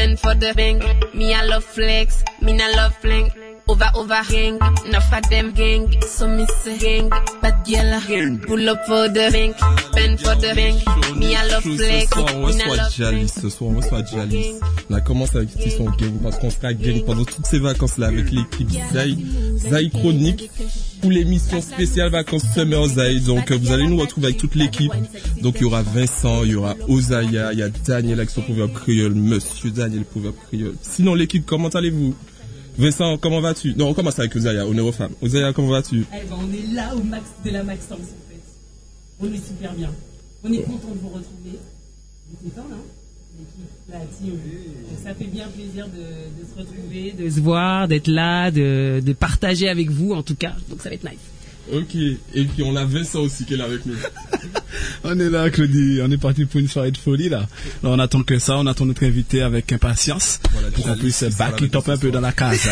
Bend for the bank. Me I love flex. Me not love flank. Over gang, enough of them gang. So me say gang, bad girl pull up for the bank, bend for the bank. Me I love flex. Ce soir on reçoit Jalis. On a commencé avec son gang parce qu'on fera gang pendant toutes ces vacances là avec l'équipe Zai Chronique pour l'émission spéciale vacances Summer Zai. Donc vous allez nous retrouver avec toute l'équipe. Donc il y aura Vincent, il y aura Ozaya, il y a Daniel avec son proverbe créole, Monsieur Daniel proverbe créole. Sinon l'équipe, comment allez-vous? Vincent, comment vas-tu? Non, on commence avec Ozaya, honneur aux femmes. Ozaya, comment vas-tu? Eh ben, on est là au max de la maxence, en fait. On est super bien. On est content de vous retrouver. Vous êtes content, non? L'équipe, la team. Donc, ça fait bien plaisir de se retrouver, de se voir, d'être là, de partager avec vous, en tout cas. Donc, ça va être nice. Ok, et puis on a Vincent aussi qui est là avec nous. On est là, Claudie, on est parti pour une soirée de folie là. Là on attend que ça, on attend notre invité avec impatience pour qu'on puisse back it up un peu dans la case.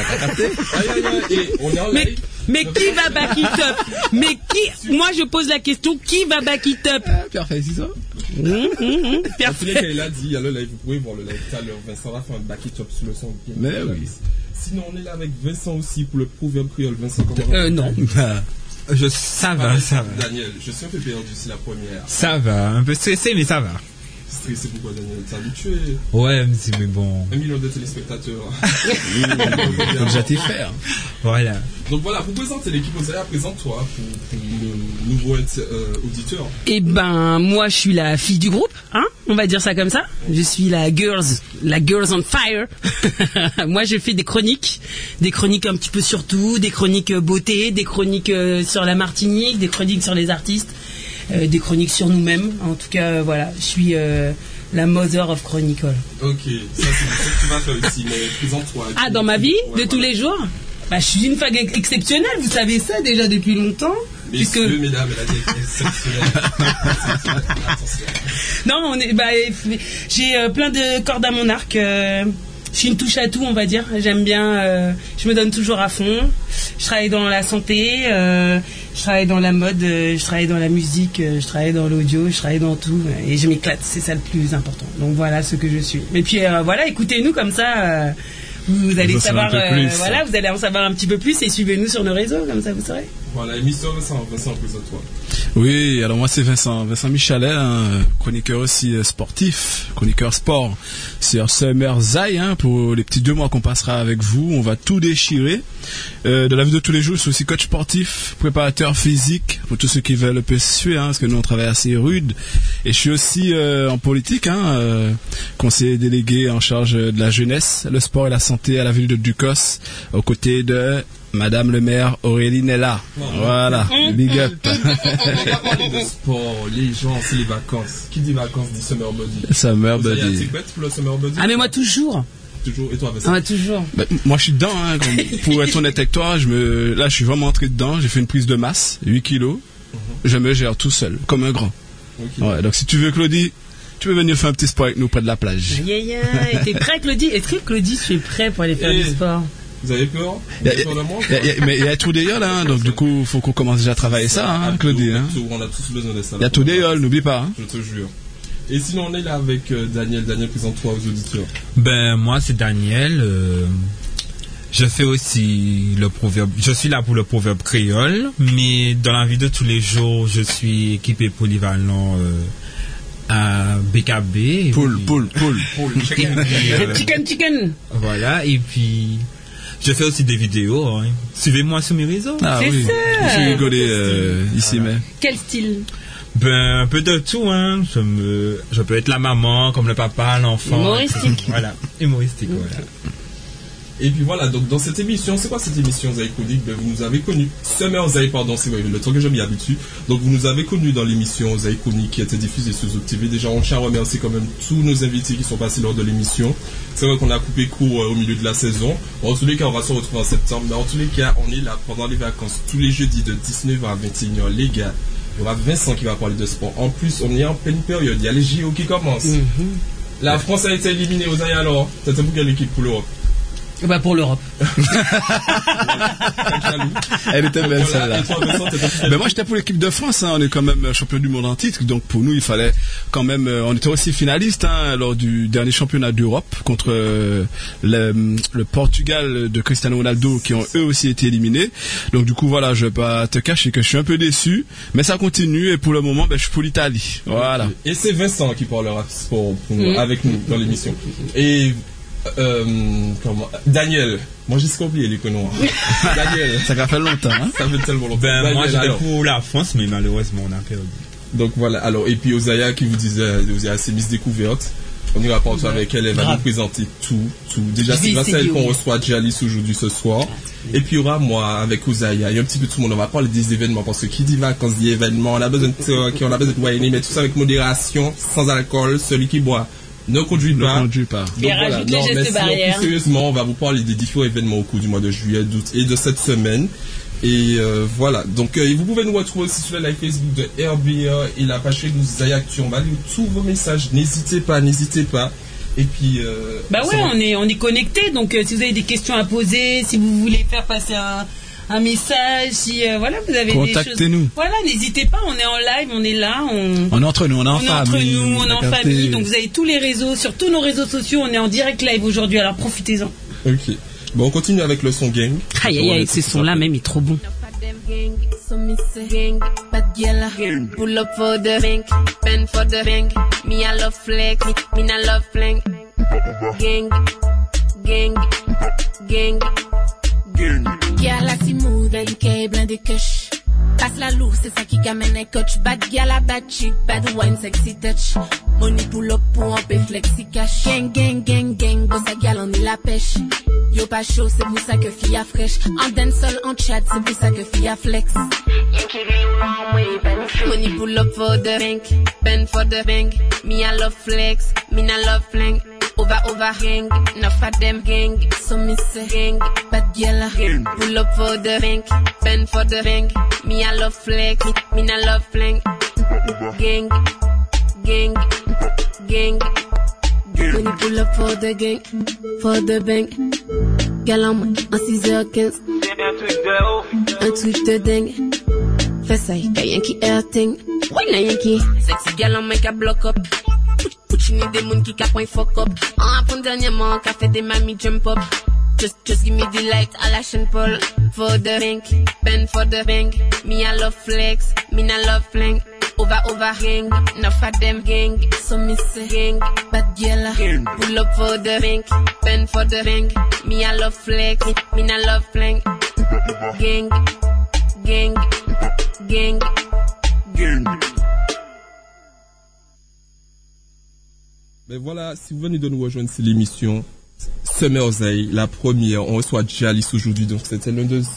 Mais qui va back it up? Mais qui? Moi je pose la question, qui va back it up? Parfait, c'est ça. Parfait. Il a dit, il y a le live, vous pouvez voir le live tout à l'heure. Vincent va faire un back it up sur le son. Mais oui. Sinon on est là avec Vincent aussi pour le proverbe créole. Vincent, comment non. Ça va. Daniel, je suis un peu perdu, c'est la première. Ça va, un peu stressé, mais ça va. Stressé pourquoi, Daniel? T'es habitué? Ouais, mais bon. 1 million de téléspectateurs. Faut déjà t'y faire. Voilà. Donc voilà, pour présenter l'équipe, Ozaya, présente-toi pour le nouveau auditeur. Eh ben, moi je suis la fille du groupe, hein, on va dire ça comme ça. Je suis la girls on fire. Moi je fais des chroniques un petit peu sur tout, des chroniques beauté, des chroniques sur la Martinique, des chroniques sur les artistes, des chroniques sur nous-mêmes. En tout cas, voilà, je suis la mother of chronicle. Ok, ça c'est ce que tu vas faire ici, mais présente-toi. Ah, dans ma vie, de tous les jours? Bah, je suis une femme exceptionnelle, vous savez ça déjà depuis longtemps. Messieurs, mesdames, elle a dit exceptionnelle. Non, j'ai plein de cordes à mon arc. Je suis une touche à tout, on va dire. J'aime bien. Je me donne toujours à fond. Je travaille dans la santé, je travaille dans la mode, je travaille dans la musique, je travaille dans l'audio, je travaille dans tout. Et je m'éclate. C'est ça le plus important. Donc voilà ce que je suis. Et puis voilà, écoutez-nous comme ça. Vous allez savoir, voilà, vous allez en savoir un petit peu plus et suivez-nous sur nos réseaux, comme ça vous saurez. Voilà, et Mister Vincent, présente-toi. Oui, alors moi c'est Vincent Michalet, chroniqueur aussi sportif, chroniqueur sport sur Summer Zai, pour les petits 2 mois qu'on passera avec vous, on va tout déchirer. De la vie de tous les jours, je suis aussi coach sportif, préparateur physique, pour tous ceux qui veulent le peu suer, parce que nous on travaille assez rude. Et je suis aussi en politique, conseiller délégué en charge de la jeunesse, le sport et la santé à la ville de Ducos, aux côtés de Madame le maire Aurélie Nella. Voilà, big up. De sport, les gens, c'est les vacances. Qui dit vacances dit summer body. Summer body. C'est quoi pour le summer body? Ah mais moi toujours. Et toi, Vincent? Ah, toujours. Bah, moi je suis dedans, pour être honnête avec toi, là je suis vraiment entré dedans, j'ai fait une prise de masse, 8 kilos, je me gère tout seul, comme un grand. Okay. Ouais, donc si tu veux Claudie, tu peux venir faire un petit sport avec nous près de la plage. T'es prêt Claudie? Est-ce que Claudie tu es prêt pour aller faire du sport? Vous avez peur? Mais il y a tout des yoles, donc du coup, il faut qu'on commence déjà à travailler ça, Claudie. On a tous besoin de ça. Il y a tout des yoles, n'oublie pas. Je te jure. Et sinon, on est là avec Daniel. Daniel, présente-toi aux auditeurs. Ben, moi, c'est Daniel. Je fais aussi le proverbe. Je suis là pour le proverbe créole, mais dans la vie de tous les jours, je suis équipé polyvalent à BKB. Poule. Chicken. Voilà, et puis je fais aussi des vidéos. Suivez-moi sur mes réseaux. Ah c'est oui, ça. Je suis rigolé ici, voilà. Mais. Quel style? Ben, un peu de tout, Je peux être la maman, comme le papa, l'enfant. Humoristique. Voilà, humoristique, voilà. Et puis voilà, donc dans cette émission, c'est quoi cette émission Zai Chronique? Vous nous avez connus, Summer Zai, pardon, c'est vrai, le temps que je m'y habitue. Donc vous nous avez connus dans l'émission Zai Chronique qui était diffusée sur Zouk TV. Déjà, on tient à remercier quand même tous nos invités qui sont passés lors de l'émission. C'est vrai qu'on a coupé court au milieu de la saison. En tous les cas, on va se retrouver en septembre. Mais en tous les cas, on est là pendant les vacances tous les jeudis de 19h à 21h. Les gars, il y aura Vincent qui va parler de sport. En plus, on est en pleine période. Il y a les JO qui commencent. La France a été éliminée aux Zai alors. C'était pour quelle équipe pour l'Europe? Bah pour l'Europe. Elle était belle celle-là. Et toi, Vincent, t'étais très- Ben moi j'étais pour l'équipe de France, hein. On est quand même champion du monde en titre, donc pour nous il fallait quand même, on était aussi finaliste lors du dernier championnat d'Europe contre le Portugal de Cristiano Ronaldo qui ont eux aussi été éliminés. Donc du coup voilà, je vais pas te cacher que je suis un peu déçu, mais ça continue et pour le moment je suis pour l'Italie. Voilà. Et c'est Vincent qui parlera sport avec nous dans l'émission. Et Daniel, moi j'ai oublié les prénoms. Daniel, Ça fait longtemps. Hein. ça fait tellement longtemps. Ben, moi, Daniel, j'étais alors. pour la France, mais malheureusement, on a perdu. Donc voilà, alors, et puis Osaya qui vous disait, Osaya c'est Miss Découverte. On ira pas avec elle, elle va nous présenter tout. Déjà, Je vais c'est grâce à elle essayer, qu'on oui. reçoit Jalis aujourd'hui ce soir. Et puis il y aura moi avec Osaya, il y a un petit peu tout le monde, on va parler des événements, parce que qui dit vacances dit événements, on a besoin de talk, on a besoin de wine, mais tout ça avec modération, sans alcool, celui qui boit ne conduit Ne pas. conduis pas. Et rajoute les gestes mais sinon, barrières. plus sérieusement, on va vous parler des différents événements au cours du mois de juillet, d'août et de cette semaine. Et voilà, donc vous pouvez nous retrouver aussi sur la live Facebook de RBA et la page Facebook Zaya Actu. On va lire tous vos messages, n'hésitez pas. Et puis Bah ouais, on est connectés, donc si vous avez des questions à poser, si vous voulez faire passer un message, si voilà, vous avez des choses. Contactez-nous. Voilà, n'hésitez pas, on est en live, on est là, On est entre nous, on est en on est entre famille. nous, on est en T'as capté. famille, donc vous avez tous les réseaux, sur tous nos réseaux sociaux, on est en direct live aujourd'hui, alors profitez-en. ok. Bon, on continue avec le son gang. Aïe aïe aïe, ces sons-là même, il est trop bon. Them gang, so me say gang, bad girl, pull up for the bank, pen for the bank. Me I love flex, me I love flank. Gang, gang, gang, gang. Girl a si move, elle est plein de cush. Passe la lourde, c'est ça qui amène un coach. Bad girl a bad chick, bad wine, sexy touch. Money pull up pour un peu flexi cash. Gang, gang, gang, gang, boss a gal on est la pêche. Yo pas chaud, c'est pour ça que fille a fraîche. En dancehall, en chat, c'est pour ça que fille a flex. Money pull up for the bank, bend for the bank. Me I love flex, me I love flank. Over gang, enough of them gang. So me say gang, bad girl, pull up for the bank, bend for the bank. Me I love flex, me I love flank. Gang, gang, gang. When you pull up for the gang, for the bank. Gal en moi, en 6h15. Un truc de dingue. Fais ça, y'a rien qui hurting. Ouais, y'a rien qui. Sexy gal en main qui block up. Puccini des moun qui point fuck up. En apprend dernièrement, qu'a fait des mamies jump up. Just give me the light à la chaîne Paul. For the bank, bend for the bank. Me I love flex, me I love flank. Over gang, enough of them gang. So me say gang, bad girl, pull up for the bank, bend for the bank. Me I love flex, me I love flank. Gang, gang, gang, gang. Ben voilà, si vous venez de nous rejoindre, c'est l'émission Summer Zay, la première. On reçoit Jalis aujourd'hui, donc c'était l'un de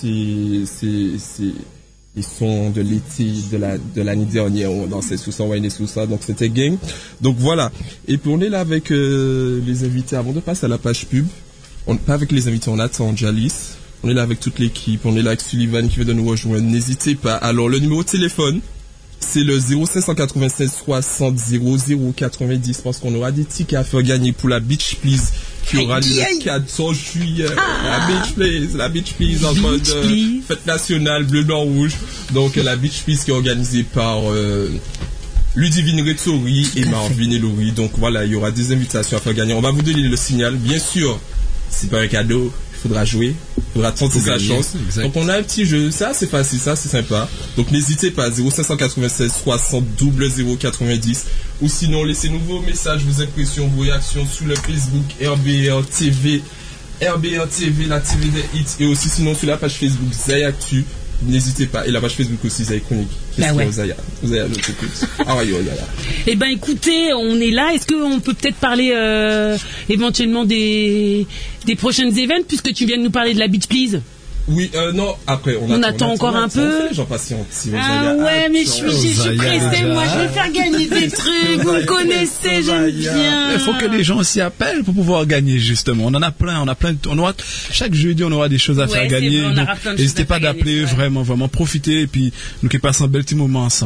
ces sons de l'été de l'année dernière. On dansait sous ça, on wine sous ça, donc c'était gang. Donc voilà. Et puis on est là avec les invités. Avant de passer à la page pub, pas avec les invités, on attend Jalis. On est là avec toute l'équipe, on est là avec Sullivan qui veut de nous rejoindre. N'hésitez pas. Alors le numéro de téléphone, c'est le 0596 60 00 90 parce qu'on aura des tickets à faire gagner pour la Beach Please qui aura lieu le 14 juillet. La Beach Please en mode fête nationale bleu, blanc, rouge. Donc la Beach Please qui est organisée par Ludivine Rettori et Marvin et Laurie. Donc voilà, il y aura des invitations à faire gagner. On va vous donner le signal. Bien sûr, c'est pas un cadeau. Il faudra jouer, il faudra tenter sa chance. Exact. Donc on a un petit jeu, ça c'est facile, ça c'est sympa. Donc n'hésitez pas, 0596 60 00 90 ou sinon laissez-nous vos messages, vos impressions, vos réactions sur le Facebook RBR TV, la TV des hits et aussi sinon sur la page Facebook Zaya Actu. N'hésitez pas, et la page Facebook aussi Zaya Chronique. Qu'est-ce qu'il y a Zaya nous écoute. Eh ben écoutez, on est là. Est-ce qu'on peut peut-être parler éventuellement des prochaines événements puisque tu viens de nous parler de la Beach Please? Oui, non, après, on attend encore un peu. On fait les gens patients. Ah ouais, mais je suis pressée, moi, je veux faire gagner des trucs, vous me connaissez, j'aime bien. Il faut que les gens s'y appellent pour pouvoir gagner, justement. On en a plein, chaque jeudi, on aura des choses à faire gagner. Donc, n'hésitez pas d'appeler, vraiment, profiter, et puis, nous qui passons un bel petit moment ensemble.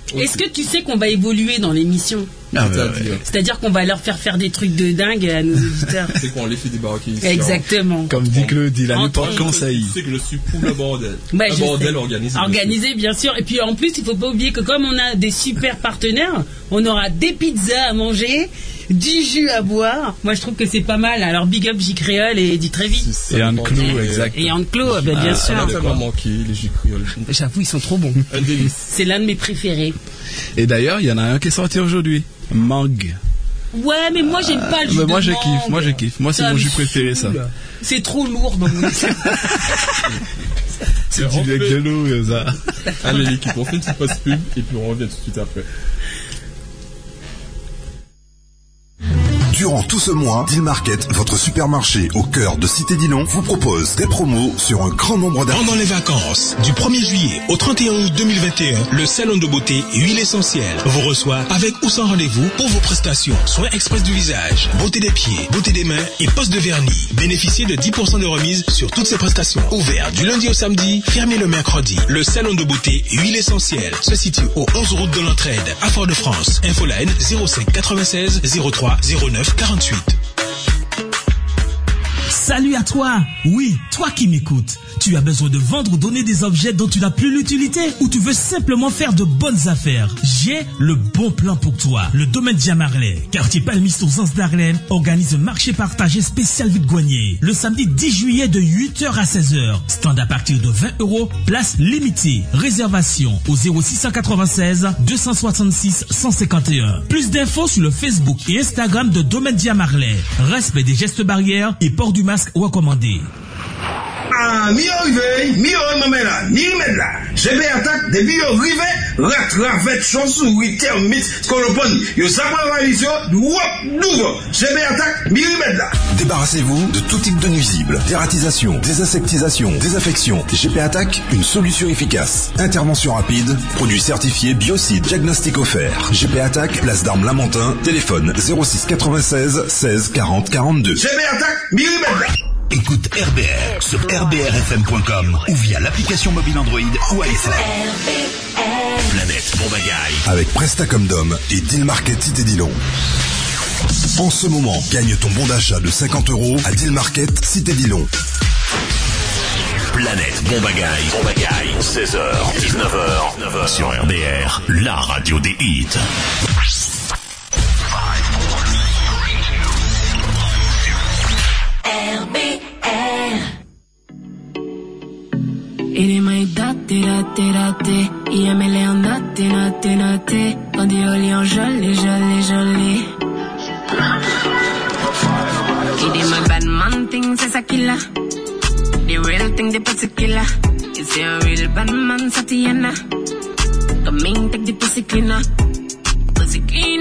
Est-ce que tu sais qu'on va évoluer dans l'émission? C'est-à-dire qu'on va leur faire des trucs de dingue à nos auditeurs. C'est qu'on les fait débarquer ici. Exactement. Comme dit Claude, il a mis pas de conseil. Tu sais que je suis pour le bordel. Bah, le bordel organisé. Organisé, bien sûr. Et puis en plus, il faut pas oublier que comme on a des super partenaires, on aura des pizzas à manger, du jus à boire. Moi, je trouve que c'est pas mal. Alors, big up J Créole et dit très vite. Et Anne-Clou, exact. Et Anne-Clou, bien sûr. Ça m'a tellement manqué, les J Créole. J'avoue, ils sont trop bons. Un délice. C'est l'un de mes préférés. Et d'ailleurs, il y en a un qui est sorti aujourd'hui. Mangue. Ouais, mais moi, j'aime pas le jus de moi, je mangue. kiffe. Moi, c'est mon jus préféré, ça. C'est trop lourd dans mon C'est du avec de l'eau, ça. Allez, l'équipe, on fait une petite pause pub et puis on revient tout de suite après. Durant tout ce mois, Deal Market, votre supermarché au cœur de Cité-Dillon, vous propose des promos sur un grand nombre d'articles. Pendant les vacances, du 1er juillet au 31 août 2021, le salon de beauté Huile Essentielle vous reçoit avec ou sans rendez-vous pour vos prestations. Soins express du visage, beauté des pieds, beauté des mains et poste de vernis. Bénéficiez de 10% de remise sur toutes ces prestations. Ouvert du lundi au samedi, fermé le mercredi. Le salon de beauté Huile Essentielle se situe au 11 route de l'Entraide à Fort-de-France. Infoline 05 96 03 09 48. Salut à toi. Oui, toi qui m'écoutes. Tu as besoin de vendre ou donner des objets dont tu n'as plus l'utilité ou tu veux simplement faire de bonnes affaires. J'ai le bon plan pour toi. Le domaine Diamarlet, quartier Palmiste aux Anses d'Arlène, organise un marché partagé spécial vide-grenier. Le samedi 10 juillet de 8h à 16h. Stand à partir de 20 €, place limitée. Réservation au 0696 266 151. Plus d'infos sur le Facebook et Instagram de Domaine Diamarlet. Respect des gestes barrières et port du masque recommandé. Ah, mi maman là, ni remède là. J'ai bien attaque, depuis yo rivé, ravette, chansou, termite, scolopone, yo sapin valisio, double. J'ai bien attaque, mi remède là. Débarrassez-vous de tout type de nuisibles, dératisation, désinsectisation, désinfection. GP Attaque, une solution efficace. Intervention rapide, produit certifié biocide, diagnostic offert. GP Attaque, place d'Armes Lamentin, téléphone 06 96 16 40 42. GP Attaque, mi remède là. Écoute RBR sur rbrfm.com ou via l'application mobile Android ou iPhone. Planète Bombagaille avec Prestacomdom et Deal Market Cité-Dillon. En ce moment, gagne ton bon d'achat de 50 € à Deal Market Cité-Dillon. Planète Bombagaille, 16h, 19h, sur RBR, la radio des hits. Ele mai date, I aime les en natte. Quand il oli en jolé. Il est my bad man thing, c'est ça qu'il a. The real thing, the pussy killer. It's a real bad man, Satiana. Come in, take the pussy cleaner. Pussy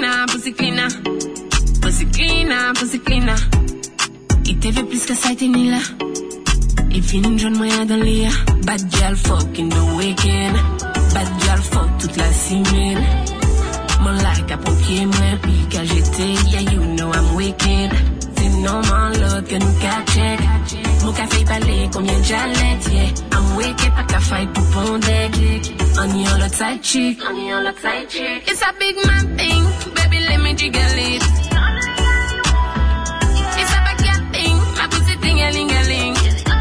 cleaner. Il te fait plus que ça, t'es ni là. Il finit une jeune moyen dans l'IA. Bad girl fuck in the weekend. Bad girl fuck toute la semaine. Mon like a pompier, moi, puis quand j'étais, yeah, you know I'm wicked. C'est normal, l'autre que nous qu'a check. Mon café parler, combien de jalette, yeah. I'm wicked, pas qu'à fight pour pondec. On y en l'autre side chick. It's a big man thing, baby, let me jiggle it. It's a backyard thing, my pussy ting-a-ling-a-ling.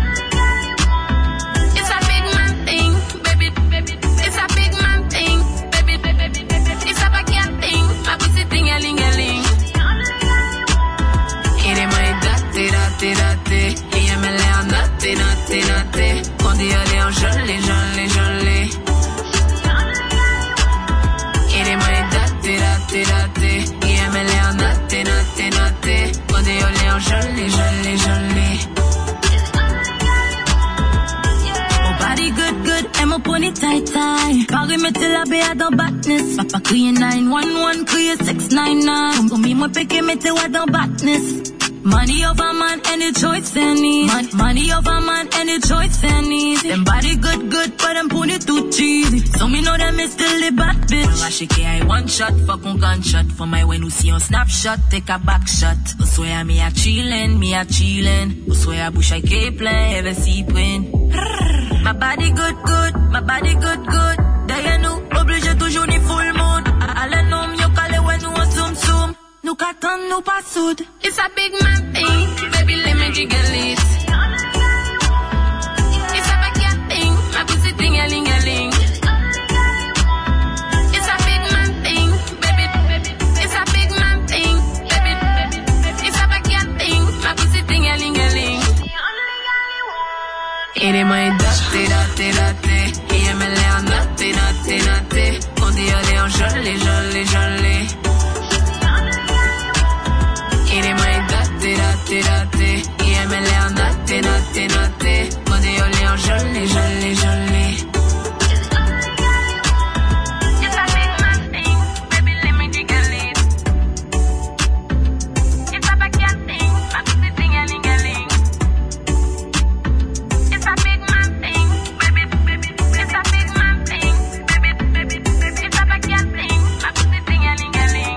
Ella me lea natte. Cuando yo leo jolly. Ella me date. Ella me lea natte. Cuando yo leo jolly. Oh, body good, and my pony tight. Paris me till la béa dans badness. Papa crié 911, crié 699. Comme moi péché me till dans badness. Money over man, any choice any. Money over man, any choice any. Them body good, but them pony too cheesy. So me know them is still the bad bitch. Rashike I one shot, fuck on gunshot. For my when you see on snapshot, take a back shot. Uswaya me a chillin'. Uswaya bush I keep playing, ever see print. My body good, that you know. obligé toujours ni full moon. Allez nom yo kale when nous zoom zoom. Nous qu'attend nous pas soud. It's a big man thing, baby let me jiggle it. It's a backyard thing, my pussy thing a ling a ling. It's a big man thing, baby. It's a big man thing, baby. It's a backyard thing, my pussy thing a ling a ling. Il est moins daté, daté, daté. Il aime l'air daté, daté, daté. On dit aller en jolé, jolé, jolé. Il est moins daté, daté, daté. Il aime l'air daté, daté, daté. On dit aller en jolé, jolé, jolé. It's a big man thing, baby let me jiggle it. It's a backyard thing, my pussy thing a ling a ling. It's a big man thing, baby, baby. It's a big man thing, baby, baby. It's a backyard thing, my pussy thing a ling a ling.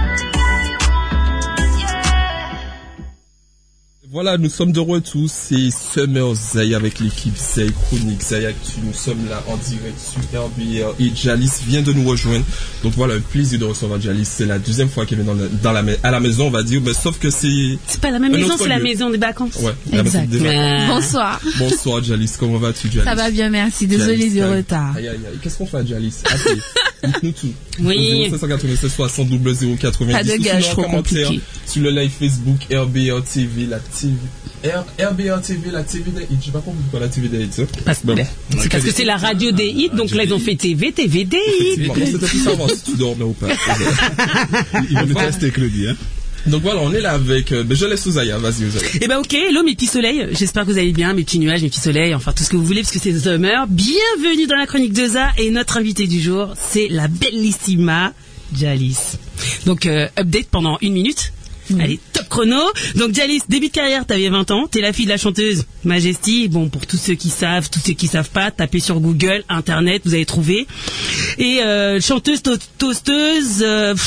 Voilà, nous sommes de retour, c'est Summer Zay avec l'équipe Zay Chronique Zay Actu. Nous sommes là en direct sur RBR et Jalis vient de nous rejoindre. Donc voilà, un plaisir de recevoir Jalis. C'est la deuxième fois qu'il vient à la maison, on va dire. Mais sauf que c'est pas la même maison, c'est la maison des vacances. Ouais, exact. Bonsoir. Bonsoir Jalis, comment vas-tu Jalis? Ça va bien, merci. Désolé du retard. Aïe, aïe, aïe. Qu'est-ce qu'on fait à Jalis? Dites-nous tout. Oui. 0796 60 090. Pas de gage trop compliqué. Sur le live Facebook RBR TV, la TV. RBR TV, la TV des hits. Je sais pas pourquoi la TV des hits. C'est parce que c'est la radio des hits, donc là ils ont fait TV des hits. Bon, c'était plus savoir si tu dormais ou pas. Ils vont nous tester, Claudie, hein. Donc voilà, on est là avec... je laisse Ouzaya, vas-y Ouzaya. Eh ben ok, hello mes petits soleils, j'espère que vous allez bien, mes petits nuages, mes petits soleils, enfin tout ce que vous voulez, parce que c'est Summer. Bienvenue dans la chronique de Za, et notre invité du jour, c'est la bellissima Jalis. Donc update pendant 1 minute. Allez, top chrono. Donc Jalis, début de carrière, t'avais 20 ans, t'es la fille de la chanteuse Majesty. Bon, pour tous ceux qui savent, tous ceux qui savent pas, tapez sur Google, Internet, vous allez trouver. Et chanteuse, toasteuse,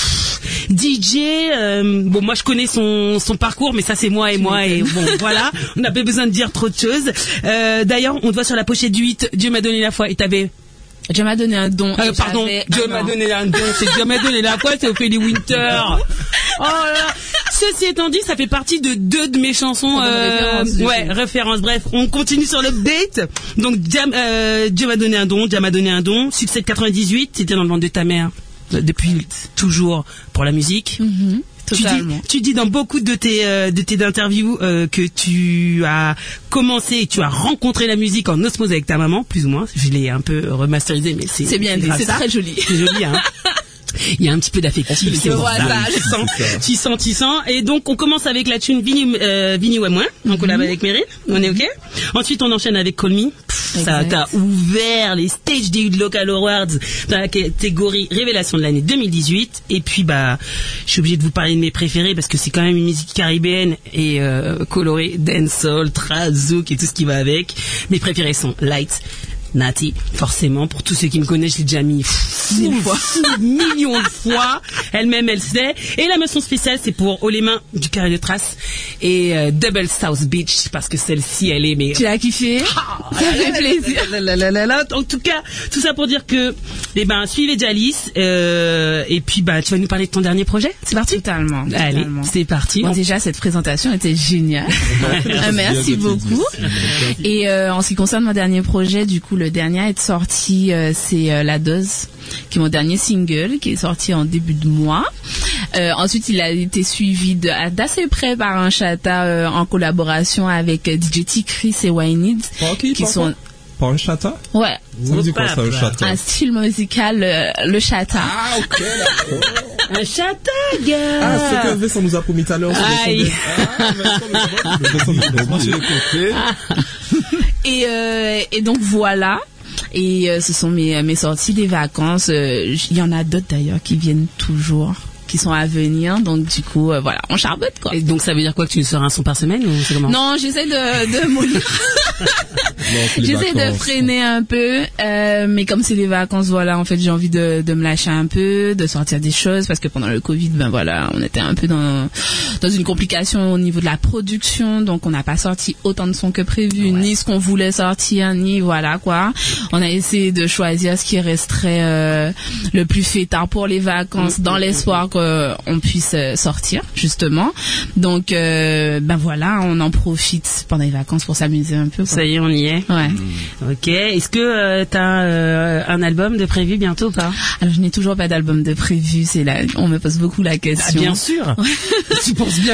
DJ. Bon, moi je connais son parcours, mais ça c'est moi et moi. Et bon, voilà, on n'a pas besoin de dire trop de choses. D'ailleurs, on te voit sur la pochette du 8, Dieu m'a donné la foi, et t'avais... Dieu m'a donné un don. Pardon, Dieu m'a donné un don. C'est Dieu m'a donné la foi, c'est Ophélie Winter. Oh là là. Ceci étant dit, ça fait partie de 2 de mes chansons. Référence. Bref, on continue sur l'update. Donc, Dieu m'a donné un don. Dieu m'a donné un don. Succès de 98. C'était dans le ventre de ta mère. Depuis toujours pour la musique. Totalement. Tu dis dans beaucoup de tes interviews que tu as commencé et tu as rencontré la musique en osmose avec ta maman, plus ou moins. Je l'ai un peu remasterisé, mais c'est bien dit, c'est très joli. C'est joli, hein. Il y a un petit peu d'affectif. Tu sens. Et donc, on commence avec la tune Vini ou moins. Donc, on l'a avec Meryl. On est OK? Ensuite, on enchaîne avec Call Me. Ça t'a ouvert les Stage des Local Awards dans la catégorie Révélation de l'année 2018. Et puis, je suis obligé de vous parler de mes préférés parce que c'est quand même une musique caribéenne et colorée, dancehall, trazouk et tout ce qui va avec. Mes préférés sont Light, Nati, forcément, pour tous ceux qui me connaissent, je l'ai déjà mis 1000 fois, millions de fois. Elle-même, elle sait. Et la mention spéciale, c'est pour Haut les mains du carré de trace et Double South Beach, parce que celle-ci, elle est... Mais... Tu l'as kiffé? Ça fait plaisir. En tout cas, tout ça pour dire que, suivez Jalis, et puis, tu vas nous parler de ton dernier projet. C'est parti? Totalement. Allez, c'est parti. Bon, déjà, cette présentation était géniale. Merci beaucoup. Et en ce qui concerne mon dernier projet, du coup, le dernier à être sorti, c'est La Dose, qui est mon dernier single, qui est sorti en début de mois. Ensuite, il a été suivi d'assez près par un chata en collaboration avec DJ T, Chris et Wynid, qui sont... Pas un chata? Ouais. Ça veut dire quoi ça, un chata? Un style musical, le chata. Ah, ok, d'accord. Un chata, gars. Ah, c'est que Vincent nous a promis tout à l'heure. Aïe. Et donc voilà. Et ce sont mes sorties des vacances. Il y en a d'autres d'ailleurs qui viennent toujours, qui sont à venir. Donc du coup, voilà, on charbote quoi. Et donc ça veut dire quoi, que tu sors un son par semaine ou c'est comment? Non, j'essaie de mollir. J'essaie de freiner un peu, mais comme c'est les vacances, voilà, en fait, j'ai envie de me lâcher un peu, de sortir des choses, parce que pendant le Covid, ben voilà, on était un peu dans une complication au niveau de la production, donc on n'a pas sorti autant de sons que prévu, ni ce qu'on voulait sortir, ni voilà quoi. On a essayé de choisir ce qui resterait le plus fêtard pour les vacances, dans l'espoir qu'on puisse sortir, justement. Donc, ben voilà, on en profite pendant les vacances pour s'amuser un peu, quoi. Ça y est, on y est. Ouais. Ok. Est-ce que t'as un album de prévu bientôt ou pas? Alors, je n'ai toujours pas d'album de prévu. C'est là, on me pose beaucoup la question. Ah, bien sûr. Tu penses bien.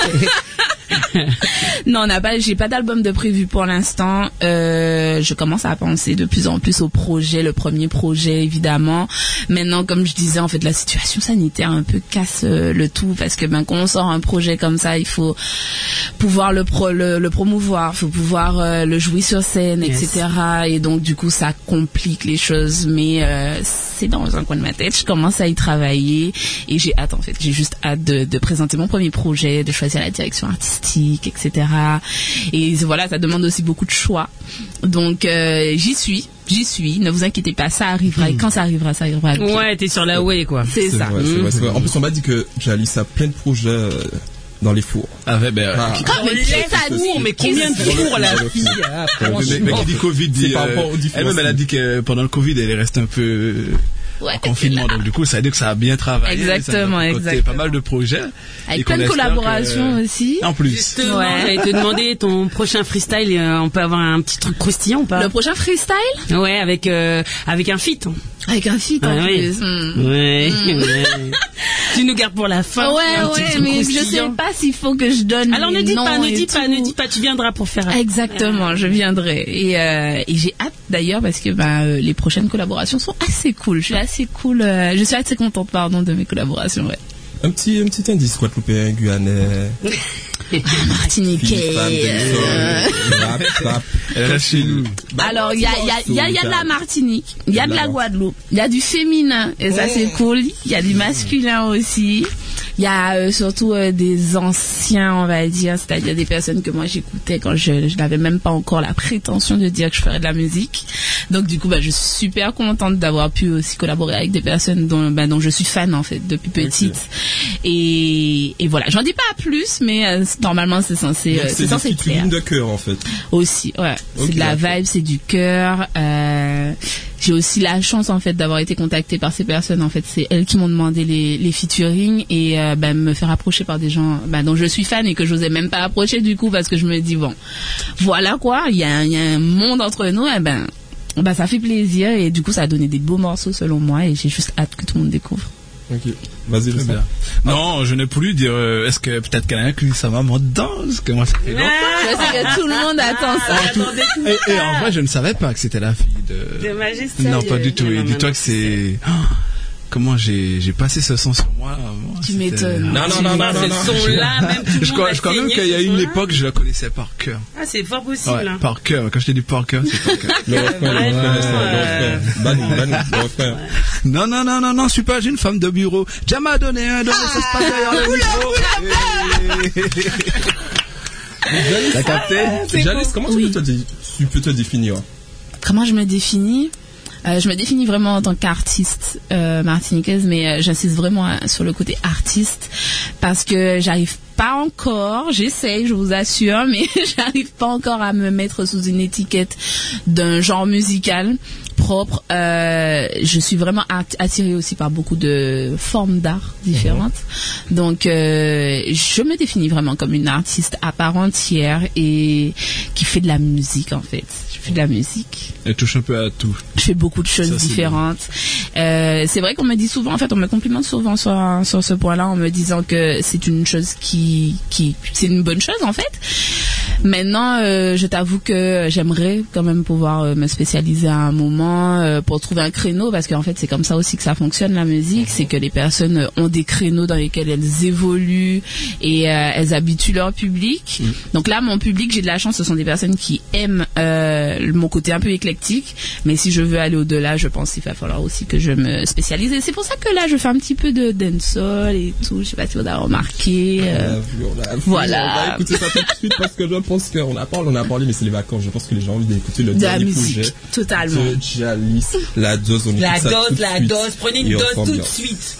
Non, j'ai pas d'album de prévu pour l'instant. Je commence à penser de plus en plus au projet, le premier projet évidemment. Maintenant, comme je disais, en fait, la situation sanitaire un peu casse le tout, parce que quand on sort un projet comme ça, il faut pouvoir le promouvoir, il faut pouvoir le jouer sur scène, etc. Et donc du coup, ça complique les choses. Mais c'est dans un coin de ma tête. Je commence à y travailler et j'ai hâte, en fait. J'ai juste hâte de présenter mon premier projet, de choisir la direction artistique, etc. Et voilà, ça demande aussi beaucoup de choix. Donc j'y suis. Ne vous inquiétez pas, ça arrivera. Et quand ça arrivera bien. Ouais, t'es sur la way, quoi. C'est ça. C'est vrai. En plus, on m'a dit que Jalis a plein de projets dans les fours. Ah ouais, ben. Mais qui t'a dit? Mais combien de fours, la fille? Mais qui dit Covid dit. Elle-même, elle a dit que pendant le Covid, elle reste un peu. Ouais, confinement, donc du coup ça veut dire que ça a bien travaillé. Exactement. Pas mal de projets avec plein de collaborations aussi en plus. Justement, j'allais te demander ton prochain freestyle, on peut avoir un petit truc croustillant ou pas? Le prochain freestyle? Ouais, avec un feat. Avec un feat en plus. Ouais. Tu nous gardes pour la fin. Ouais, mais je sais pas s'il faut que je donne. Alors ne dis pas, tu viendras pour faire. Exactement, je viendrai. Et j'ai hâte d'ailleurs parce que les prochaines collaborations sont assez cool. Je suis assez contente, de mes collaborations, ouais. Un petit indice, Guadeloupéen, Guyanais. Martiniquais. Alors, il y a de la Martinique, il y a de la Guadeloupe, il y a du féminin, et ça c'est cool. Il y a du masculin aussi. Il y a surtout des anciens, on va dire, c'est-à-dire des personnes que moi j'écoutais quand je n'avais même pas encore la prétention de dire que je ferais de la musique. Donc du coup, je suis super contente d'avoir pu aussi collaborer avec des personnes dont je suis fan en fait depuis petite. Okay. Et voilà, j'en dis pas plus, mais normalement c'est censé être clair. C'est de cœur en fait. Aussi, ouais. Okay, c'est de la vibe, c'est du cœur. J'ai aussi la chance en fait d'avoir été contactée par ces personnes. En fait, c'est elles qui m'ont demandé les featuring et me faire approcher par des gens dont je suis fan et que j'osais même pas approcher du coup parce que je me dis bon, voilà quoi, il y a un monde entre nous. Et ça fait plaisir et du coup ça a donné des beaux morceaux selon moi et j'ai juste hâte que tout le monde découvre. Ok, vas-y, le bien. Non, je n'ai plus dire. Est-ce que peut-être qu'elle a inclus sa maman dedans? Parce que moi, ça fait longtemps. Je sais que tout le monde attend ça. Et en vrai, je ne savais pas que c'était la fille de Majesté. Non, pas du tout. Et dis-toi que c'est. Comment j'ai passé ce son sur moi. Tu m'étonnes. Non. Ce son-là, même tout le monde je crois même qu'il y a une époque, je la connaissais par cœur. Ah, c'est fort possible. Ouais, par cœur. Quand je t'ai dit par cœur, c'est par cœur. Non, je suis pas une femme de bureau. Jama a donné ça se passe derrière le micro. T'as capté? Jalis, comment tu peux te définir? Comment je me définis? Je me définis vraiment en tant qu'artiste martiniquaise, mais j'insiste vraiment sur le côté artiste parce que j'arrive pas encore, j'essaye, je vous assure, mais j'arrive pas encore à me mettre sous une étiquette d'un genre musical propre. Je suis vraiment attirée aussi par beaucoup de formes d'art différentes. Donc, je me définis vraiment comme une artiste à part entière et qui fait de la musique, en fait. Je fais de la musique. Elle touche un peu à tout. Je fais beaucoup de choses différentes. C'est vrai qu'on me dit souvent, en fait, on me complimente souvent sur ce point-là en me disant que c'est une chose c'est une bonne chose, en fait. Maintenant, je t'avoue que j'aimerais quand même pouvoir me spécialiser à un moment pour trouver un créneau, parce qu'en fait c'est comme ça aussi que ça fonctionne la musique, c'est que les personnes ont des créneaux dans lesquels elles évoluent et elles habituent leur public. Donc là, mon public, j'ai de la chance, ce sont des personnes qui aiment mon côté un peu éclectique, mais si je veux aller au-delà, je pense qu'il va falloir aussi que je me spécialise. Et c'est pour ça que là, je fais un petit peu de dancehall et tout. Je sais pas si vous avez remarqué. Voilà. On va écouter ça tout de suite parce que je pense qu'on a parlé, mais c'est les vacances. Je pense que les gens ont envie d'écouter le De la dernier musique, projet totalement. de Jalis, la dose. On écoute ça tout de La suite. dose, prenez une Et on dose forme tout de bien. suite.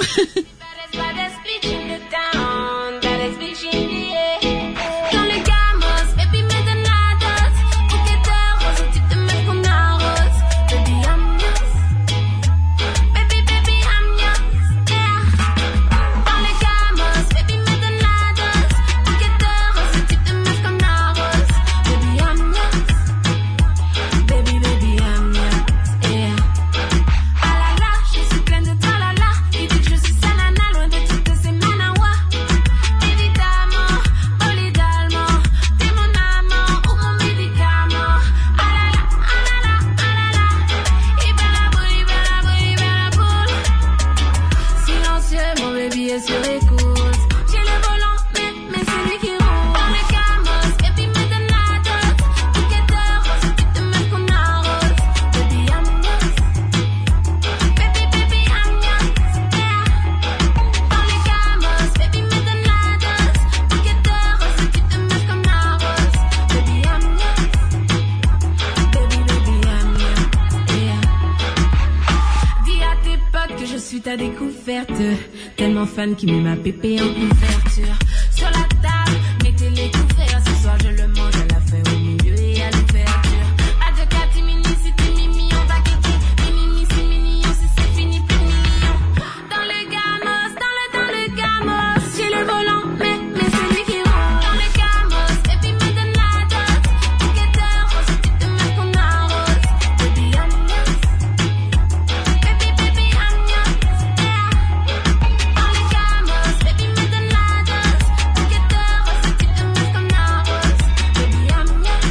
Dans le gamos, baby, mets de la dose. Bouquet de roses, au type de mec qu'on arrose. Baby, I'm yours. Baby, baby, I'm yours. Yeah. Dans le gamos, baby, mets de la dose. Bouquet de roses, au type de mec qu'on arrose. Baby, I'm yours. Baby, baby, I'm yours. Yeah. Ah là là, je suis pleine de tralala. Il dit que je suis sa nana, loin de toutes ces manawa. Évidemment, polydalment, t'es mon amant ou mon médicament. Ah là là, ah là là, ah là là. Ibala boule. Silencieux, mon baby est sur écoute. J'ai le volant, mais c'est lui qui roule. Dans le gamos, baby, mets de la dose. Bouquet de roses, au type de mec qu'on arrose. Baby, I'm yours. Baby, baby, I'm yours. Yeah. Dans le gamos, baby, mets de la dose. Bouquet de roses, au type de mec qu'on arrose. Baby, I'm yours. Baby, baby, I'm yours. Yeah. Dis à tes potes que je suis ta découverte. Tellement fan qui met ma pépé en couverture. Sur la table, mettez les couverts. Ce soir, je le mange à la fin, au milieu et à l'ouverture. Pas de catimini, si t'es mimi, on va kéké. Mimi, c'est mignon, si c'est fini, plus mignon. Dans le gamos, dans le gamos. J'ai le volant, mais c'est lui qui roule. Dans le gamos, baby, mets de la dose. Bouquet de roses, au type de mec qu'on arrose. Baby, I'm yours. Baby, baby, I'm yours. Yeah. Dans le gamos, baby, mets de la dose. Bouquet de roses, au type de mec qu'on arrose. Baby, I'm yours.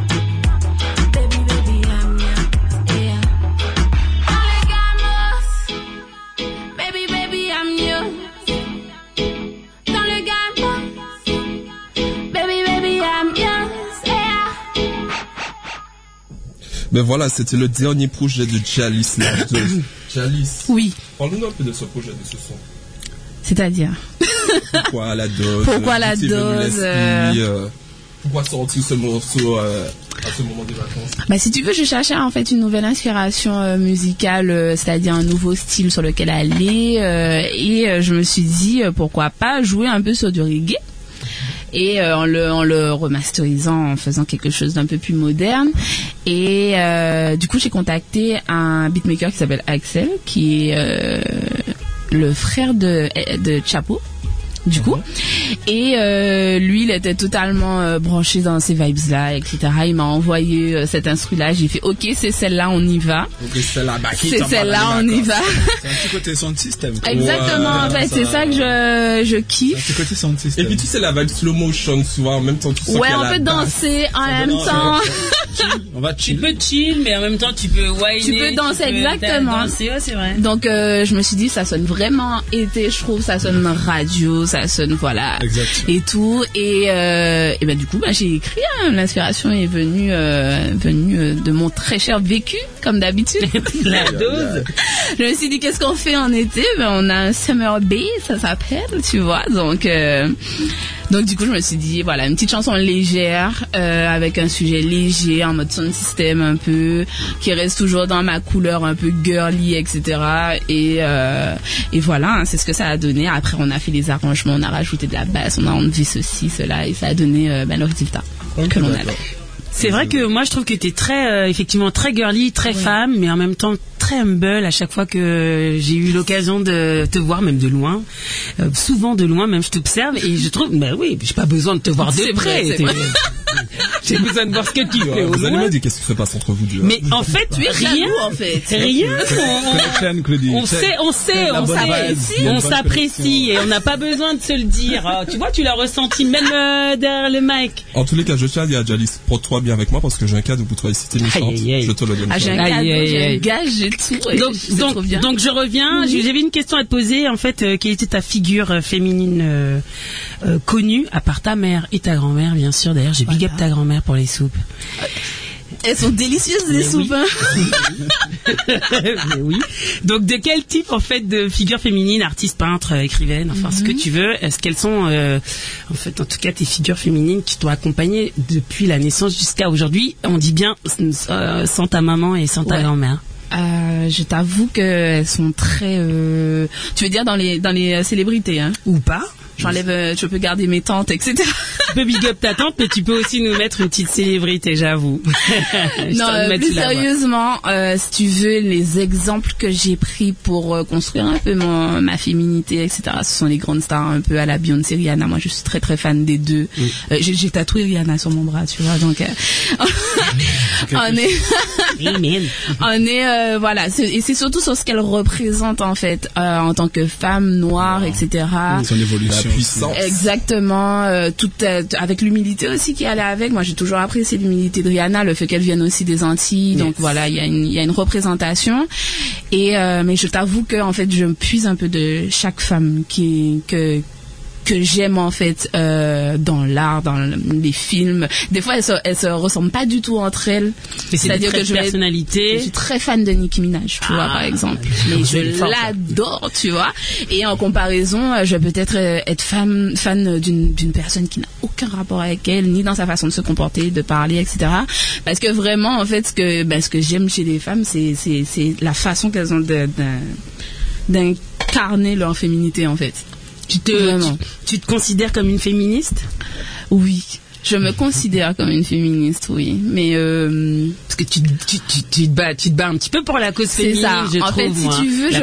Baby, baby, I'm yours. Yeah. Dans le gamos, baby, baby, I'm yours. Dans le gamos, baby, baby, I'm yours. Yeah. Ben voilà, c'était le dernier projet de Jalis, la dose. Jalis. Oui. Parle-nous un peu de ce projet, de ce son. C'est-à-dire. Pourquoi la dose? Pourquoi la Qui t'est venu dose, l'esprit, pourquoi sortir ce morceau à ce moment des vacances? Bah, si tu veux, je cherchais en fait une nouvelle inspiration musicale, c'est-à-dire un nouveau style sur lequel aller, et je me suis dit pourquoi pas jouer un peu sur du reggae. Et en le remasterisant, en faisant quelque chose d'un peu plus moderne. Et du coup, j'ai contacté un beatmaker qui s'appelle Axel, qui est le frère de Chapo. Du coup, et lui il était totalement branché dans ces vibes là, etc. Il m'a envoyé cette instru là, j'ai fait ok, c'est celle-là, on y va. Ok, celle-là, c'est celle-là, on y va. C'est un petit côté sound system. Exactement, en fait, c'est ça que je kiffe. Un petit côté sound system. Et puis tu sais la vibe slow motion, souvent en même temps tu sens ouais, qu'il y a on la peut basse. danser en même temps. On va Tu peux chill, mais en même temps, tu peux whiner. Tu peux danser, exactement. Danser, ouais, c'est vrai. Donc, je me suis dit, ça sonne vraiment été, je trouve, ça sonne radio, ça sonne, voilà. Exactement. Et tout. Et ben, du coup, bah, j'ai écrit, hein, l'inspiration est venue de mon très cher vécu, comme d'habitude. La dose. Je me suis dit, qu'est-ce qu'on fait en été? Ben, on a un Summer Bay, ça s'appelle, tu vois. Donc du coup, je me suis dit, voilà, une petite chanson légère, avec un sujet léger, en mode sound system un peu, qui reste toujours dans ma couleur un peu girly, etc. Et voilà, hein, c'est ce que ça a donné. Après, on a fait les arrangements, on a rajouté de la basse, on a enlevé ceci, cela, et ça a donné le résultat que l'on avait. C'est vrai que moi je trouve que t'es très effectivement très girly, très femme, mais en même temps très humble à chaque fois que j'ai eu l'occasion de te voir, même de loin, souvent de loin, même je t'observe et je trouve, bah oui, j'ai pas besoin de te voir de près. J'ai besoin de voir ce que tu fais. Vous allez me dire qu'est-ce qui se passe entre vous deux. Mais en fait, rien. On s'apprécie et on n'a pas besoin de se le dire. Oh, tu vois, tu l'as ressenti même derrière le mic. En tous les cas, je tiens à dire à Jalis, porte-toi bien avec moi parce que j'ai un cadeau pour toi ici, t'es méchante. Je te le donne. J'ai un cadeau, j'ai un gage, j'ai tout. Donc je reviens. J'avais une question à te poser. En fait, quelle était ta figure féminine connue, à part ta mère et ta grand-mère, bien sûr. D'ailleurs, j'ai big up ta grand-mère pour les soupes. Elles sont délicieuses, les soupes. Hein. Mais oui. Donc de quel type en fait de figure féminine, artiste, peintre, écrivaine, enfin ce que tu veux, est-ce qu'elles sont en fait en tout cas tes figures féminines qui t'ont accompagné depuis la naissance jusqu'à aujourd'hui? On dit bien sans ta maman et sans ta grand-mère. Je t'avoue qu'elles sont très... Tu veux dire dans les célébrités, hein? Ou pas? Je peux garder mes tantes, etc. Tu peux big up ta tante, mais tu peux aussi nous mettre une petite célébrité, j'avoue. Non, plus sérieusement, si tu veux, les exemples que j'ai pris pour construire un peu ma féminité, etc., ce sont les grandes stars un peu à la Beyoncé, Rihanna. Moi, je suis très très fan des deux. J'ai tatoué Rihanna sur mon bras, tu vois, donc on est voilà, et c'est surtout sur ce qu'elle représente en fait en tant que femme noire, etc. Son évolution. Puissance. Exactement, tout avec l'humilité aussi qui allait avec. Moi, j'ai toujours apprécié l'humilité de Rihanna, le fait qu'elle vienne aussi des Antilles. Yes. Donc voilà, il y a une représentation. Et mais je t'avoue que en fait, je me puise un peu de chaque femme que j'aime en fait dans l'art, dans les films. Des fois, elles se ressemblent pas du tout entre elles. Mais c'est-à-dire que je suis très fan de Nicki Minaj, tu vois, par exemple. Mais je l'adore, tu vois. Et en comparaison, je vais peut-être être fan d'une personne qui n'a aucun rapport avec elle, ni dans sa façon de se comporter, de parler, etc. Parce que vraiment, en fait, ce que j'aime chez les femmes, c'est la façon qu'elles ont d'incarner leur féminité, en fait. Tu te considères comme une féministe? Oui, je me considère comme une féministe, oui. Mais parce que tu te bats un petit peu pour la cause féminine, ça. Je trouve. En fait, si tu veux,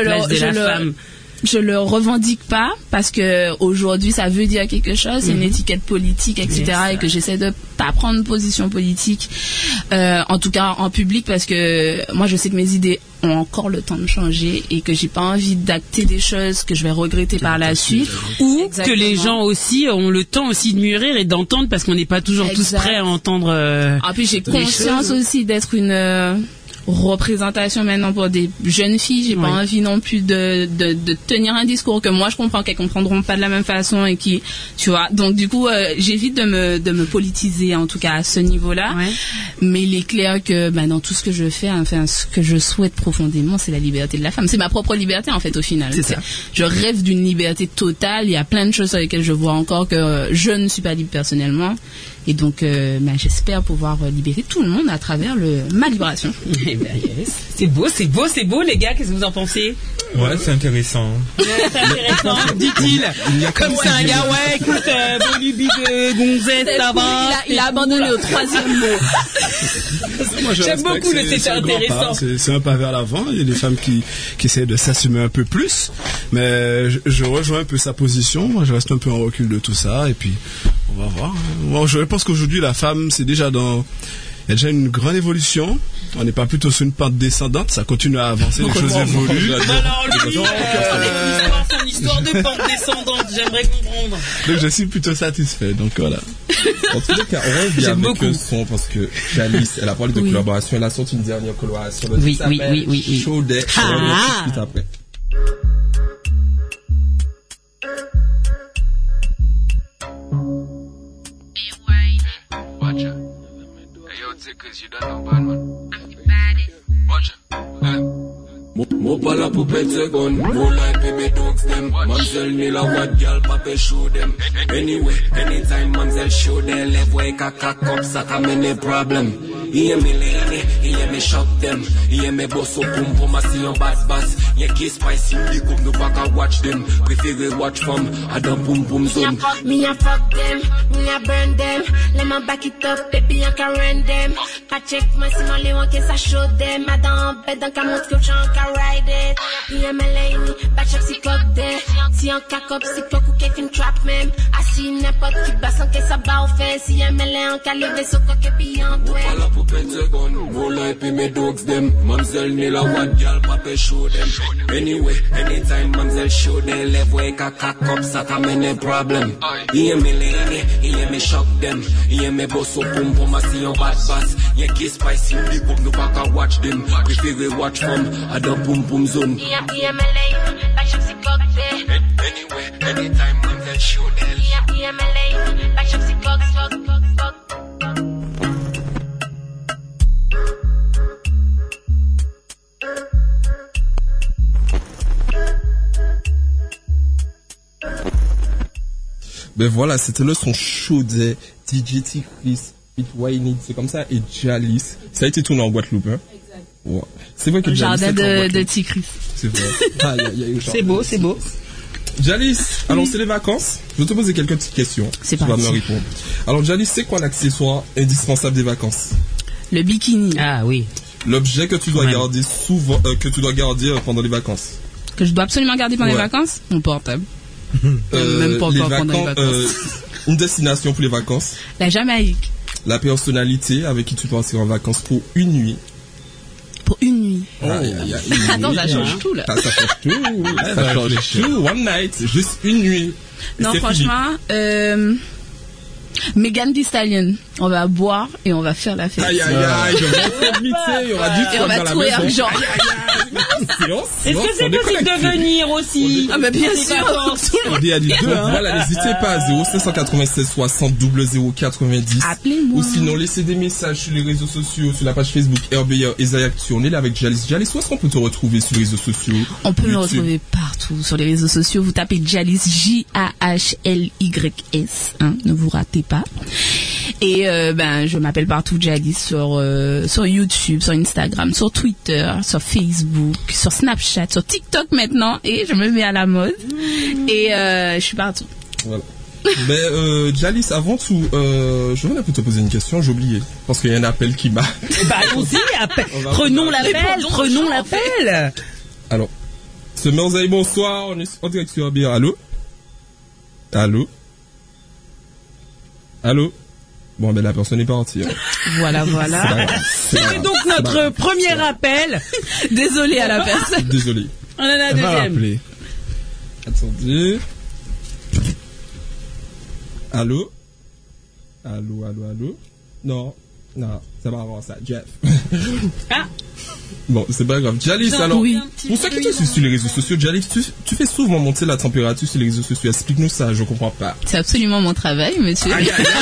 je le revendique pas parce que aujourd'hui ça veut dire quelque chose, c'est une étiquette politique, etc. Et que j'essaie de pas prendre position politique, en tout cas en public, parce que moi je sais que mes idées ont encore le temps de changer et que j'ai pas envie d'acter des choses que je vais regretter par la suite, ou que les gens aussi ont le temps aussi de mûrir et d'entendre, parce qu'on n'est pas toujours tous prêts à entendre. En plus, j'ai conscience aussi d'être une représentation maintenant pour des jeunes filles. J'ai pas envie non plus de tenir un discours que moi je comprends, qu'elles comprendront pas de la même façon et qui, tu vois. Donc du coup, j'évite de me politiser, en tout cas à ce niveau-là. Mais il est clair que dans tout ce que je fais, enfin ce que je souhaite profondément, c'est la liberté de la femme. C'est ma propre liberté en fait au final. C'est ça. Je rêve d'une liberté totale. Il y a plein de choses sur lesquelles je vois encore que je ne suis pas libre personnellement. Et donc, j'espère pouvoir libérer tout le monde à travers ma libération. C'est beau, les gars. Qu'est-ce que vous en pensez? Ouais, c'est intéressant. C'est intéressant, dit-il. Comme ça, un gars, écoute, Bolibi de gonzette, ça va. Il a abandonné au 3e mot. Moi, j'aime beaucoup le c'est intéressant. C'est un pas vers l'avant. Il y a des femmes qui essaient de s'assumer un peu plus. Mais je rejoins un peu sa position. Moi, je reste un peu en recul de tout ça. Et puis, on va voir. Moi, je pense qu'aujourd'hui, la femme, c'est déjà il y a déjà une grande évolution. On n'est pas plutôt sur une pente descendante, ça continue à avancer, les choses évoluent. Alors lui, son histoire de pente descendante, j'aimerais comprendre. Donc je suis plutôt satisfait, donc voilà. En tout cas, on revient avec le son, parce que Janice, elle a parlé de collaboration, elle a sorti une dernière collaboration. Oui. Chaudet, on va tout de suite après. Watch out. Hey, yo, Tickers, you done no bad, man. I'm the baddest. Watch out. Mo pala pou pete gun, mo like baby dogs them. Mamsel nila what girl pape show them. Anyway, anytime mamsel show them, left way cock up, saka many problem. Iye me lady, iye me shock them. Iye me boss up pum pum, I see on bass. Ye kiss spicy, big up no back and watch them. Prefer watch from, I don't boom boom zone. Me a fuck them, me a burn them. Let me back it up, baby, I can run them. I check my sim, only one case I show them. I don't bet, donc I monte que j'en can ride it. Iye me lady, back check si cock there. Si on cack up, si cock ou quelqu'un trap même. I see n'importe qui basse en caisse à bas au fait. Si y'a me lay en calibre, so cock et puis en doué. Pentagon, roll up in me dogs them. Mamsel nila what girl pape show them. Anyway, anytime mamsel show them, left way cock up, saka many problem. Iye me lady, iye me shock them. Iye me boss up pum pum, I see on bass. Ye kiss spicy, big up no back and watch them. Prefer watch from, I don't boom boom zone. Iye me lady, back check si cock there. Anyway, anytime mamsel show them. Iye me lady, back check si cock. Ben voilà, c'était le son chaud des DJ T-Chris, It Wayne, c'est comme ça, et Jalis. Ça a été tourné en Guadeloupe, hein. Ouais. C'est vrai que le Jalis, jardin de T-Chris. C'est vrai. C'est beau, c'est beau. Jalis, alors c'est les vacances. Je vais te poser quelques petites questions. C'est tu parti. vas me répondre. Alors Jalis, c'est quoi l'accessoire indispensable des vacances? Le bikini. Ah oui. L'objet que tu dois garder souvent, que tu dois garder pendant les vacances. Que je dois absolument garder pendant les vacances? Mon portable. Même pas encore pendant les vacances. Une destination pour les vacances. La Jamaïque. La personnalité avec qui tu partir en vacances pour une nuit. Pour une nuit. Oh. Attends, ça change tout là. Ça change tout. Ça change tout. One night, juste une nuit. Et non, franchement, Megan Thee Stallion. On va boire et on va faire la fête. Aïe, aïe, aïe, je vais être mixé. Il y aura du et on va trouver argent. Est-ce que c'est possible de venir aussi? Ah, mais bien sûr. On dit à les deux, hein. Voilà, n'hésitez pas à 0596 60 00 90. Appelez-moi. Ou sinon, laissez des messages sur les réseaux sociaux, sur la page Facebook RBR et Zayactu. On est là avec Jalis. Jalis, où est-ce qu'on peut te retrouver sur les réseaux sociaux? On peut me retrouver partout sur les réseaux sociaux. Vous tapez Jalis, J-A-H-L-Y-S. Hein, ne vous ratez pas. Et je m'appelle partout Jalis sur YouTube, sur Instagram, sur Twitter, sur Facebook, sur Snapchat, sur TikTok maintenant. Et je me mets à la mode. Et je suis partout. Voilà. Mais Jalis, avant tout, je venais pour te poser une question, j'ai oublié. Parce qu'il y a un appel qui m'a... Bah allons-y, prenons l'appel. Alors, Merzaï, bonsoir, on est en direct sur RBR. Allô? Allô? Allô? Bon, ben la personne est partie. Hein. Voilà. C'était donc notre premier appel. Désolé à la personne. Désolé. On en a un deuxième. Attendez. Allô? Non, ça va avoir ça. Jeff. Ah. Bon, c'est pas grave. Jalis, alors, pour ceux qui te suivent sur les réseaux sociaux, Jalis, tu fais souvent monter la température sur les réseaux sociaux. Explique-nous ça, je comprends pas. C'est absolument mon travail, monsieur.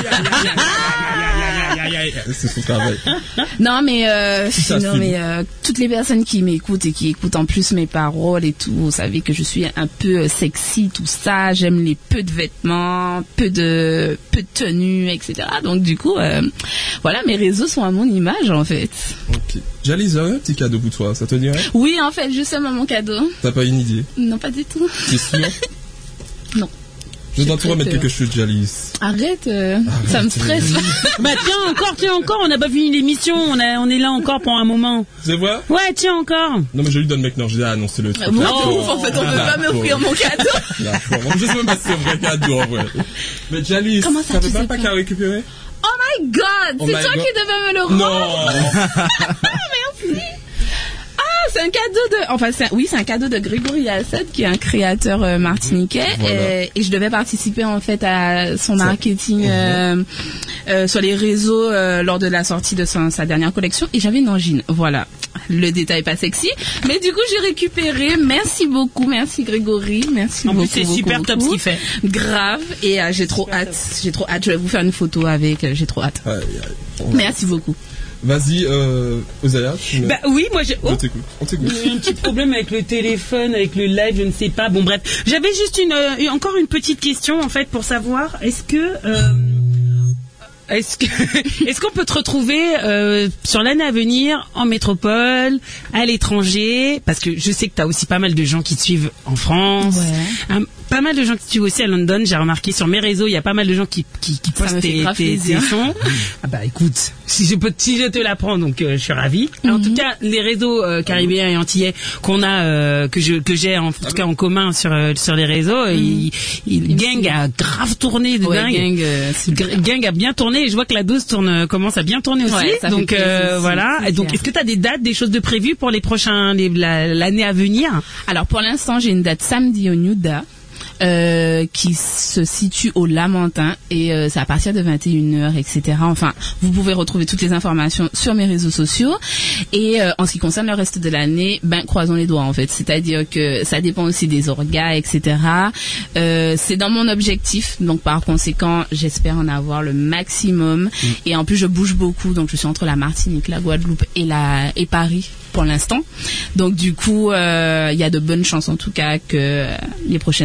C'est son travail. Non, mais toutes les personnes qui m'écoutent et qui écoutent en plus mes paroles et tout, vous savez que je suis un peu sexy, tout ça. J'aime les peu de vêtements, peu de tenues, etc. Donc du coup, voilà, mes réseaux sont à mon image en fait. Ok. Jalis, j'ai un petit cadeau pour toi, ça te dirait? Oui, en fait, justement mon cadeau. T'as pas une idée? Non, pas du tout. T'es sûr? Non. Je dois te remettre quelque chose, Jalis. Arrête, ça me stresse. Bah tiens encore, on n'a pas fini l'émission, on est là encore pour un moment. C'est vrai? Ouais, tiens encore. Non mais je lui donne maintenant, je dis c'est le truc. Bon, en fait, on peut pas m'offrir mon cadeau. D'accord, je sais même pas si c'est un vrai cadeau en vrai. Mais Jalis, ça fait pas qu'à récupérer? Oh my god, c'est toi qui devais me le rendre. Non. Merci. C'est un cadeau c'est un cadeau de Grégory Assad qui est un créateur martiniquais. Voilà. Et je devais participer en fait à son marketing sur les réseaux lors de la sortie de sa dernière collection et j'avais une angine. Voilà. Le détail pas sexy, mais du coup j'ai récupéré. Merci beaucoup, merci Grégory, merci beaucoup. En plus c'est super top ce qu'il fait. Grave et j'ai trop hâte. Je vais vous faire une photo avec. J'ai trop hâte. Merci beaucoup. Vas-y, Ozaya. Bah oui, moi j'ai. On t'écoute. J'ai un petit problème avec le téléphone, avec le live, je ne sais pas. Bon bref, j'avais juste encore une petite question en fait pour savoir est-ce qu'on peut te retrouver sur l'année à venir en métropole, à l'étranger, parce que je sais que tu as aussi pas mal de gens qui te suivent en France. Ouais. Pas mal de gens qui te suivent aussi à London. J'ai remarqué sur mes réseaux, il y a pas mal de gens qui postent tes sons. Ah bah écoute, si je te l'apprends, donc je suis ravie. En tout cas, les réseaux caribéens et antillais qu'on a, que j'ai en tout cas en commun sur les réseaux, Gang a grave tourné de dingue. Gang a bien tourné. Et je vois que la dose commence à bien tourner aussi. Ouais, donc voilà. Et donc, est-ce que tu as des dates, des choses de prévues pour l'année à venir? Alors pour l'instant, j'ai une date samedi au Nuda. Qui se situe au Lamentin et c'est à partir de 21h, etc. Enfin, vous pouvez retrouver toutes les informations sur mes réseaux sociaux. Et en ce qui concerne le reste de l'année, croisons les doigts en fait. C'est-à-dire que ça dépend aussi des orgas, etc. C'est dans mon objectif, donc par conséquent, j'espère en avoir le maximum. Et en plus, je bouge beaucoup, donc je suis entre la Martinique, la Guadeloupe et Paris pour l'instant. Donc du coup, il y a de bonnes chances en tout cas que les prochaines dates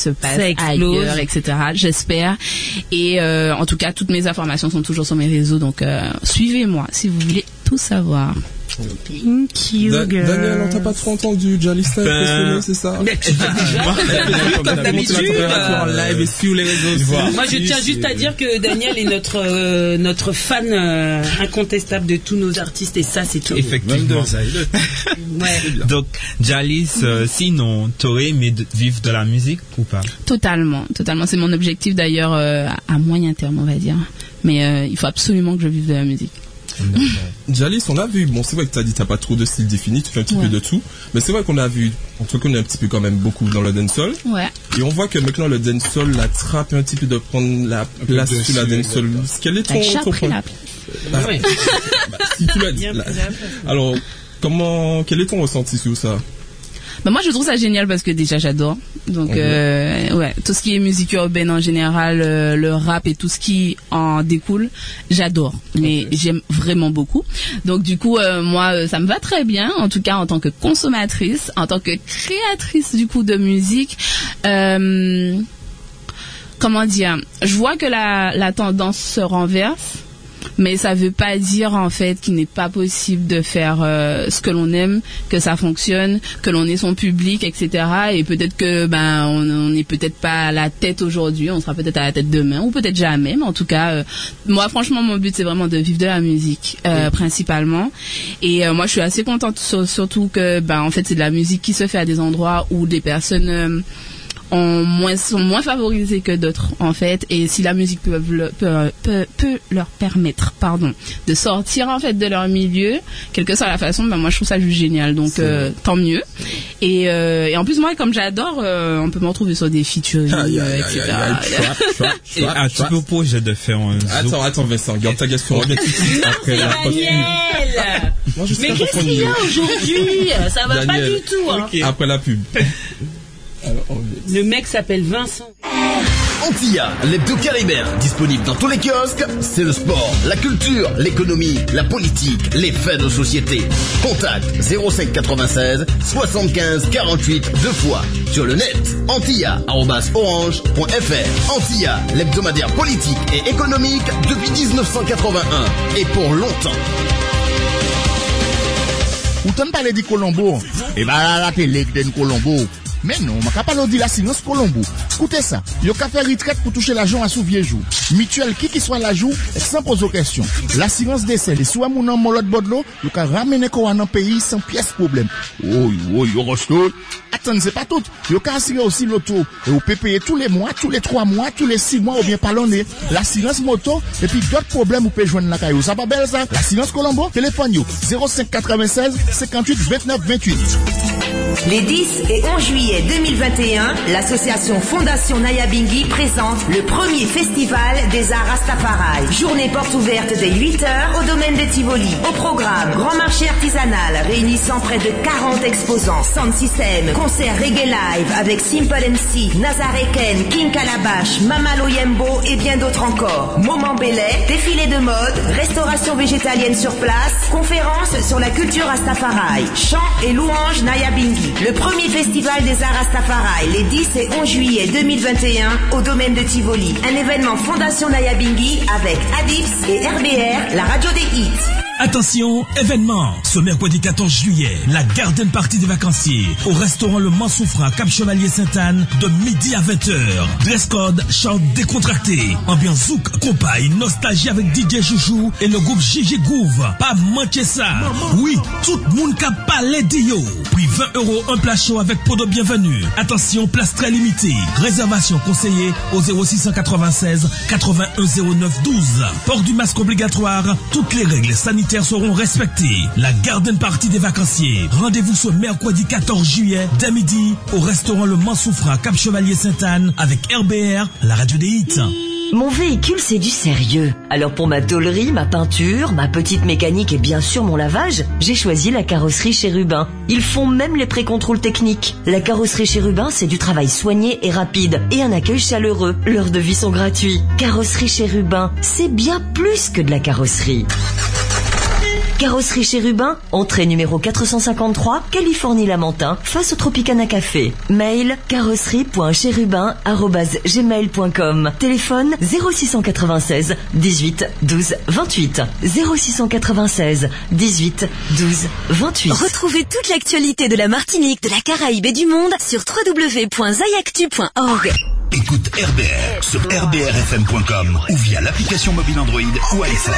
se passe ailleurs, etc. J'espère. Et en tout cas, toutes mes informations sont toujours sur mes réseaux, donc suivez-moi si vous voulez tout savoir. Thank you, girl. Daniel, on t'a pas trop entendu. Jalista est questionné, c'est ça? Mais tu fais déjà, comme d'habitude. En live et sur les réseaux. Moi, je tiens juste à dire que Daniel est notre fan incontestable de tous nos artistes, et ça, c'est tout. Effectivement. Ouais. Donc, Jalis, sinon, t'aurais aimé vivre de la musique ou pas? Totalement. C'est mon objectif d'ailleurs à moyen terme, on va dire. Mais il faut absolument que je vive de la musique. Jalis, on a vu, bon, c'est vrai que t'as dit t'as pas trop de style défini, tu fais un petit peu de tout, mais c'est vrai qu'on a vu, on te connaît un petit peu quand même beaucoup dans le dancehall. Ouais. Et on voit que maintenant le dancehall, la trappe un petit peu de prendre la place sur la dancehall. Quel est ton point? Si tu l'as dit. Alors, quel est ton ressenti sur ça? Bah moi je trouve ça génial parce que déjà j'adore, donc ouais, tout ce qui est musique urbaine en général, le rap et tout ce qui en découle, j'adore, mais j'aime vraiment beaucoup. Donc du coup moi ça me va très bien, en tout cas en tant que consommatrice, en tant que créatrice du coup de musique. Comment dire, je vois que la tendance se renverse. Mais ça veut pas dire en fait qu'il n'est pas possible de faire ce que l'on aime, que ça fonctionne, que l'on ait son public, etc. Et peut-être que on n'est peut-être pas à la tête aujourd'hui, on sera peut-être à la tête demain ou peut-être jamais. Mais en tout cas, moi franchement mon but c'est vraiment de vivre de la musique principalement. Et moi je suis assez contente surtout que en fait c'est de la musique qui se fait à des endroits où des personnes sont moins favorisés que d'autres en fait, et si la musique peut leur permettre de sortir en fait de leur milieu, quelle que soit la façon, moi je trouve ça juste génial, donc tant mieux. Et en plus moi comme j'adore, on peut me retrouver sur des featuring, etc. Et as-tu le projet de faire un zouk? Attends Vincent, garde ta question après la Daniel, mais qu'est-ce qu'il y a aujourd'hui? Ça va pas du tout hein. Après la pub. Alors, le mec s'appelle Vincent. Antilla, l'hebdo caribéen, disponible dans tous les kiosques. C'est le sport, la culture, l'économie, la politique, les faits de société. Contact 05 96 75 48 2 fois. Sur le net, antilla@orange.fr. Antilla, l'hebdomadaire politique et économique depuis 1981 et pour longtemps. Ou t'en parler de Colombo? Et la télé de Colombo. Mais non, je ne peux pas dire l'assurance Colombo. Écoutez ça, il y a fait retraite pour toucher l'argent à sous vieux jour. Mutuelle qui soit l'argent, sans poser de questions. L'assurance décès, les soins mon nom, l'autre bodlo, il y a ramené quoi dans le pays sans pièce problème. Oh, attends, c'est pas tout. Il y a assuré aussi l'auto. Et vous pouvez payer tous les mois, tous les 3 mois, tous les 6 mois ou bien pas l'année. L'assurance moto, et puis d'autres problèmes vous pouvez joindre la caillou. Ça va belle ça? L'assurance Colombo, téléphone 05 96 58 29 28. Les 10 et 11 juillet 2021, l'association Fondation Nyabinghi présente le premier festival des arts Rastafari. Journée porte ouverte dès 8h au domaine de Tivoli. Au programme, grand marché artisanal réunissant près de 40 exposants, sound system, concert reggae live avec Simple MC, Nazaré Ken, King Calabash, Mama Loyembo et bien d'autres encore. Moment Belay, défilé de mode, restauration végétalienne sur place, conférence sur la culture Rastafari, chant et louange Nyabinghi. Le premier festival des arts Rastafari, les 10 et 11 juillet 2021 au domaine de Tivoli. Un événement Fondation Nyabinghi avec Adix et RBR, la radio des hits. Attention, événement, ce mercredi 14 juillet, la garden party des vacanciers au restaurant Le Mansoufra, Cap Chevalier Sainte-Anne de midi à 20h. Dress code, chant décontracté, ambiance zouk, compagne, nostalgie avec DJ Chouchou et le groupe Gigi Groove. Pas manquer ça. Oui, tout le monde qui a parlé d'Io. Prix 20 € un plat chaud avec pot de bienvenue. Attention, place très limitée. Réservation conseillée au 0696 8109 12. Port du masque obligatoire, toutes les règles sanitaires seront respectés. La garden party des vacanciers. Rendez-vous ce mercredi 14 juillet dès midi au restaurant Le Mansoufra, Cap Chevalier Sainte-Anne avec RBR, la radio des hits. Mon véhicule, c'est du sérieux. Alors pour ma tôlerie, ma peinture, ma petite mécanique et bien sûr mon lavage, j'ai choisi la carrosserie Chérubin. Ils font même les pré-contrôles techniques. La carrosserie Chérubin, c'est du travail soigné et rapide et un accueil chaleureux. Leurs devis sont gratuits. Carrosserie Chérubin, c'est bien plus que de la carrosserie. Carrosserie Chérubin, entrée numéro 453, Californie Lamentin, face au Tropicana Café. Mail carrosserie.chérubin@gmail.com. Téléphone 0696 18 12 28. 0696 18 12 28. Retrouvez toute l'actualité de la Martinique, de la Caraïbe et du monde sur www.zayactu.org. Écoute RBR sur rbr-fm.com ou via l'application mobile Android ou iPhone.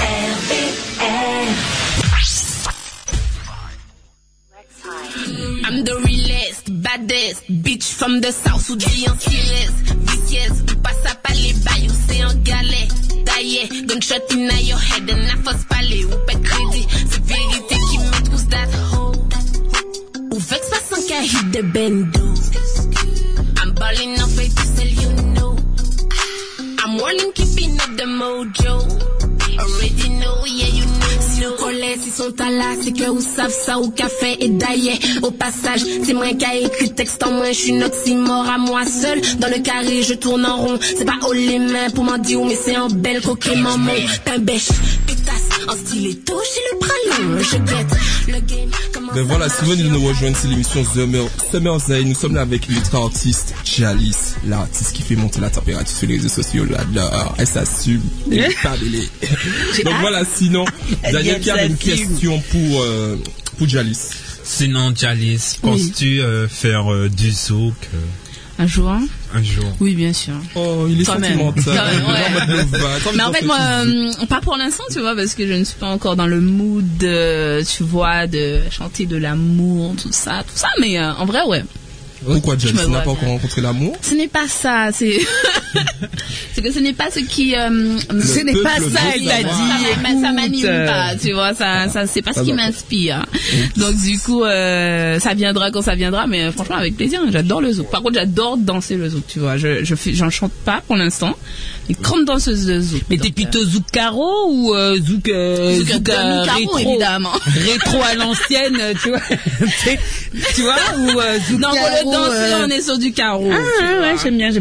I'm the realest, baddest bitch from the south ou dit en serious, vicious, ou passe à parler bail ou c'est en galet, taillé, gunshot in your head and I force parler ou pas crédit, c'est vérité qui me trouve that hoe, ou vex pas sans qu'à hit the bendo, I'm balling off it to sell you know, I'm warning keeping up the mojo, already know, yeah you know. Si on connaît, si sont à là, c'est que vous savez ça ou café et d'ailleurs. Au passage, c'est moi qui a écrit texte en moi, je suis une oxymore à moi seul. Dans le carré, je tourne en rond. C'est pas haut les mains pour m'en dire, mais c'est en belle coquille, maman. Pain bêche, pétasse, en stiletto, j'ai le pralin. Je guette le game. Ben voilà, si vous venez de nous rejoindre, c'est l'émission Summer Zay. Nous sommes là avec l'ultra artiste Jalis, l'artiste qui fait monter la température sur les réseaux sociaux. Là, elle s'assume, elle est pas délai. Donc voilà, sinon, Daniel qui avait une question pour Jalis. Sinon, Jalis, penses-tu faire du zouk un jour? Un jour. Oui, bien sûr. Oh, il est sentimental. Mais en fait, moi, pas pour l'instant, tu vois, parce que je ne suis pas encore dans le mood, tu vois, de chanter de l'amour, tout ça. Mais en vrai, ouais. Pourquoi Jalis n'a pas encore rencontré l'amour? Ce n'est pas ça, c'est que ce n'est pas ce qui ce n'est pas ça, il a dit. Ça m'anime pas, tu vois, ça c'est pas ce qui m'inspire. Donc du coup ça viendra quand ça viendra, mais franchement avec plaisir, j'adore le zouk. Par contre, j'adore danser le zouk, tu vois. J'en chante pas pour l'instant. Une grande danseuse de zouk. Mais t'es plutôt zouk caro ou zouk rétro, évidemment. Rétro à l'ancienne, tu vois. Tu vois, ou zouk non, pour le danser, on est sur du carreau. Ah ouais, j'aime bien.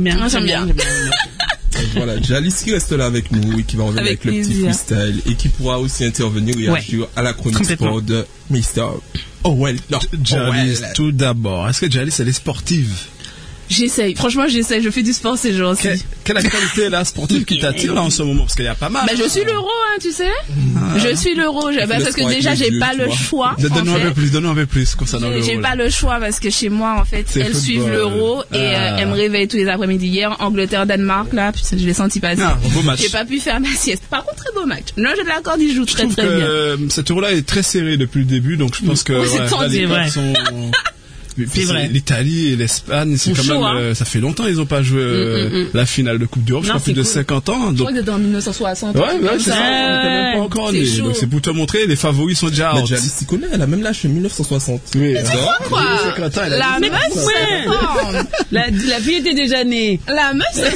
Voilà, Jalis qui reste là avec nous et qui va revenir avec le petit freestyle et qui pourra aussi intervenir et réagir à la chronique sport de Mr. Owell. Non, Jalis, tout d'abord. Est-ce que Jalis, elle est sportive? J'essaye, je fais du sport ces jours-ci. Quelle qualité là sportive qui t'attire là en ce moment? Parce qu'il y a pas mal. Bah, je suis l'euro, hein, tu sais. Je suis l'euro, parce que déjà j'ai pas le choix. Donne-nous un peu plus concernant l'euro. J'ai pas le choix parce que chez moi en fait, elles suivent l'euro et elles me réveillent tous les après-midi. Hier, Angleterre-Danemark, là, je l'ai senti passer. Beau match. J'ai pas pu faire ma sieste. Par contre, très beau match. Non, je l'accorde, il joue très très bien. Cet euro là est très serré depuis le début, donc je pense que les cartes sont... C'est vrai. L'Italie et l'Espagne, c'est quand chaud, même, ça fait longtemps ils ont pas joué la finale de Coupe d'Europe, je crois plus de 50 ans. Donc... Je crois que c'était en 1960. Ouais, c'est ça, on était même pas encore nés. Donc c'est pour te montrer, les favoris sont déjà out. Jalis s'y connaît, elle a même l'âge de 1960. Oui, quoi? La meuf, la fille était déjà née. La meuf, c'est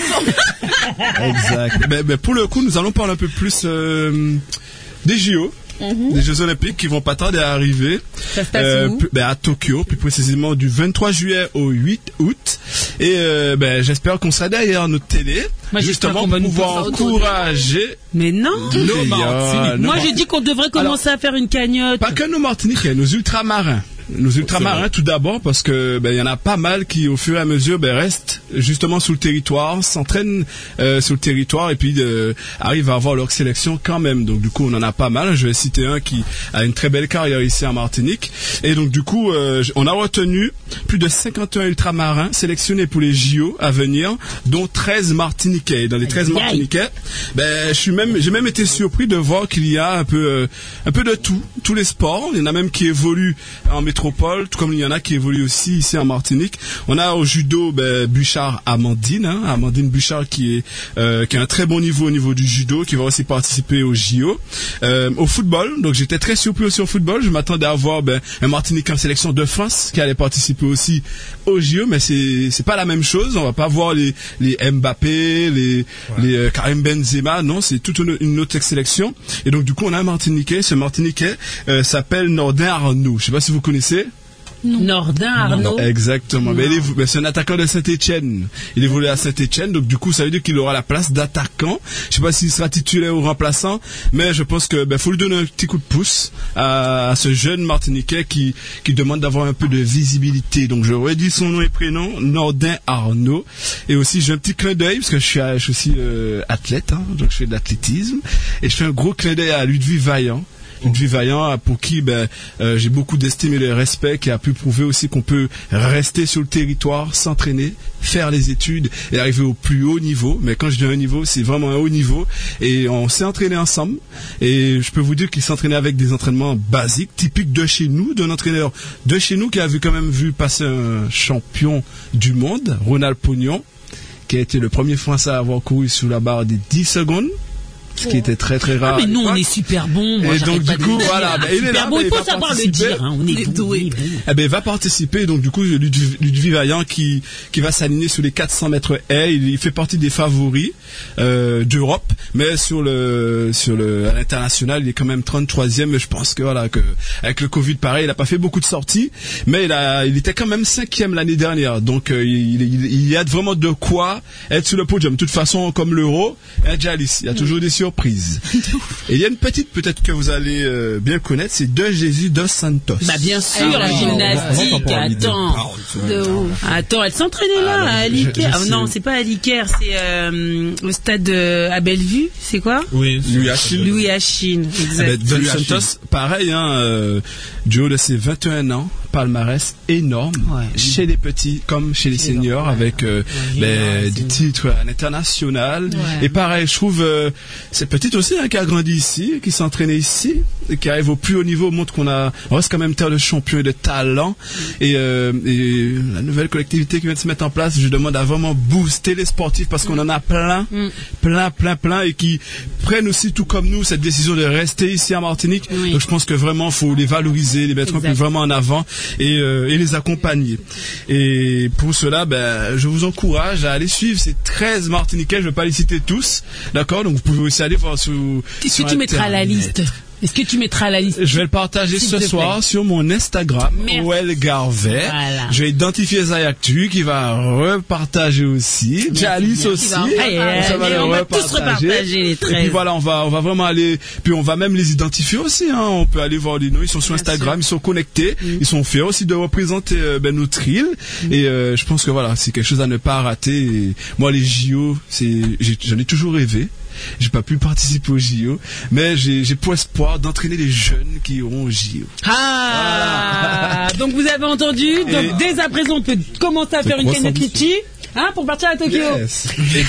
exact. Mais pour le coup, nous allons parler un peu plus des JO. Des Jeux Olympiques qui vont pas tarder à arriver à Tokyo, plus précisément du 23 juillet au 8 août. Et j'espère qu'on sera derrière notre télé, justement pour pouvoir encourager. Mais non, nos Martiniquais. Moi j'ai dit qu'on devrait commencer à faire une cagnotte. Pas que nos Martiniquais, nos ultramarins. Nos ultramarins tout d'abord parce que y en a pas mal qui au fur et à mesure restent justement sous le territoire, s'entraînent sur le territoire et puis arrivent à avoir leur sélection quand même. Donc du coup on en a pas mal. Je vais citer un qui a une très belle carrière ici en Martinique et donc du coup on a retenu plus de 51 ultramarins sélectionnés pour les JO à venir, dont 13 Martiniquais. Et dans les 13 Martiniquais, j'ai même été surpris de voir qu'il y a un peu de tous les sports. Il y en a même qui évoluent en métropole, tout comme il y en a qui évoluent aussi ici en Martinique. On a au judo Bouchard Amandine, Amandine Bouchard qui a un très bon niveau au niveau du judo, qui va aussi participer au JO. Au football, donc j'étais très surpris aussi au football. Je m'attendais à voir un Martiniquais en sélection de France qui allait participer aussi au JO, mais c'est pas la même chose. On va pas voir les Mbappé, les Karim Benzema, non, c'est toute une autre sélection. Et donc du coup on a un Martiniquais. Ce Martiniquais s'appelle Nordin Arnaud. Je sais pas si vous connaissez. Nordin Arnaud. Exactement. Mais c'est un attaquant de Saint-Etienne. Il évolue à Saint-Etienne, donc du coup, ça veut dire qu'il aura la place d'attaquant. Je sais pas s'il sera titulaire ou remplaçant, mais je pense que faut lui donner un petit coup de pouce à ce jeune Martiniquais qui demande d'avoir un peu de visibilité. Donc je redis son nom et prénom, Nordin Arnaud. Et aussi j'ai un petit clin d'œil parce que je suis aussi athlète, hein, donc je fais de l'athlétisme et je fais un gros clin d'œil à Ludwig Vaillant. Ludwig Vaillant, pour qui j'ai beaucoup d'estime et de respect, qui a pu prouver aussi qu'on peut rester sur le territoire, s'entraîner, faire les études et arriver au plus haut niveau. Mais quand je dis un niveau, c'est vraiment un haut niveau. Et on s'est entraîné ensemble. Et je peux vous dire qu'il s'entraînait avec des entraînements basiques, typiques de chez nous, d'un entraîneur de chez nous qui a quand même vu passer un champion du monde, Ronald Pognon, qui a été le premier Français à avoir couru sous la barre des 10 secondes. Ce qui était très très rare. Ah, mais nous on est super bons. Moi, et donc du coup voilà, il est là, bon, il faut savoir le dire. Hein, on est doué. Il va participer. Donc du coup Ludwig Vaillant qui va s'aligner sur les 400 mètres haies. Il fait partie des favoris d'Europe, mais sur à l'international il est quand même 33e. Mais je pense que avec le Covid pareil, il a pas fait beaucoup de sorties, mais il était quand même 5e l'année dernière. Donc il y a vraiment de quoi être sur le podium. De toute façon, comme l'Euro, il y a toujours des surprises. Et il y a une petite, peut-être que vous allez bien connaître, c'est De Jesus dos Santos. Bah bien sûr, la gymnastique. Attends, elle s'entraînait là à Aliquer. Non, c'est pas à Aliquer, c'est au stade à Bellevue. C'est quoi? Oui, Louis Achine. Exact. De Santos, pareil, du haut de ses 21 ans, palmarès énorme chez les petits comme chez les seniors, avec des titres à l'international. Et pareil, je trouve c'est petite aussi qui a grandi ici, qui s'entraînait ici, et qui arrive au plus haut niveau, montre qu'on reste quand même terre de champions et de talent. Et la nouvelle collectivité qui vient de se mettre en place, je demande à vraiment booster les sportifs parce qu'on en a plein, et qui prennent aussi, tout comme nous, cette décision de rester ici à Martinique. Donc je pense que vraiment faut les valoriser, les mettre un peu vraiment en avant et les accompagner. Et pour cela, je vous encourage à aller suivre ces 13 Martiniquais. Je ne vais pas les citer tous, d'accord? Donc vous pouvez aussi aller voir sur Est-ce que tu mettras la liste? Est-ce que tu mettras la liste? Je vais le partager ce soir sur mon Instagram, Well Garvet. Voilà. Je vais identifier Zayactu qui va repartager aussi. Jalis aussi. Ça va le repartager. Les 13. Et puis voilà, on va vraiment aller. Puis on va même les identifier aussi. On peut aller voir les noms. Ils sont sur Instagram, ils sont connectés. Ils sont fiers aussi de représenter notre île. Et je pense que voilà, c'est quelque chose à ne pas rater. Et moi, les JO, j'en ai toujours rêvé. J'ai pas pu participer au JO, mais j'ai pour espoir d'entraîner les jeunes qui iront au JO. Donc vous avez entendu. Donc dès à présent, on peut commencer à faire une cagnotte Litchi, pour partir à Tokyo. Yes.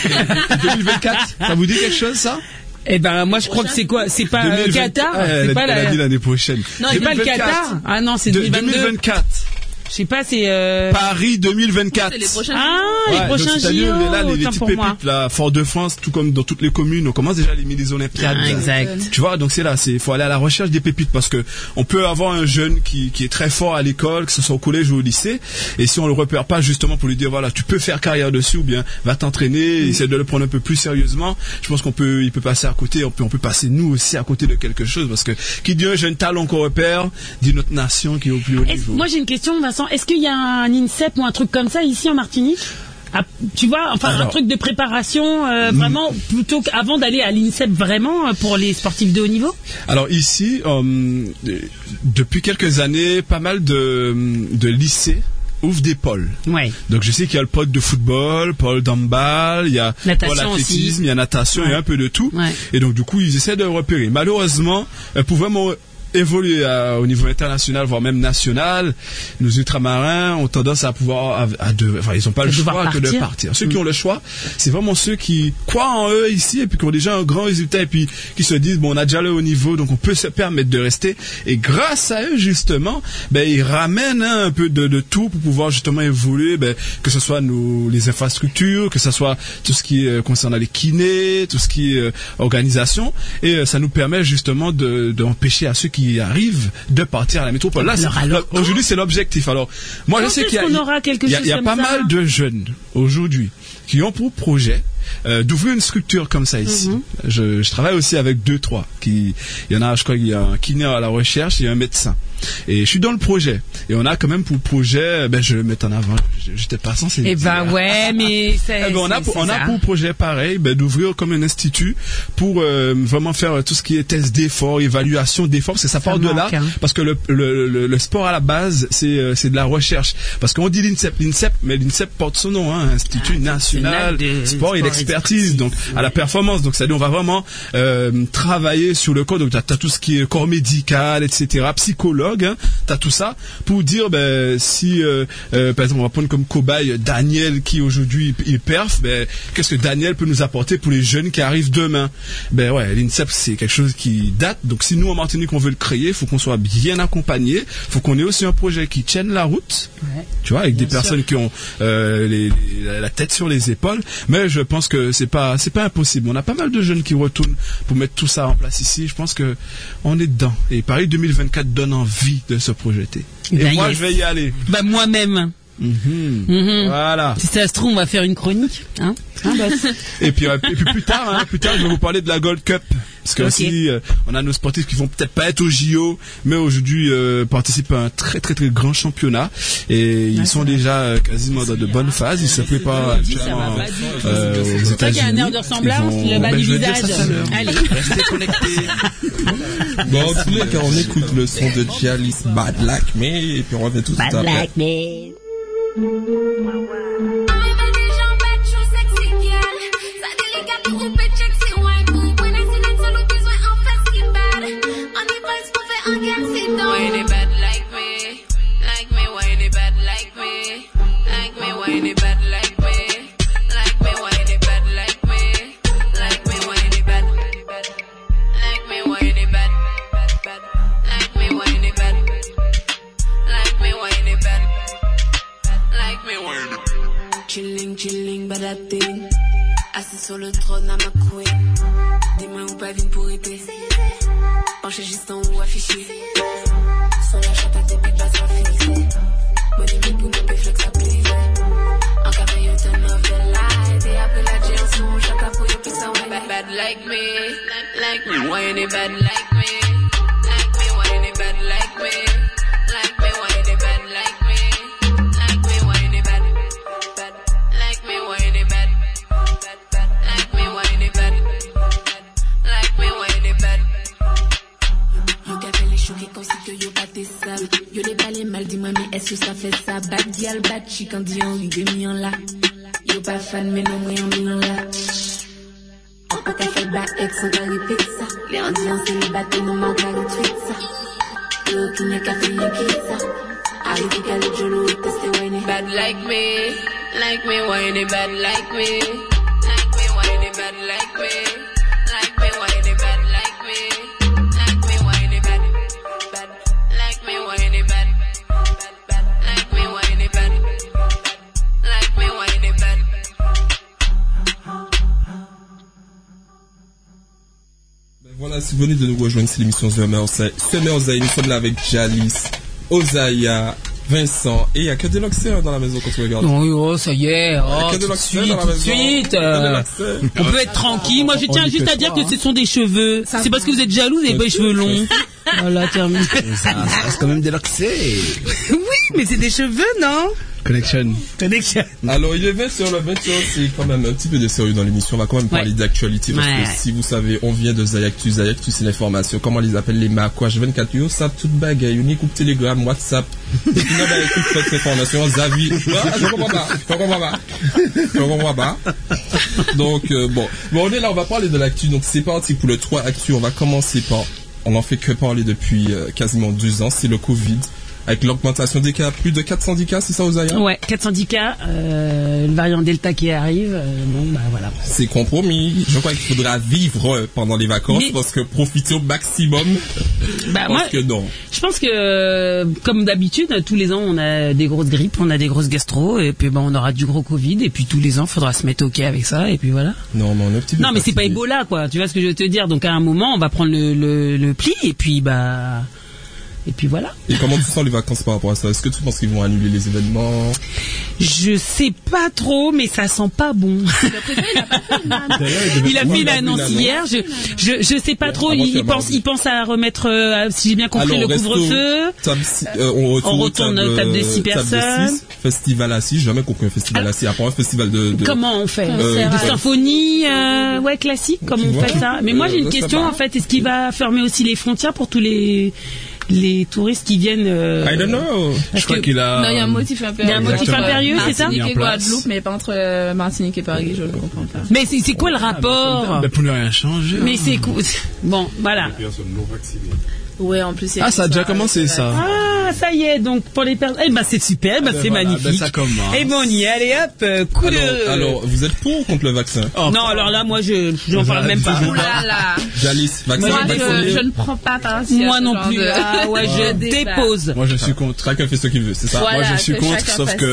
2024, ça vous dit quelque chose, ça? Moi je crois que c'est quoi? C'est pas le Qatar? C'est pas l'année prochaine. Non, c'est pas le Qatar. Ah non, c'est 2024. Je sais pas, c'est Paris 2024. C'est les prochains les prochains JO. Les petites pépites là, Fort-de-France, tout comme dans toutes les communes, on commence déjà les mini olympiades. Exact. Tu vois, donc c'est là, faut aller à la recherche des pépites parce que on peut avoir un jeune qui est très fort à l'école, que ce soit au collège ou au lycée, et si on le repère pas justement pour lui dire voilà, tu peux faire carrière dessus ou bien va t'entraîner, essaie de le prendre un peu plus sérieusement, je pense il peut passer à côté, on peut passer nous aussi à côté de quelque chose parce que qui dit un jeune talent qu'on repère, dit notre nation qui est au plus haut niveau. Moi j'ai une question, Vincent. Est-ce qu'il y a un INSEP ou un truc comme ça ici en Martinique? Tu vois, un truc de préparation vraiment plutôt qu'avant d'aller à l'INSEP vraiment pour les sportifs de haut niveau? Alors ici, depuis quelques années, pas mal de lycées ouvrent des pôles. Donc je sais qu'il y a le pôle de football, pôle d'handball, il y a pôle athlétisme, il y a natation, il y a un peu de tout. Et donc du coup, ils essaient de repérer. Malheureusement, pour vraiment évoluer au niveau international, voire même national, nos ultramarins ont tendance à pouvoir ils n'ont pas le choix que de partir. Ceux qui ont le choix, c'est vraiment ceux qui croient en eux ici et puis qui ont déjà un grand résultat et puis qui se disent on a déjà le haut niveau, donc on peut se permettre de rester. Et grâce à eux justement, ils ramènent un peu de tout pour pouvoir justement évoluer, que ce soit les infrastructures, que ce soit tout ce qui est concernant les kinés, tout ce qui est organisation, et ça nous permet justement d'empêcher à ceux qui arrivent de partir à la métropole. Là, aujourd'hui, c'est l'objectif. Alors, moi, je sais qu'il y a pas mal de jeunes aujourd'hui qui ont pour projet d'ouvrir une structure comme ça ici. Je travaille aussi avec 2-3 il y en a, je crois qu'il y a un kiné à la recherche et un médecin. Et je suis dans le projet. Et on a quand même pour projet, je vais le mettre en avant. J'étais pas censé. Eh ben ouais, mais on a pour projet pareil, d'ouvrir comme un institut pour vraiment faire tout ce qui est test d'effort, évaluation d'effort, parce que ça part de là. Parce que le sport à la base, c'est de la recherche. Parce qu'on dit l'INSEP, mais l'INSEP porte son nom, Institut National Sport et d'Expertise, donc à la performance. Donc c'est-à-dire on va vraiment travailler sur le corps. Donc t'as tout ce qui est corps médical, etc., psychologue, t'as tout ça pour dire si par exemple on va prendre comme cobaye Daniel qui aujourd'hui il perf, qu'est-ce que Daniel peut nous apporter pour les jeunes qui arrivent demain? L'INSEP c'est quelque chose qui date. Donc si nous en Martinique on veut le créer, faut qu'on soit bien accompagné, faut qu'on ait aussi un projet qui tienne la route, tu vois, avec des personnes qui ont la tête sur les épaules. Mais je pense que c'est pas impossible. On a pas mal de jeunes qui retournent pour mettre tout ça en place ici. Je pense que on est dedans. Et Paris 2024 donne envie de se projeter. Et moi, je vais y aller. Moi-même. Voilà. Si ça se trouve, on va faire une chronique, et puis plus tard, je vais vous parler de la Gold Cup, parce que aussi on a nos sportifs qui vont peut-être pas être au JO, mais aujourd'hui participent à un très très très grand championnat et ils sont déjà quasiment dans de bonnes phases. Ils se préparent actuellement aux États-Unis. Il y a un air de ressemblance, le bas du visage. Allez, restez connectés. Bon, en tous les cas, on écoute le son de Jalis, Bad Like Me, et puis on revient tout de suite après. Bad Like Me. Chilling, badating. Assis sur le trône à ma queen. Dis-moi où pas vine pour été. Penché juste en haut affiché. Sur la chatte à tes pipes pas sans fixer. Money me pour me flex à privé. En café yo te novella. Et après la j'ai un son. Chatte à pour yo plus ça ouais. Bad like me. Why ain't it bad like me? Like me, why ain't it bad like me? Like me, why ain't it bad like me? Like me, why ain't it bad? Like me, why ain't it bad? Like me, why ain't it bad? Like me, why ain't it bad? Yo gâté les choqués comme si que yo batté sale. Yo déballé mal, dis-moi mais est-ce que ça fait ça? Bad dial, bad chic, en dit en rive, mis en là. Yo pas fan, mais non, moi en mis en là. On pas qu'à faire bas ex, on va répéter ça. Les indiens, c'est les battés, non, manque à retweet ça. Yo qui n'est qu'à faire rien qui ça. Arrivé qu'à le jolo, testé, why ain't bad like me? Like me, why ain't it bad like me? Like me, why ain't it bad like me? Like me, why ain't it bad like me? Like me, why ain't it bad? Like me, why ain't it bad? Like me, why ain't it bad? Like me, why ain't it bad? Voilà, si vous venez de nous rejoindre, c'est l'émission Summer Zay. Nous sommes là avec Jalis, Ozaya, Vincent, et il n'y a que de l'oxy dans la maison quand tu regardes. Non, ça y est, tout de suite. On peut être tranquille. Moi, je tiens juste à dire que ce sont des cheveux. C'est parce que vous êtes jaloux, vous n'avez pas les cheveux longs. Voilà, terminé. Ça reste quand même de l'oxy. Oui, mais c'est des cheveux, non? Connection. Alors, il est 20h, le 20h, c'est quand même un petit peu de sérieux dans l'émission. On va quand même parler d'actualité parce que si vous savez, on vient de Zayactu. Zayactu, c'est l'information. Comment on les appelle les macouages 24 yo, ça, toute bagaille. Unique ou Telegram, WhatsApp. Et puis, non, écoute, cette information, Zavi. Je comprends pas. Donc, bon, on est là, on va parler de l'actu. Donc, c'est parti pour le 3 actu. On va commencer par, on n'en fait que parler depuis quasiment 2 ans. C'est le Covid. Avec l'augmentation des cas, plus de 410 cas, c'est ça, Ozaya? Ouais, 410 cas, le variant Delta qui arrive, voilà. C'est compromis. Je crois qu'il faudra vivre pendant les vacances parce que profiter au maximum. Non. Je pense que, comme d'habitude, tous les ans, on a des grosses grippes, on a des grosses gastro, et puis on aura du gros Covid, et puis tous les ans, il faudra se mettre OK avec ça, et puis voilà. Non, mais on est un petit peu. Non, mais c'est pas Ebola, quoi. Tu vois ce que je veux te dire? Donc, à un moment, on va prendre le pli, et puis, Et puis voilà. Et comment tu sens les vacances par rapport à ça? Est-ce que tu penses qu'ils vont annuler les événements? Je sais pas trop, mais ça sent pas bon. Il a fait l'annonce hier. Je sais pas trop. Il pense à remettre, si j'ai bien compris, le couvre-feu. On retourne table de 6 personnes. Festival assis. J'ai jamais compris un festival assis. À part un festival de. Comment on fait? De symphonie, classique. Comment on fait ça? Mais moi j'ai une question en fait. Est-ce qu'il va fermer aussi les frontières pour tous les touristes qui viennent I don't know. Je crois qu'il a... Non, il y a un motif impérieux. Il y a un motif impérieux, c'est ça? Martinique et Guadeloupe, mais pas entre Martinique et Paris, je ne comprends pas. Mais c'est quoi le rapport? Pour ne rien changer. Mais c'est cool. Bon, voilà. Ouais, en plus. Ça a déjà commencé, ça. Ah, ça y est, donc pour les personnes. Eh ben, c'est super, c'est magnifique. Ça commence. Et bon, on y est, allez hop, coup de. Alors, vous êtes pour ou contre le vaccin? Non, alors là, moi, j'en parle même pas. Oulala. Jalis, vaccin. Moi, je ne prends pas part. Moi non plus. Ah ouais, je dépose. Moi, je suis contre. Chacun fait ce qu'il veut, c'est ça? Voilà, moi, je suis contre, sauf que,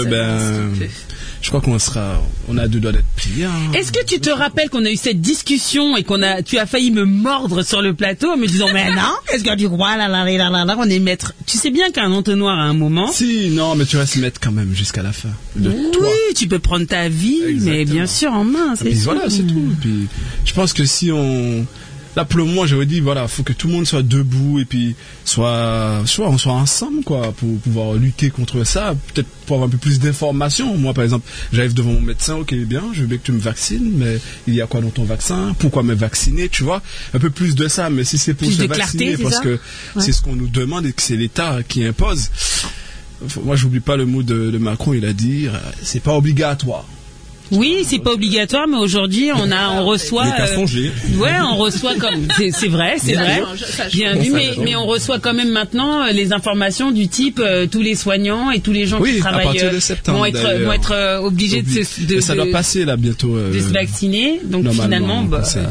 je crois on a deux doigts d'être pliés. Hein. Est-ce que tu te rappelles qu'on a eu cette discussion et tu as failli me mordre sur le plateau en me disant mais non, qu'est-ce que tu crois là, on est maître. Tu sais bien qu'un entonnoir à un moment. Si, non, mais tu restes maître quand même jusqu'à la fin. Oui, tu peux prendre ta vie, mais bien sûr en main. Et puis voilà, c'est tout. Puis je pense que si là pour le moment j'aurais dit voilà, faut que tout le monde soit debout et puis on soit ensemble quoi pour pouvoir lutter contre ça, peut-être pour avoir un peu plus d'informations. Moi par exemple, j'arrive devant mon médecin, ok bien, je veux bien que tu me vaccines, mais il y a quoi dans ton vaccin, pourquoi me vacciner, tu vois, un peu plus de ça. Mais si c'est pour se vacciner parce que c'est ce qu'on nous demande et que c'est l'État qui impose, moi j'oublie pas le mot de Macron, il a dit c'est pas obligatoire. Oui, c'est pas obligatoire, mais aujourd'hui on reçoit. On reçoit comme c'est vrai. Bien vu, mais on reçoit quand même maintenant les informations du type tous les soignants et tous les gens qui travaillent vont être obligés de ça doit passer là bientôt de se vacciner. Donc finalement,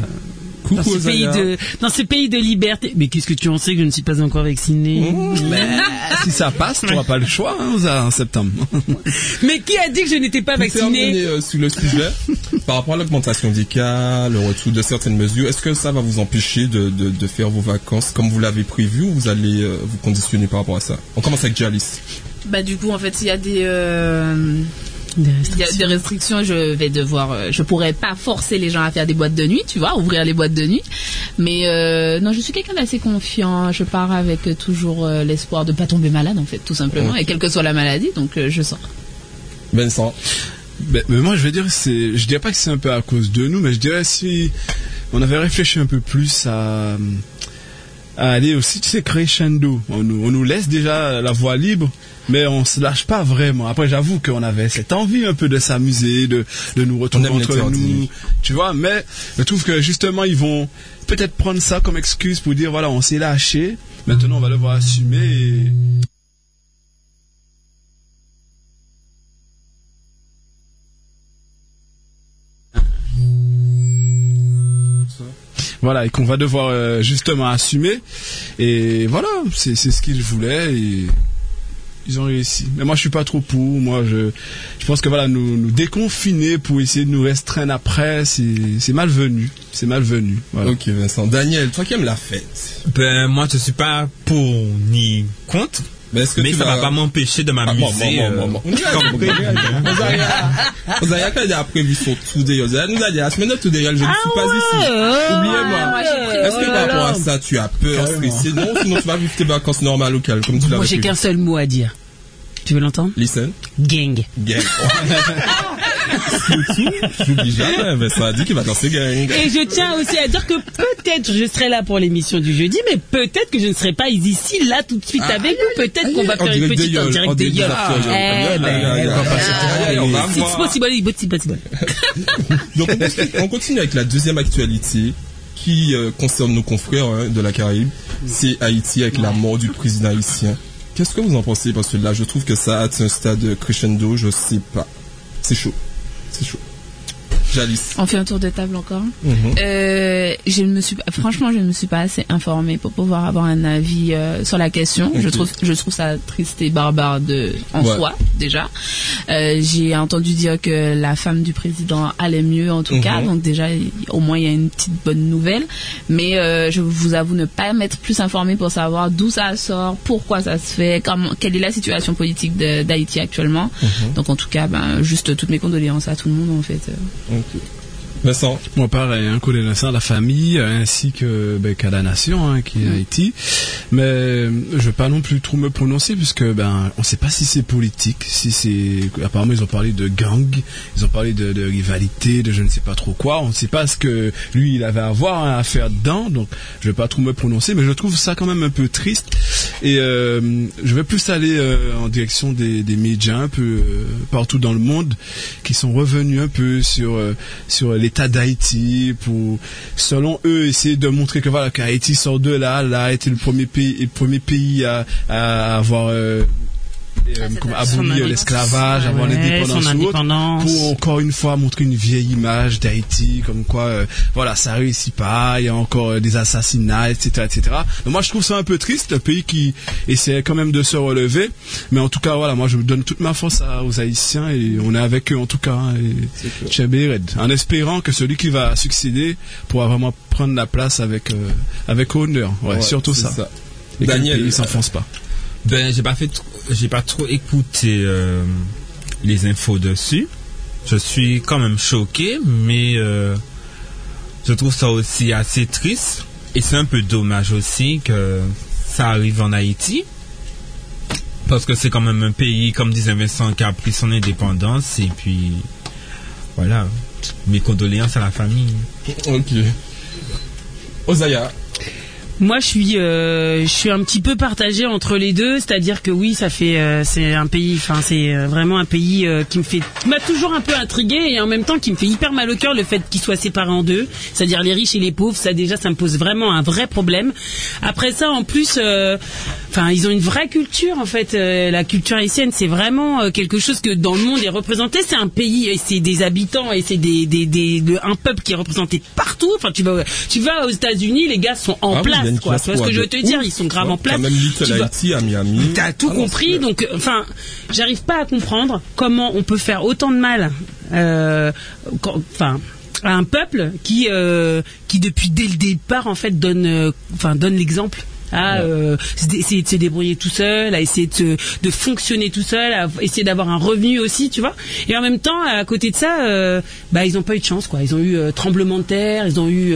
dans ce pays de liberté. Mais qu'est-ce que tu en sais que je ne suis pas encore vacciné? Si ça passe, tu n'auras pas le choix en septembre. Mais qui a dit que je n'étais pas vacciné? Sur le sujet, par rapport à l'augmentation des cas, le retour de certaines mesures, est-ce que ça va vous empêcher de faire vos vacances comme vous l'avez prévu ou vous allez vous conditionner par rapport à ça? On commence avec Jalis. Du coup, en fait, il y a des restrictions, je pourrais pas forcer les gens à faire des boîtes de nuit, tu vois, ouvrir les boîtes de nuit. Mais non, je suis quelqu'un d'assez confiant. Je pars avec toujours l'espoir de pas tomber malade, en fait, tout simplement, et quelle que soit la maladie, donc je sors. Vincent. Mais moi, je dirais pas que c'est un peu à cause de nous, mais je dirais si on avait réfléchi un peu plus à aller aussi, tu sais, crescendo. On nous laisse déjà la voie libre, mais on se lâche pas vraiment. Après, j'avoue qu'on avait cette envie un peu de s'amuser, de nous retrouver entre nous, tu vois. Mais je trouve que justement, ils vont peut-être prendre ça comme excuse pour dire voilà, on s'est lâché. Maintenant, on va devoir assumer et... Voilà, et qu'on va devoir justement assumer. Et voilà, c'est ce qu'ils voulaient et ils ont réussi. Mais moi, je suis pas trop pour. Moi, je pense que voilà, nous déconfiner pour essayer de nous restreindre après, c'est malvenu. C'est malvenu. Voilà. Ok, Vincent. Daniel, toi qui aimes la fête. Moi, je suis pas pour ni contre. Mais ça va pas m'empêcher de m'amuser. Vous avez prévu sur tout d'ailleurs. Nous a dit la semaine de tout d'ailleurs, je ne suis pas ici. Oubliez-moi. Est-ce que par rapport à ça, tu as peur, stressé? Non, sinon tu vas vivre tes vacances normales ou calmes, comme tu l'avais. Moi, j'ai qu'un seul mot à dire. Tu veux l'entendre? Listen. Gang. J'oublie jamais, mais ça a dit qu'il va danser gang. Et je tiens aussi à dire que peut-être je serai là pour l'émission du jeudi, mais peut-être que je ne serai pas ici, là, tout de suite avec vous. Peut-être qu'on va faire une petite en direct de Yol. C'est possible. Donc, on continue avec la deuxième actualité qui concerne nos confrères de la Caraïbe. C'est Haïti avec la mort du président haïtien. Qu'est-ce que vous en pensez? Parce que là, je trouve que ça a atteint un stade crescendo, je sais pas. C'est chaud. Jalice. On fait un tour de table encore. Mm-hmm. Franchement, je ne me suis pas assez informée pour pouvoir avoir un avis sur la question. Okay. Je trouve ça triste et barbare en soi, déjà. J'ai entendu dire que la femme du président allait mieux, en tout cas. Donc déjà, au moins, il y a une petite bonne nouvelle. Mais je vous avoue ne pas m'être plus informée pour savoir d'où ça sort, pourquoi ça se fait, quelle est la situation politique d'Haïti actuellement. Donc en tout cas, juste toutes mes condoléances à tout le monde, en fait. Okay. Vincent. Moi, pareil, condoléances à la famille, ainsi qu'à la nation, qui est Haïti. Mais je vais pas non plus trop me prononcer, puisque, on sait pas si c'est politique, apparemment, ils ont parlé de gang, ils ont parlé de rivalité, de je ne sais pas trop quoi. On ne sait pas ce que lui, il avait à faire dedans, donc je vais pas trop me prononcer, mais je trouve ça quand même un peu triste. Et je vais plus aller en direction des médias un peu partout dans le monde, qui sont revenus un peu sur l'état d'Haïti pour, selon eux, essayer de montrer que voilà, qu'Haïti sort de là a été le premier pays à avoir abolir l'esclavage, avoir l'indépendance, pour encore une fois montrer une vieille image d'Haïti, comme quoi ça réussit pas, il y a encore des assassinats, etc. Donc moi je trouve ça un peu triste, un pays qui essaie quand même de se relever, mais en tout cas moi je donne toute ma force aux Haïtiens et on est avec eux en tout cas, en espérant que celui qui va succéder pourra vraiment prendre la place avec honneur, surtout ça. Et Daniel, il s'enfonce pas. J'ai pas trop écouté les infos dessus. Je suis quand même choqué, mais je trouve ça aussi assez triste. Et c'est un peu dommage aussi que ça arrive en Haïti. Parce que c'est quand même un pays, comme disait Vincent, qui a pris son indépendance. Et puis, voilà. Mes condoléances à la famille. Ok. Osaya. Moi, je suis un petit peu partagée entre les deux, c'est-à-dire que oui, c'est un pays, c'est vraiment un pays qui m'a toujours un peu intriguée et en même temps qui me fait hyper mal au cœur le fait qu'il soit séparé en deux, c'est-à-dire les riches et les pauvres. Ça déjà, ça me pose vraiment un vrai problème. Après ça, en plus, ils ont une vraie culture en fait. La culture haïtienne, c'est vraiment quelque chose que dans le monde est représenté. C'est un pays et c'est des habitants et c'est un peuple qui est représenté partout. Enfin, tu vas aux États-Unis, les gars sont en place. Tu vois ce que je veux te dire, ils sont grave en place. Même Haïti, à Miami. T'as tout compris, donc j'arrive pas à comprendre comment on peut faire autant de mal à un peuple qui depuis dès le départ en fait donne l'exemple. À essayer de se débrouiller tout seul, à essayer de fonctionner tout seul, à essayer d'avoir un revenu aussi, tu vois. Et en même temps, à côté de ça, ils ont pas eu de chance, quoi. Ils ont eu tremblement de terre, ils ont eu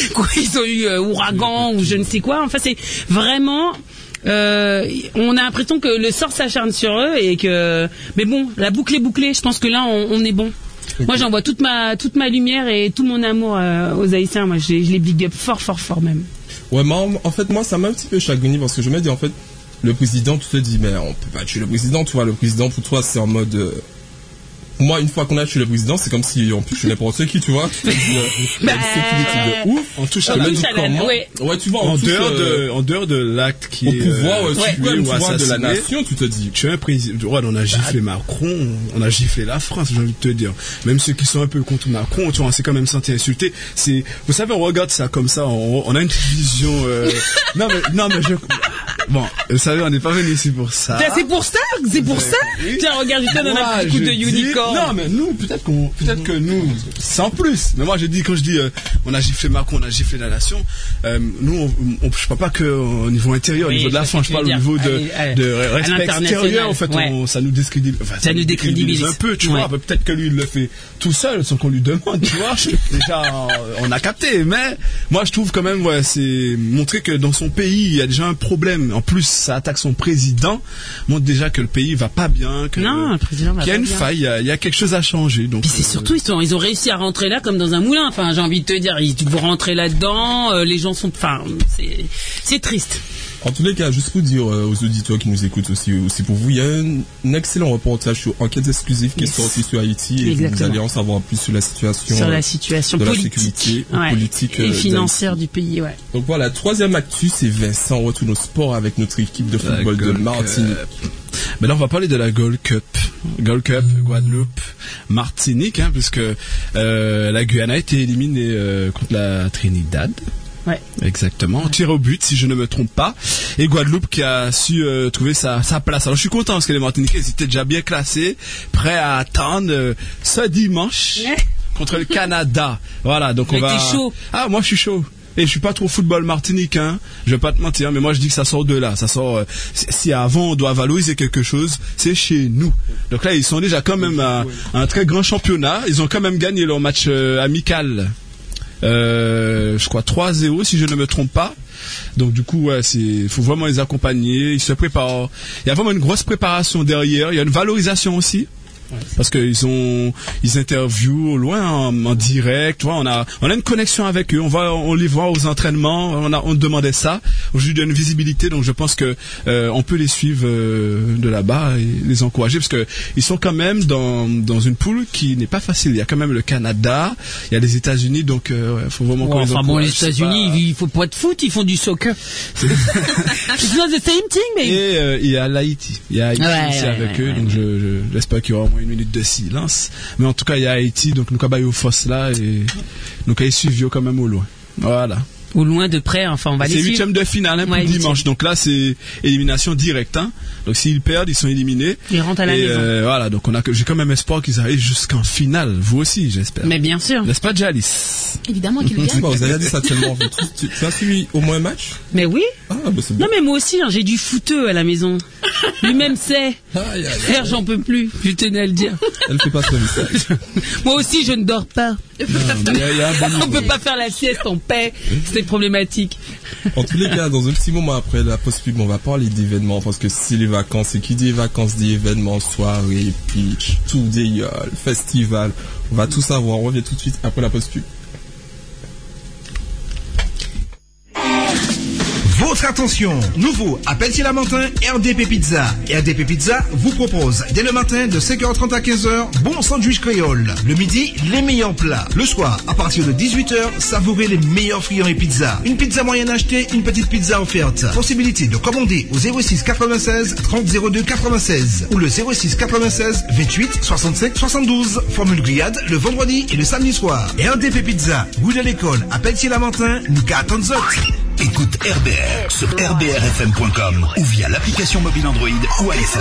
ouragan ou je ne sais quoi. Enfin, c'est vraiment. On a l'impression que le sort s'acharne sur eux mais bon, la boucle est bouclée. Je pense que là, on est bon. Okay. Moi, j'envoie toute ma lumière et tout mon amour aux Haïtiens. Moi, je les big up fort même. Ouais, en fait, moi, ça m'a un petit peu chagriné parce que je me dis, en fait, le président, tu te dis, mais on peut pas tuer le président, tu vois, le président, pour toi, c'est en mode... Moi, une fois qu'on a tué le président, c'est comme si on peut tuer n'importe qui, tu vois. Tu te dis, une sécurité de ouf. On touche à la ouais, tu vois, en dehors de l'acte qui est... Au pouvoir de la nation, tu te dis. Tu es un président, on a giflé Macron, on a giflé la France, j'ai envie de te dire. Même ceux qui sont un peu contre Macron, tu vois, on s'est quand même senti insulté. Vous savez, on regarde ça comme ça, on a une vision, non, mais bon, vous savez, on n'est pas venu ici pour ça. C'est pour ça. Tiens, regarde, je te donne un petit coup de unicorn. Non, mais nous, peut-être que nous, sans plus. Mais moi, quand je dis, on a giflé Macron, on a giflé la nation, nous, je parle pas qu'au niveau intérieur, au niveau de la France, je parle au niveau de respect extérieur, en fait, ça nous décrédibilise. Ça nous décrédibilise un peu, tu vois. Peut-être que lui, il le fait tout seul, sans qu'on lui demande, tu vois. Déjà, on a capté, mais moi, je trouve quand même, c'est montrer que dans son pays, il y a déjà un problème. En plus, ça attaque son président, montre déjà que le pays va pas bien, qu'il y a une faille, il y a quelque chose à changer. Donc, puis c'est surtout, ils ont réussi à rentrer là comme dans un moulin. Enfin, j'ai envie de te dire, ils vont rentrer là-dedans, les gens sont... c'est triste. En tous les cas, juste pour dire aux auditeurs qui nous écoutent aussi pour vous, il y a un excellent reportage sur Enquête exclusive qui est sorti sur Haïti. Et vous allez en savoir plus sur la situation de politique, la sécurité politique et financière du pays. Ouais. Donc voilà, troisième actu, c'est Vincent. On retourne au sport avec notre équipe de football de Martinique. Mais là, on va parler de la Gold Cup. Gold Cup, Guadeloupe, Martinique, puisque la Guyane a été éliminée contre la Trinidad. Ouais. Exactement. Ouais. Tir au but, si je ne me trompe pas. Et Guadeloupe qui a su trouver sa place. Alors, je suis content parce que les Martiniquais, ils étaient déjà bien classés, prêts à attendre ce dimanche contre le Canada. Voilà, donc on va... T'es chaud. Ah, moi, je suis chaud. Et je suis pas trop football martinique, je vais pas te mentir, mais moi je dis que ça sort de là, ça sort. Si avant on doit valoriser quelque chose, c'est chez nous. Donc là ils sont déjà quand même à un très grand championnat. Ils ont quand même gagné leur match amical, je crois 3-0 si je ne me trompe pas. Donc du coup faut vraiment les accompagner. Ils se préparent. Il y a vraiment une grosse préparation derrière. Il y a une valorisation aussi. Parce que ils interviewent au loin en direct, tu vois, on a une connexion avec eux, on les voit aux entraînements, on demandait ça, je lui donne une visibilité, donc je pense que on peut les suivre de là-bas et les encourager parce que ils sont quand même dans une poule qui n'est pas facile. Il y a quand même le Canada, il y a les États-Unis, donc faut vraiment qu'on les encourage. Bon, les États-Unis, ils font pas de foot, ils font du soccer. It's not the same thing, mais et il y a l'Haïti, aussi avec eux, donc j'espère qu'il y aura une minute de silence, mais en tout cas il y a Haïti, donc nous avons au force là et nous avons suivi quand même au loin. Voilà. Au loin de près, enfin on va les suivre. C'est 8e de finale pour dimanche, donc là c'est élimination directe. Donc s'ils perdent, ils sont éliminés. Ils rentrent à la maison. Voilà, donc j'ai quand même espoir qu'ils arrivent jusqu'en finale. Vous aussi, j'espère. Mais bien sûr. N'est-ce pas, Jalice? Évidemment qu'ils gagnent. Vous avez dit ça tellement vite. Tu as suivi au moins un match? Mais oui. Ah, bah c'est bien. Non mais moi aussi, j'ai du footeux à la maison. Lui-même sait. Frère, j'en peux plus. Je tenais à le dire. Elle fait pas ce message. Moi aussi, je ne dors pas. Non, on peut pas faire la sieste en paix. C'est problématique. En tous les cas, dans un petit moment après la post-pub, on va parler d'événements parce que c'est les vacances et qui dit vacances dit événements, soirées, pitch, tout des festival. On va tout savoir. On revient tout de suite après la post-pub. Votre attention, nouveau à Pelletier-la-Montagne, RDP Pizza. RDP Pizza vous propose dès le matin de 5h30 à 15h, bon sandwich créole. Le midi, les meilleurs plats. Le soir, à partir de 18h, savourez les meilleurs friands et pizzas. Une pizza moyenne achetée, une petite pizza offerte. Possibilité de commander au 06 96 30 02 96 ou le 06 96 28 65 72. Formule grillade le vendredi et le samedi soir. RDP Pizza, rue de l'école à Pelletier-la-Montagne, nous gâtons zot. Écoute RBR sur rbr-fm.com ou via l'application mobile Android ou iPhone.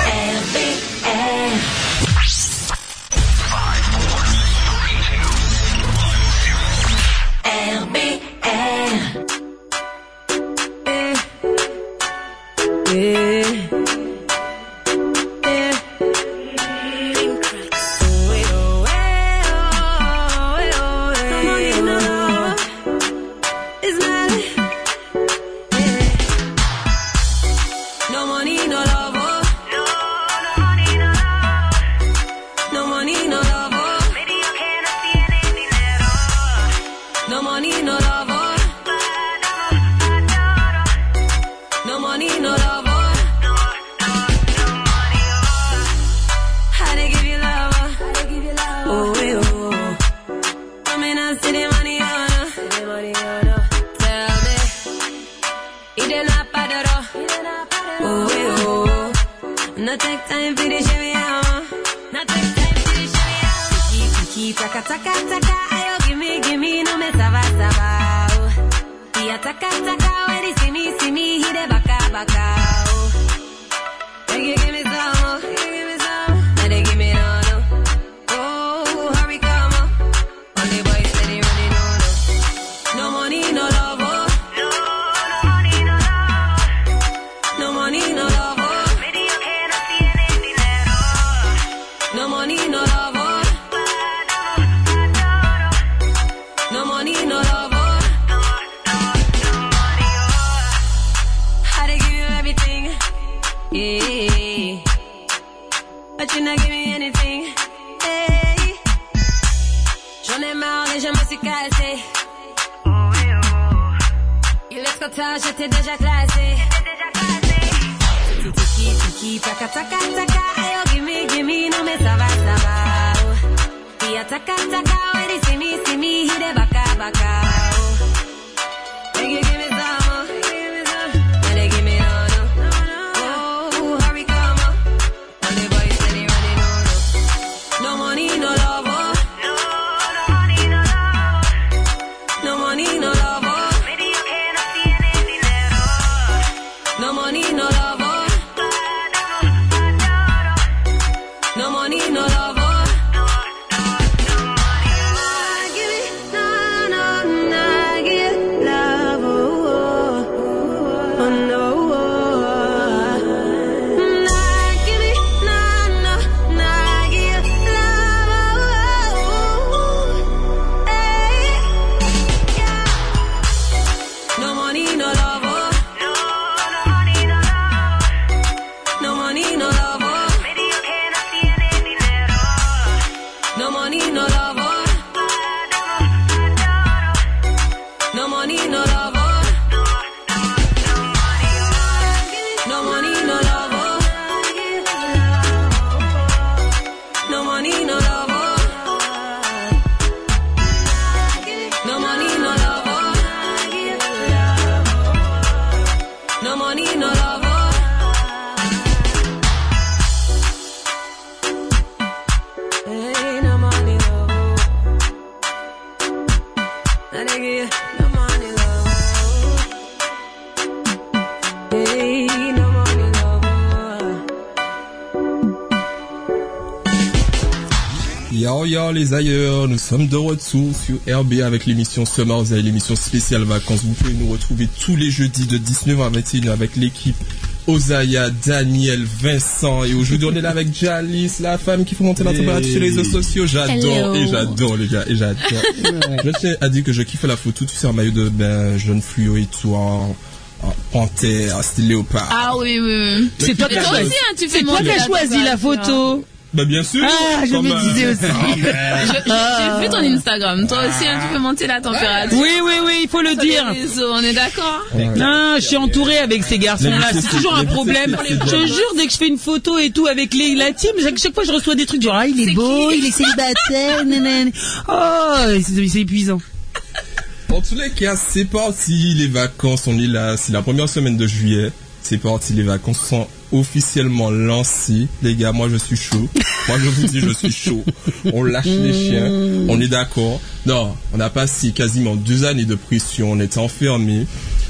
Yo les ailleurs, nous sommes de retour sur RB avec l'émission Summer Zay, l'émission spéciale vacances. Vous pouvez nous retrouver tous les jeudis de 19h à 21h avec l'équipe Osaya, Daniel, Vincent, et aujourd'hui on est là avec Jalice, la femme qui fait monter la température sur les réseaux sociaux. J'adore les gars, et j'adore. Je tiens à dire que je kiffe la photo, tu sais, en maillot de bain, jaune fluo et tout, en panthère, style léopard. Ah oui. C'est toi qui as choisi la photo. Bah bien sûr. Ah, je me disais aussi. J'ai vu ton Instagram. Toi aussi, tu peux monter la température. Oui, il faut le dire. On est d'accord. Non, je suis entourée avec ces garçons-là. C'est toujours un problème. Je te jure, dès que je fais une photo et tout avec la team, chaque fois je reçois des trucs genre il est beau, il est célibataire, nanana. Oh, c'est épuisant. En tous les cas, c'est parti, les vacances, on est là, c'est la première semaine de juillet. C'est parti, les vacances sont officiellement lancées. Les gars, moi je suis chaud. Moi je vous dis, je suis chaud. On lâche les chiens, on est d'accord. Non, on a passé quasiment 2 années de pression, on était enfermés.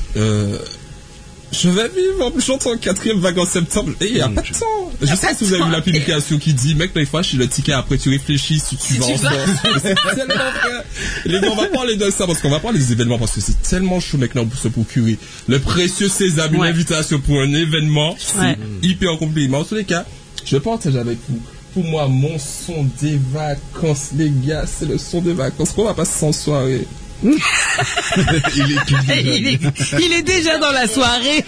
Je vais vivre, en plus j'entends 4e vague en septembre. Et il n'y a pas de temps. Je sais pas si vous avez vu la publication qui dit, mec, là, il faut acheter le ticket, après tu réfléchis si tu vas en France. C'est tellement vrai. Les gars, on va parler de ça parce qu'on va parler des événements parce que c'est tellement chaud, mec, là, pour se procurer le précieux sésame, une invitation pour un événement. C'est hyper compliqué. Mais en tous les cas, je partage avec vous. Pour moi, mon son des vacances, les gars, c'est le son des vacances. Qu'on va passer sans soirée. Il est déjà dans la soirée.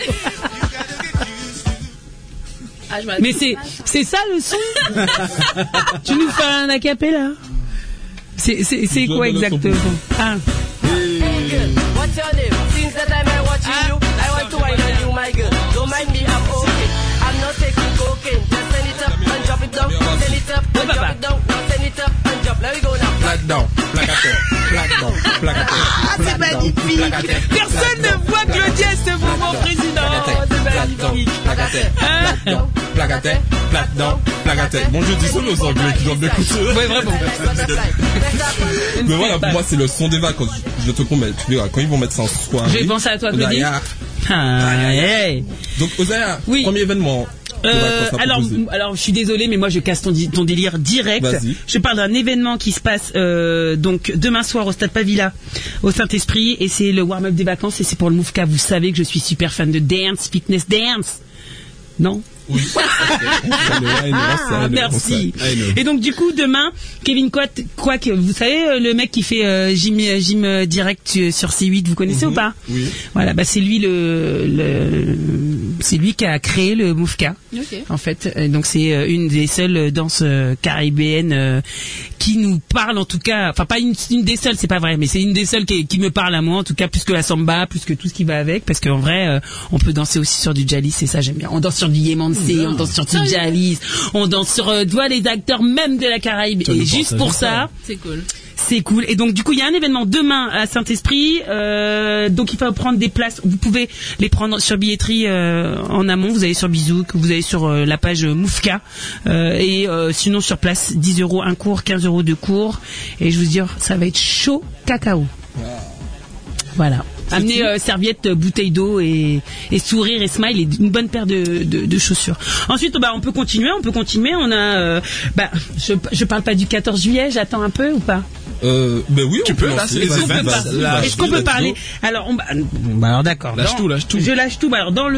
Mais c'est ça le son. Tu nous fais un acapella. C'est quoi exactement? What's your name? Since the time I watching you, I want to wine on you, my girl. Don't mind me, I'm okay. I'm not taking cocaine. Just send it up and drop it down. Send it up and drop it down. Now send it up and drop. Let me go now. Flat down, plaque à terre, plaque down, plaque à terre. Ah, c'est magnifique. Personne ne voit Claudia à ce moment, président. C'est magnifique. Plaque à terre, plaque à terre, plaque down, plaque à terre. Bon, je dis ça aux Anglais qui doivent m'écouter. Oui, vraiment. Mais voilà, pour moi, c'est le son des vacances. Je te promets, tu verras, quand ils vont mettre ça en soirée. Je vais penser à toi, Claudie. Donc, Osaya, premier événement. Alors, je suis désolée, mais moi je casse ton délire direct. Vas-y. Je parle d'un événement qui se passe donc demain soir au Stade Pavilla, au Saint-Esprit, et c'est le warm-up des vacances et c'est pour le Moufka. Vous savez que je suis super fan de dance, fitness dance, non? Oui. Merci. Et donc du coup demain, Kevin Quack, vous savez le mec qui fait gym direct sur C8, vous connaissez ou pas? Oui. Voilà, bah c'est lui c'est lui qui a créé le Moufka. Okay. En fait, donc c'est une des seules danses caribéennes qui nous parle en tout cas, enfin pas une des seules, c'est pas vrai, mais c'est une des seules qui me parle à moi en tout cas, plus que la samba, plus que tout ce qui va avec, parce qu'en vrai on peut danser aussi sur du Jalis et ça j'aime bien. On danse sur du Yemansi, on danse sur du Jalis, on danse sur les acteurs même de la Caraïbe et juste pour ça, c'est cool. C'est cool. Et donc du coup il y a un événement demain à Saint-Esprit, donc il faut prendre des places. Vous pouvez les prendre sur billetterie en amont. Vous allez sur Bizouk, vous allez sur la page Moufka et sinon sur place 10 € un cours, 15 € de cours. Et je vous dis ça va être chaud cacao. Voilà. Amenez serviette, bouteille d'eau et sourire et smile et une bonne paire de chaussures. Ensuite, on peut continuer. On a, je parle pas du 14 juillet. J'attends un peu ou pas? Ben oui, tu peux. Est-ce qu'on peut parler? Alors, alors d'accord. Lâche tout. Je lâche tout. Alors dans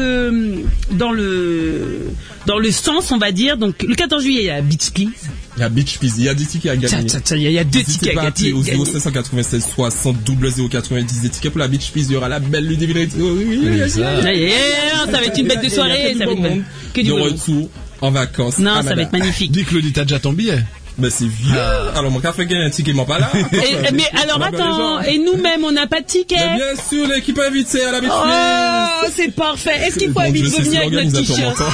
le sens, on va dire. Donc le 14 juillet, il y a Beach Please. Il y a Beach Please, il y a des tickets à gagner. Il y a 2 tickets à gagner. Au 0596 60 0090 des tickets pour la Beach Please. Il y aura la belle Ludivine. Ça va être une bête de soirée. Ça va être que du de retour en vacances. Non, ça va être magnifique. Dis Claudie, t'as déjà ton billet. Ben c'est vieux. Alors mon café gagne un ticket, m'en pas là. Mais alors attends, et nous-mêmes on n'a pas de ticket. Mais bien sûr, l'équipe invitée à la Beach Please. Oh, c'est parfait. Est-ce qu'il faut venir avec notre t-shirt?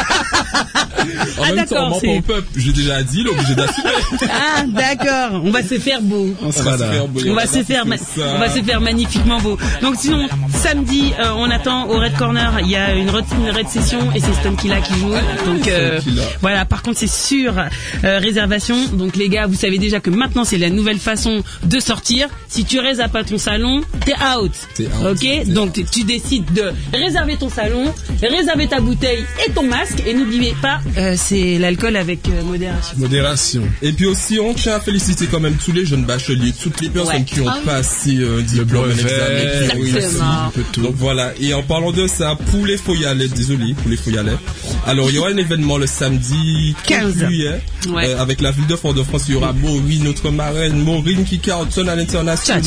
En même temps, on ment pas au peuple. J'ai déjà dit, l'obligé d'assumer. Ah, d'accord. On va se faire beau. On va se faire magnifiquement beau. Donc sinon, samedi, on attend au Red Corner. Il y a une red session et c'est Stone Killa qui joue. Donc voilà. Par contre, c'est sur réservation. Donc les gars, vous savez déjà que maintenant c'est la nouvelle façon de sortir. Si tu réserves pas ton salon, t'es out. Ok. Donc tu décides de réserver ton salon, réserver ta bouteille et ton masque. Et n'oubliez pas C'est l'alcool avec modération. Modération. Et puis aussi, on tient à féliciter quand même tous les jeunes bacheliers, toutes les personnes qui ont passé un diplôme, un examen, qui ont réussi. Donc voilà. Et en parlant de ça, pour les Foyalais, alors il y aura un événement le samedi 15 juillet avec la ville de Fort-de-France. Il y aura Maureen, notre marraine, Maureen qui cartonne à l'international.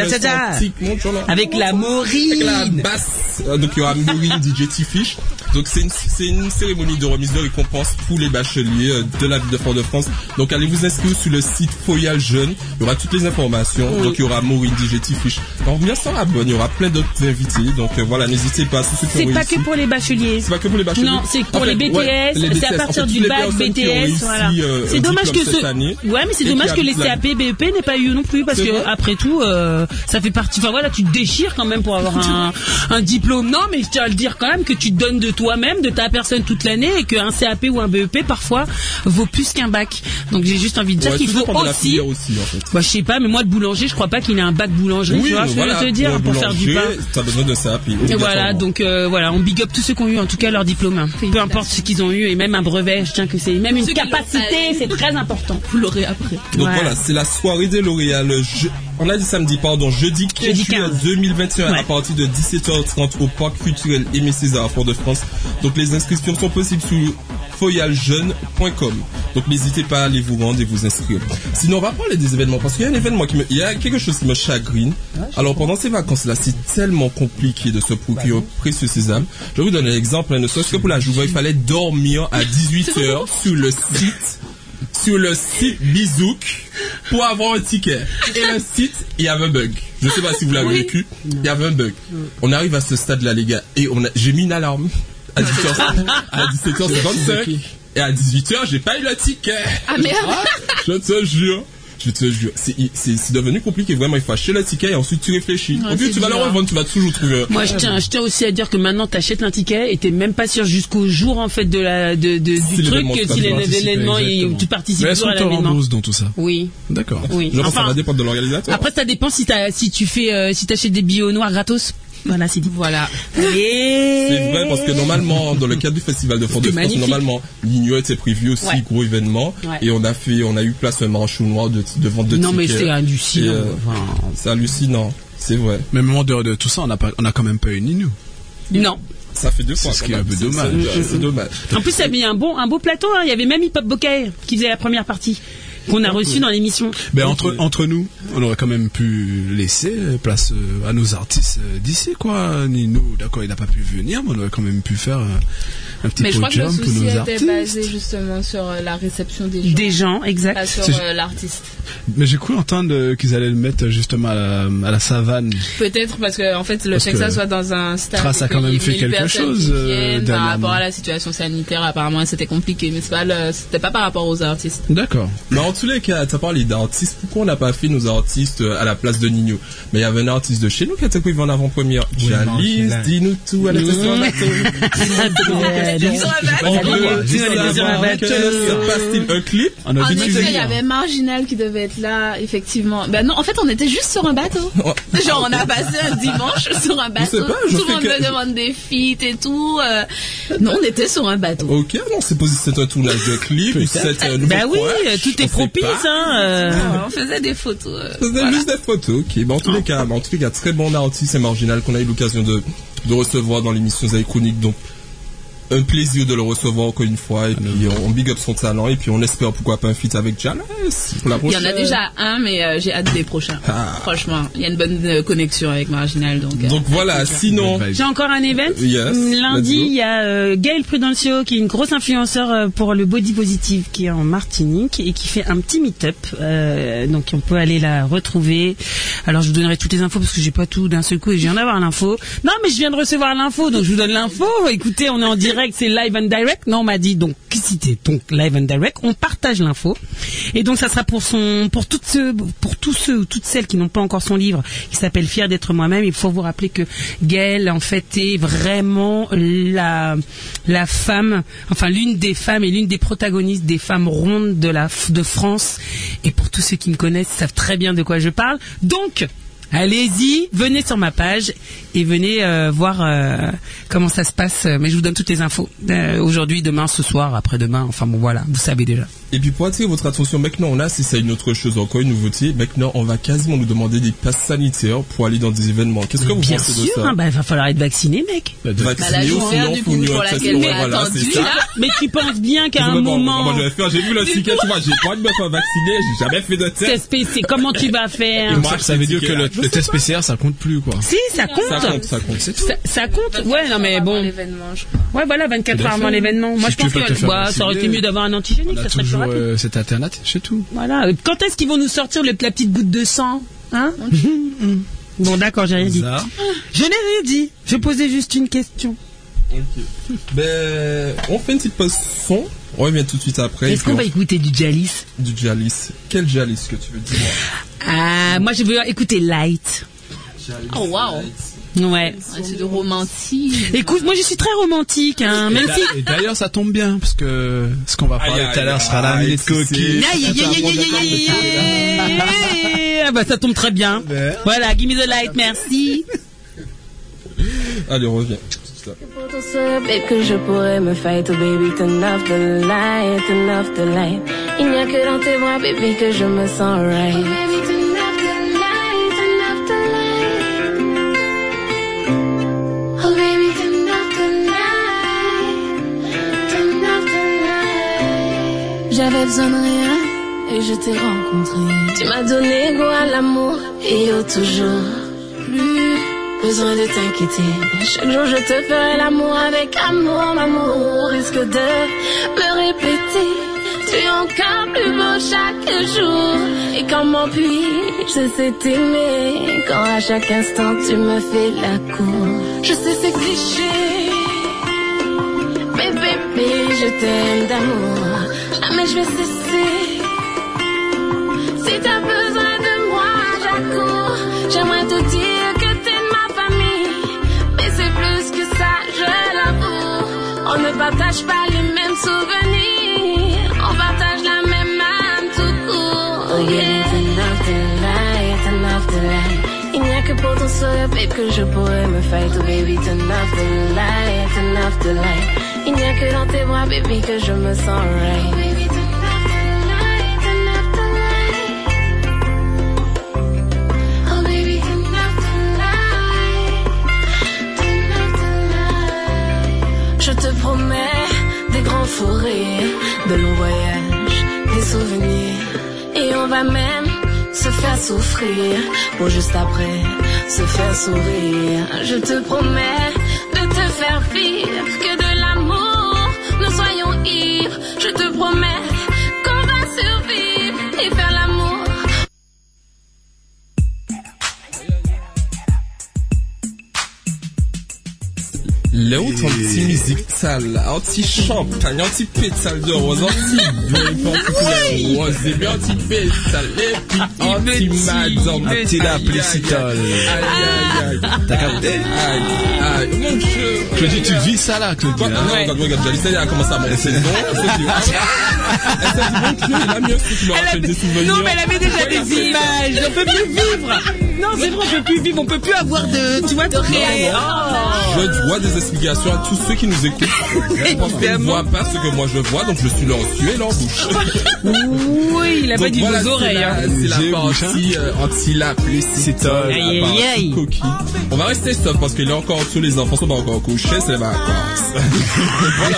Avec la Maureen. Avec la basse. Donc il y aura Maureen DJ T-Fish. Donc c'est une cérémonie de remise de récompense pour les bacheliers de la ville de Fort-de-France. Donc allez vous inscrire sur le site Foyal Jeune. Il y aura toutes les informations. Donc il y aura Maureen DJ T-Fish. Donc bien sûr, il y aura plein d'autres invités. Donc voilà, n'hésitez pas. C'est pas que pour les bacheliers. C'est pas que pour les bacheliers. Non, c'est pour les BTS. C'est à partir du bac BTS. Voilà. C'est dommage que mais c'est dommage que les CAP BEP n'aient pas eu non plus parce que après tout, ça fait partie. Enfin voilà, tu te déchires quand même pour avoir un diplôme. Non, mais je tiens à le dire quand même que tu te donnes de toi-même, de ta personne toute l'année et qu'un CAP ou un BEP parfois vaut plus qu'un bac. Donc j'ai juste envie de dire qu'il faut aussi. En fait. Bah, je sais pas, mais moi le boulanger, je crois pas qu'il ait un bac boulangerie. Tu vois ce que je veux te dire pour faire du pain. T'as besoin de CAP. Et voilà, donc voilà, on big up tous ceux qui ont eu en tout cas leur diplôme. Peu importe ce qu'ils ont eu et même un brevet. Je tiens que c'est même une capacité, c'est très important. Vous l'aurez après. Donc voilà, c'est la soirée des lauréats. On a dit samedi, jeudi 15 juillet 2021 à partir de 17h30 au Parc culturel Aimé Césaire à Fort-de-France. Donc les inscriptions sont possibles sur foyaljeune.com. Donc n'hésitez pas à aller vous rendre et vous inscrire. Sinon on va parler des événements parce qu'il y a un événement il y a quelque chose qui me chagrine. Alors pendant ces vacances-là, c'est tellement compliqué de se procurer précieux sésame. Je vais vous donner un exemple, ne serait-ce que pour la journée, il fallait dormir à 18h sur le site Bizouk pour avoir un ticket. Et le site, il y avait un bug. Je ne sais pas si vous l'avez vécu. Il y avait un bug. On arrive à ce stade-là, les gars, et j'ai mis une alarme à 17h55 et à 18h, j'ai pas eu le ticket. Ah merde. Je te jure. C'est devenu compliqué. Vraiment, il faut acheter le ticket et ensuite tu réfléchis. Au plus tu vas le revendre, tu vas toujours trouver. Moi, je tiens aussi à dire que maintenant, tu achètes un ticket et t'es même pas sûr jusqu'au jour en fait du truc que si l'événement tu participes toujours à l'événement. Mais est-ce qu'on te rembourse dans tout ça? Oui. D'accord. Oui. Je pense que ça va dépendre de l'organisateur. Après, ça dépend si t'achètes des billets au noir gratos. Voilà, c'est dit. Voilà. C'est vrai parce que normalement, dans le cadre du festival de Fort-de-France, normalement, l'Igno était prévu aussi, gros événement. Et on a eu place un marché noir de vente de tickets. Non, mais c'est hallucinant. C'est hallucinant. C'est vrai. Mais même en dehors de tout ça, on a quand même pas une Igno. Non. Ça fait 2 fois. C'est ce qui est un peu dommage. C'est dommage. En plus, ça avait un beau plateau, hein. Il y avait même Hip Hop Bokeh qui faisait la première partie. Qu'on a reçu dans l'émission. Ben entre nous, on aurait quand même pu laisser place à nos artistes d'ici, quoi. Nino, d'accord, il n'a pas pu venir, mais on aurait quand même pu faire un petit podium pour nos artistes. Mais je crois que le souci était basé justement sur la réception des gens. Des gens, exact. Pas sur l'artiste. Mais j'ai cru entendre qu'ils allaient le mettre justement à la savane. Peut-être parce que en fait le fait que ça soit dans un stade. Trace a quand même fait quelque chose par rapport à la situation sanitaire. Apparemment, c'était compliqué, mais c'était pas par rapport aux artistes. D'accord. Mais en tous les cas, t'as parlé d'artistes. Pourquoi on n'a pas fait nos artistes à la place de Nino? Mais il y avait un artiste de chez nous qui était prévu en avant-première. Jalice, dis-nous tout. Elle était sur un bateau. Passe-t-il un clip? En effet, il y avait Marginal qui devait être là, effectivement. Ben non, en fait, on était juste sur un bateau. Genre, on a passé un dimanche sur un bateau. Tout le monde me demande des feats et tout. Non, on était sur un bateau. Ok, non, c'est un tournage de clip. Ben oui, tout est propice, hein. On faisait des photos. Juste des photos, ok. En tous les cas, très bon artiste et Marginal qu'on a eu l'occasion de recevoir dans l'émission Zay Chronique. Donc, un plaisir de le recevoir encore une fois et puis on big up son talent et puis on espère pourquoi pas un feat avec Jalice pour la prochaine. Il y en a déjà un mais j'ai hâte des prochains. Franchement, il y a une bonne connexion avec Marginal donc voilà, sinon j'ai encore un event. Lundi, il y a Gaël Prudencio qui est une grosse influenceur pour le body positive qui est en Martinique et qui fait un petit meet-up donc on peut aller la retrouver. Alors je vous donnerai toutes les infos parce que j'ai pas tout d'un seul coup et je viens d'avoir l'info. Non, mais je viens de recevoir l'info donc je vous donne l'info. Écoutez, on est en direct, c'est live and direct. Non, on m'a dit donc si c'est donc live and direct, on partage l'info. Et donc ça sera pour tous ceux ou toutes celles qui n'ont pas encore son livre qui s'appelle Fier d'être moi-même. Il faut vous rappeler que Gaëlle en fait est vraiment la femme, enfin l'une des femmes et l'une des protagonistes des femmes rondes de France. Et pour tous ceux qui me connaissent, savent très bien de quoi je parle. Donc Allez-y, venez sur ma page et venez voir comment ça se passe. Mais je vous donne toutes les infos. Aujourd'hui, demain, ce soir, après-demain. Enfin bon, voilà, vous savez déjà. Et puis pour attirer votre attention, maintenant on a, si c'est une autre chose encore, une nouveauté, maintenant on va quasiment nous demander des passes sanitaires pour aller dans des événements. Qu'est-ce que vous pensez de ça? Bien sûr, il va falloir être vacciné, mec. Vacciné ou sinon faut nous voilà, c'est ça. Mais tu penses bien qu'à un moment... Comment je vais faire? J'ai vu le ticket, tu vois, j'ai pas de me faire vacciner, j'ai jamais fait de test. TSPC, comment tu vas faire? Et moi, ça veut dire que le test PCR, ça compte plus, quoi. Si, ça compte. Ça compte. Ouais, non mais bon. Ouais, voilà, 24 heures avant l'événement. Moi, je pense que ça aurait été mieux d'avoir un antigénique, ça serait plus rapide. Cette alternative, c'est tout. Voilà. Quand est-ce qu'ils vont nous sortir la petite goutte de sang, hein? Bon, d'accord, j'ai rien dit. Je n'ai rien dit. Je posais juste une question. Ok. Ben, on fait une petite pause son. On revient tout de suite après. Est-ce qu'on va écouter du Jalis? Du Jalis. Quel Jalis que tu veux dire? Moi, je veux écouter Light. Jalis. Oh, wow. Ouais. C'est de romantique. Écoute, moi je suis très romantique, hein. Même si. Et d'ailleurs, ça tombe bien parce que ce qu'on va parler tout à l'heure sera la minute coquille. Ah bah ça tombe très bien. Voilà, give me the light, merci. Allez, on revient. Pour ton seul babe que je pourrais me fight, oh baby, turn off the light, turn off the light. Il n'y a que dans tes bras, baby, que je me sens right. Oh baby, turn off the light, turn off the light. Oh baby, turn off the light, turn off the light. J'avais besoin de rien et je t'ai rencontré. Tu m'as donné goût à l'amour et yo toujours plus besoin de t'inquiéter. Chaque jour je te ferai l'amour avec amour. M'amour risque de me répéter. Tu es encore plus beau chaque jour. Et comment puis-je cesser t'aimer quand à chaque instant tu me fais la cour. Je sais c'est cliché, mais bébé je t'aime d'amour. Jamais je vais cesser. Si t'as besoin de moi j'accours. J'aimerais te dire on ne partage pas les mêmes souvenirs. On partage la même âme tout court. Oh yeah, turn off the light, turn off the light. Il n'y a que pour ton seul babe que je pourrais me fight. Oh baby, turn off the light, turn off the light. Il n'y a que dans tes bras, baby, que je me sens right. Oh baby, turn off the light, turn off the light. Oh baby, turn off the light, turn off the light. Je te promets des grands fous rires, de longs voyages, des souvenirs. Et on va même se faire souffrir pour juste après se faire sourire. Je te promets de te faire vivre que de l'amour, nous soyons ivres. Je te promets qu'on va survivre et faire l'amour. Là où anti-musique sale, anti-champagne, anti-pétale de rose, anti-beurre, rose, et bien anti-pétale, et puis anti-madame, anti-laplicitol. Aïe. T'as capté? Aïe, mon Dieu. Claudie, tu vis ça là, Claudie. Regarde, Jalissa, elle a commencé à monter ses noms. Non, mais elle avait déjà des images. On peut plus vivre. Non, c'est vrai, on peut plus vivre. On peut plus avoir de, tu vois, de réel. Je dois des explications à tous ceux qui nous écoutent. Parce qu'ils ne voient pas ce que moi je vois, donc je suis leur yeux et leur bouche. Oui, il a pas dit vos oreilles. C'est la partie anti-laplicitol, la partie coquille. On va rester stop parce qu'il est encore tous les enfants sont pas encore couchés, c'est les vacances. Voilà,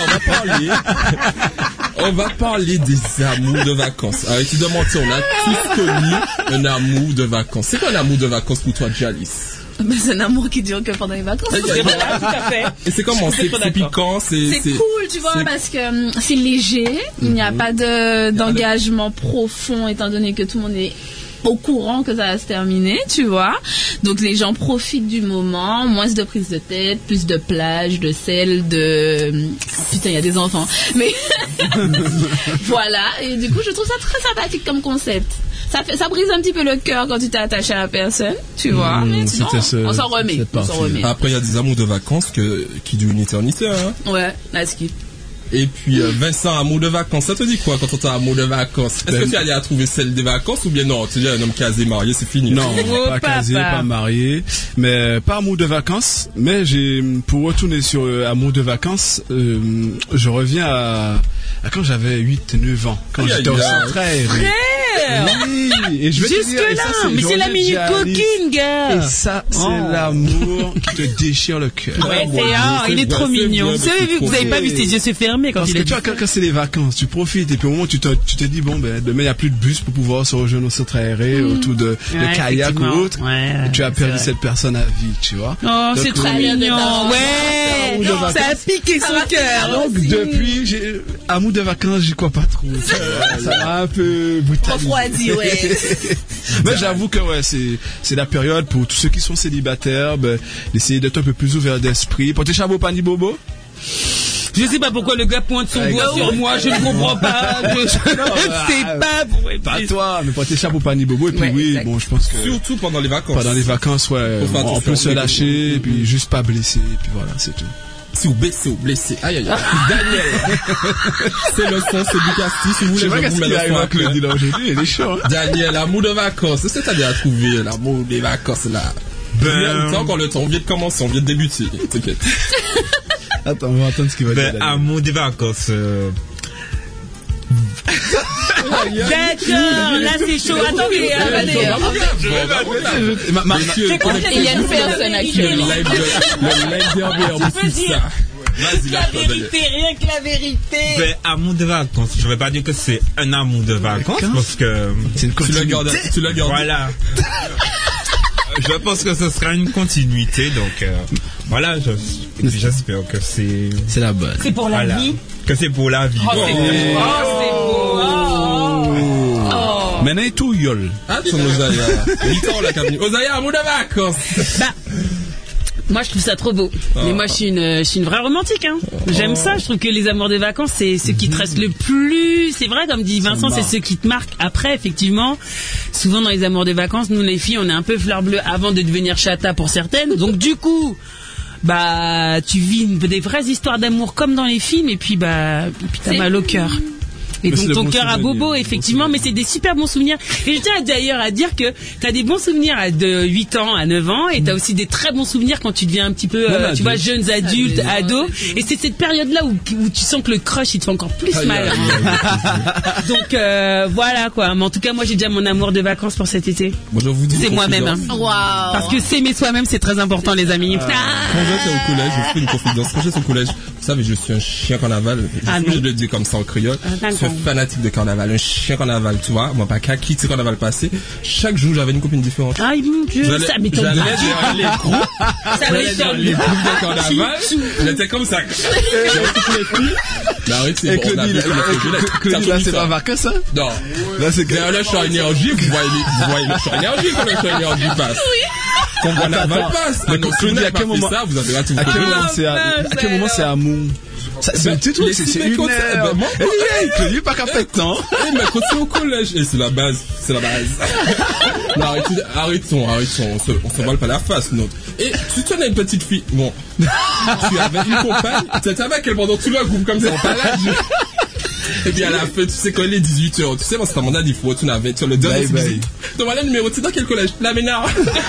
on va parler des amours de vacances. Arrêtez de mentir, on a tous connu un amour de vacances. C'est quoi un amour de vacances pour toi, Jalis? C'est un amour qui dure que pendant les vacances. C'est vrai, tout à fait. Et c'est comment? C'est piquant, c'est cool, tu vois, parce que c'est léger. Il n'y a pas d'engagement profond, étant donné que tout le monde est au courant que ça va se terminer, tu vois. Donc les gens profitent du moment, moins de prise de tête, plus de plage, de sel, de... Putain, il y a des enfants. Mais voilà, et du coup, je trouve ça très sympathique comme concept. Ça brise un petit peu le cœur quand tu t'es attaché à la personne, tu vois. Mais sinon, on s'en remet. Après, il y a des amours de vacances qui durent une éternité, hein. Ouais, la skip. Et puis Vincent, amour de vacances, ça te dit quoi quand on t'a amour de vacances? Est-ce que tu es allé à trouver celle des vacances ou bien non? Tu dis un homme casé, marié, c'est fini. Non, pas casé, pas marié, mais pas amour de vacances. Mais pour retourner sur amour de vacances, je reviens à quand j'avais 8-9 ans, quand j'étais au centre aéré. Oui, et je vais jusque te dire, là, ça, mais c'est la minute coquine, gars. Et ça, c'est l'amour qui te déchire le cœur. Ouais, il est trop mignon. Vous avez pas vu ses yeux se fermer quand il est. Tu vois, quand c'est les vacances, tu profites et puis au moment où tu te dis bon ben demain il n'y a plus de bus pour pouvoir se rejoindre au centre aéré autour de kayak ou autre. Et tu as perdu cette personne à vie, tu vois. Oh, c'est trop mignon. Ouais, ça a piqué son cœur. Donc depuis, amour de vacances, j'y crois pas trop. Ça m'a un peu brutalisé. Refroidi, ouais. Mais j'avoue que c'est la période pour tous ceux qui sont célibataires, d'essayer d'être un peu plus ouvert d'esprit. Porter chapeau pani bobo. Je sais pas pourquoi le gars pointe son doigt sur moi, je ne comprends pas. Je sais pas. Pas toi, mais porter chapeau pani bobo. Et puis bon, je pense que surtout pendant les vacances. Pendant les vacances, on peut se lâcher et puis juste pas blesser. Et puis voilà, c'est tout. Si vous blessez. Aïe, aïe, aïe. Daniel. C'est le son, c'est du castis. Si vous voulez, je vous mets le son après. Aujourd'hui, il est chaud. Daniel, amour de vacances. C'est ce que t'as bien trouvé, l'amour des vacances, là. C'est encore le temps. On vient de commencer, on vient de débuter. T'inquiète. Attends, on va entendre ce qu'il va dire. Amour des vacances. D'accord, là c'est chaud. Attendez, il y a une personne actuellement. Le live derrière, la vérité, rien que la vérité. Amour de vacances. Je vais pas dire que c'est un amour de vacances parce que tu la gardes. Voilà. Je pense que ce sera une continuité, donc voilà. J'espère que c'est la bonne. C'est pour la vie. Que c'est pour la vie. Oh, c'est beau. Maintenant, tout yol. Attends, Osaya. Osaya, amour de vacances. Moi, je trouve ça trop beau. Mais moi, je suis une vraie romantique, hein. J'aime ça. Je trouve que les amours des vacances, c'est ce qui te reste le plus. C'est vrai, comme dit Vincent, c'est ce qui te marque. Après, effectivement, souvent dans les amours des vacances, nous, les filles, on est un peu fleur bleue avant de devenir chata pour certaines. Donc, du coup, tu vis des vraies histoires d'amour comme dans les films et puis t'as mal au cœur. Et mais donc ton cœur a bobo, effectivement, mais c'est des super bons souvenirs. Et je tiens d'ailleurs à dire que t'as des bons souvenirs de 8 ans à 9 ans, et t'as aussi des très bons souvenirs quand tu deviens un petit peu, tu vois, jeunes adultes, ados. Et c'est cette période-là où tu sens que le crush, il te fait encore plus mal. Donc voilà quoi. Mais en tout cas, moi j'ai déjà mon amour de vacances pour cet été. Moi, je vous dis c'est moi-même. Hein. Wow. Parce que s'aimer soi-même, c'est très important, les amis. Quand j'étais au collège, je fais une confidence. Quand j'étais au collège, vous savez, je suis un chien carnaval. Je le dis comme ça en créole. Fanatique de carnaval, un chien carnaval, tu vois. Moi, pas qu'à quitter carnaval passé. Chaque jour, j'avais une copine différente. Aïe, mon Dieu, ça m'étonne pas. J'allais dans les groupes. J'allais dans les groupes de carnaval. J'étais comme ça. Bah oui, c'est bon. Claudie, là, c'est pas marqué, ça? Non. Là, c'est que le champ énergie, vous voyez le champ énergie quand le champ énergie passe. Quand carnaval passe. Donc, Claudie, à quel moment ça, vous avez raté. À quel moment c'est amour? C'est un petit truc, c'est une heure. Claudie, pas qu'à faire temps. Mais quand c'est au collège, et c'est la base. Non, arrêtons, on se vole pas la face, notre. Et tu tenais une petite fille, bon, tu avais une compagne, tu étais avec elle pendant tout le groupe comme ça, on parlait. Et puis à la fin, tu sais, quand il est 18h, tu sais, moi, c'est un mandat, il faut retourner avec, tu as le dernier visite. Donc voilà le numéro, tu sais, dans quel collège? La Ménard.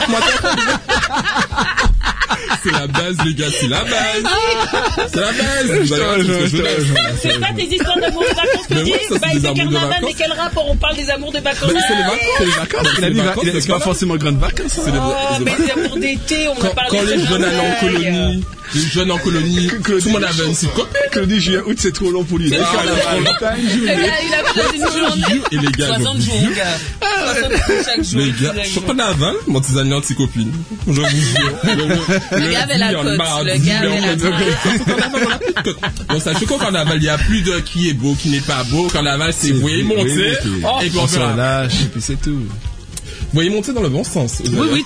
C'est la base, les gars, c'est la base. C'est la base. C'est pas des histoires d'amour de vacances que tu dis. C'est carnaval, mais quel rapport? On parle des amours de vacances. C'est les vacances. C'est pas forcément grandes vacances. Mais des amours d'été, on parle quand les jeunes allaient en colonie. Les jeunes en colonie, tout le monde avait une petite copine. Claudie, juillet, août, c'est trop long pour lui. Il a passé une journée. Et les gars, 60 jours, gars. 60 jours chaque jour. Les gars, je suis pas carnaval, mon petit ami anti-copine. Je vous jure. Le gars avait la cote. Donc, sachez qu'au carnaval, il n'y a plus de qui est beau, qui n'est pas beau. Carnaval, c'est vous voyez monter. Et puis on se relâche, et puis c'est tout. Vous voyez monter dans le bon sens. Oui,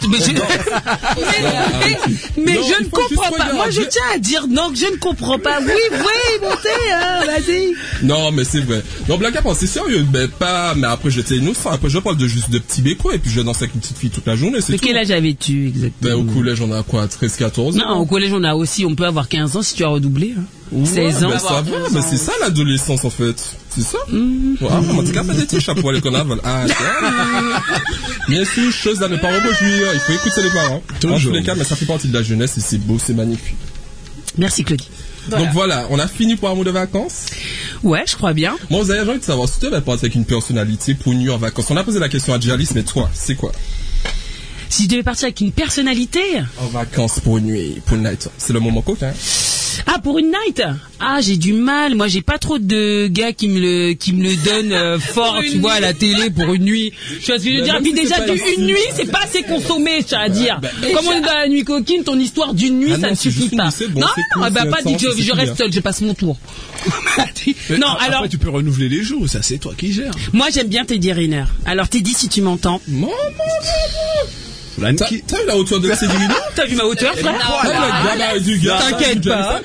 mais je ne comprends pas. Moi, je tiens à dire non, que je ne comprends pas. Oui, montez, hein, vas-y. Non, mais c'est vrai. Non, blague à part, c'est sérieux. Mais après, j'étais innocent. Après, je parle de juste de petits bécots et puis je danse avec une petite fille toute la journée. Mais quel âge avais-tu exactement? Au collège, on a quoi, 13, 14 ans? Non, au collège, on peut avoir 15 ans si tu as redoublé. Hein. 16 ans. Ben ça va, ben c'est ça l'adolescence en fait. C'est ça. En tout cas, pas des petits chapeaux à l'école avant. Bien sûr, chose à ne pas reproduire. Il faut écouter les parents. En tous les cas, mais ça fait partie de la jeunesse et c'est beau, c'est magnifique. Merci Claudie. Donc voilà, on a fini pour un mot de vacances. Ouais, je crois bien. Bon, vous avez envie de savoir si tu avais parti avec une personnalité pour une nuit en vacances. On a posé la question à Jalis, mais toi, c'est quoi? Si je devais partir avec une personnalité en vacances pour une nuit, pour une night, c'est le moment coquin. Ah, pour une night? Ah, j'ai du mal. Moi, j'ai pas trop de gars qui me le donnent fort, tu vois, à la télé pour une nuit. Tu vois ce que je veux dire? Puis déjà, une nuit, c'est pas assez consommé, ça à dire. Comme on est dans la nuit coquine, ton histoire d'une nuit, ça ne suffit pas. Non, pas dit que je reste seul, je passe mon tour. Non, alors. Après, tu peux renouveler les jours, ça, c'est toi qui gères. Moi, j'aime bien Teddy Riner. Alors, Teddy, si tu m'entends. T'as vu la hauteur de Teddy Riner? T'as vu ma hauteur, frère? T'inquiète pas.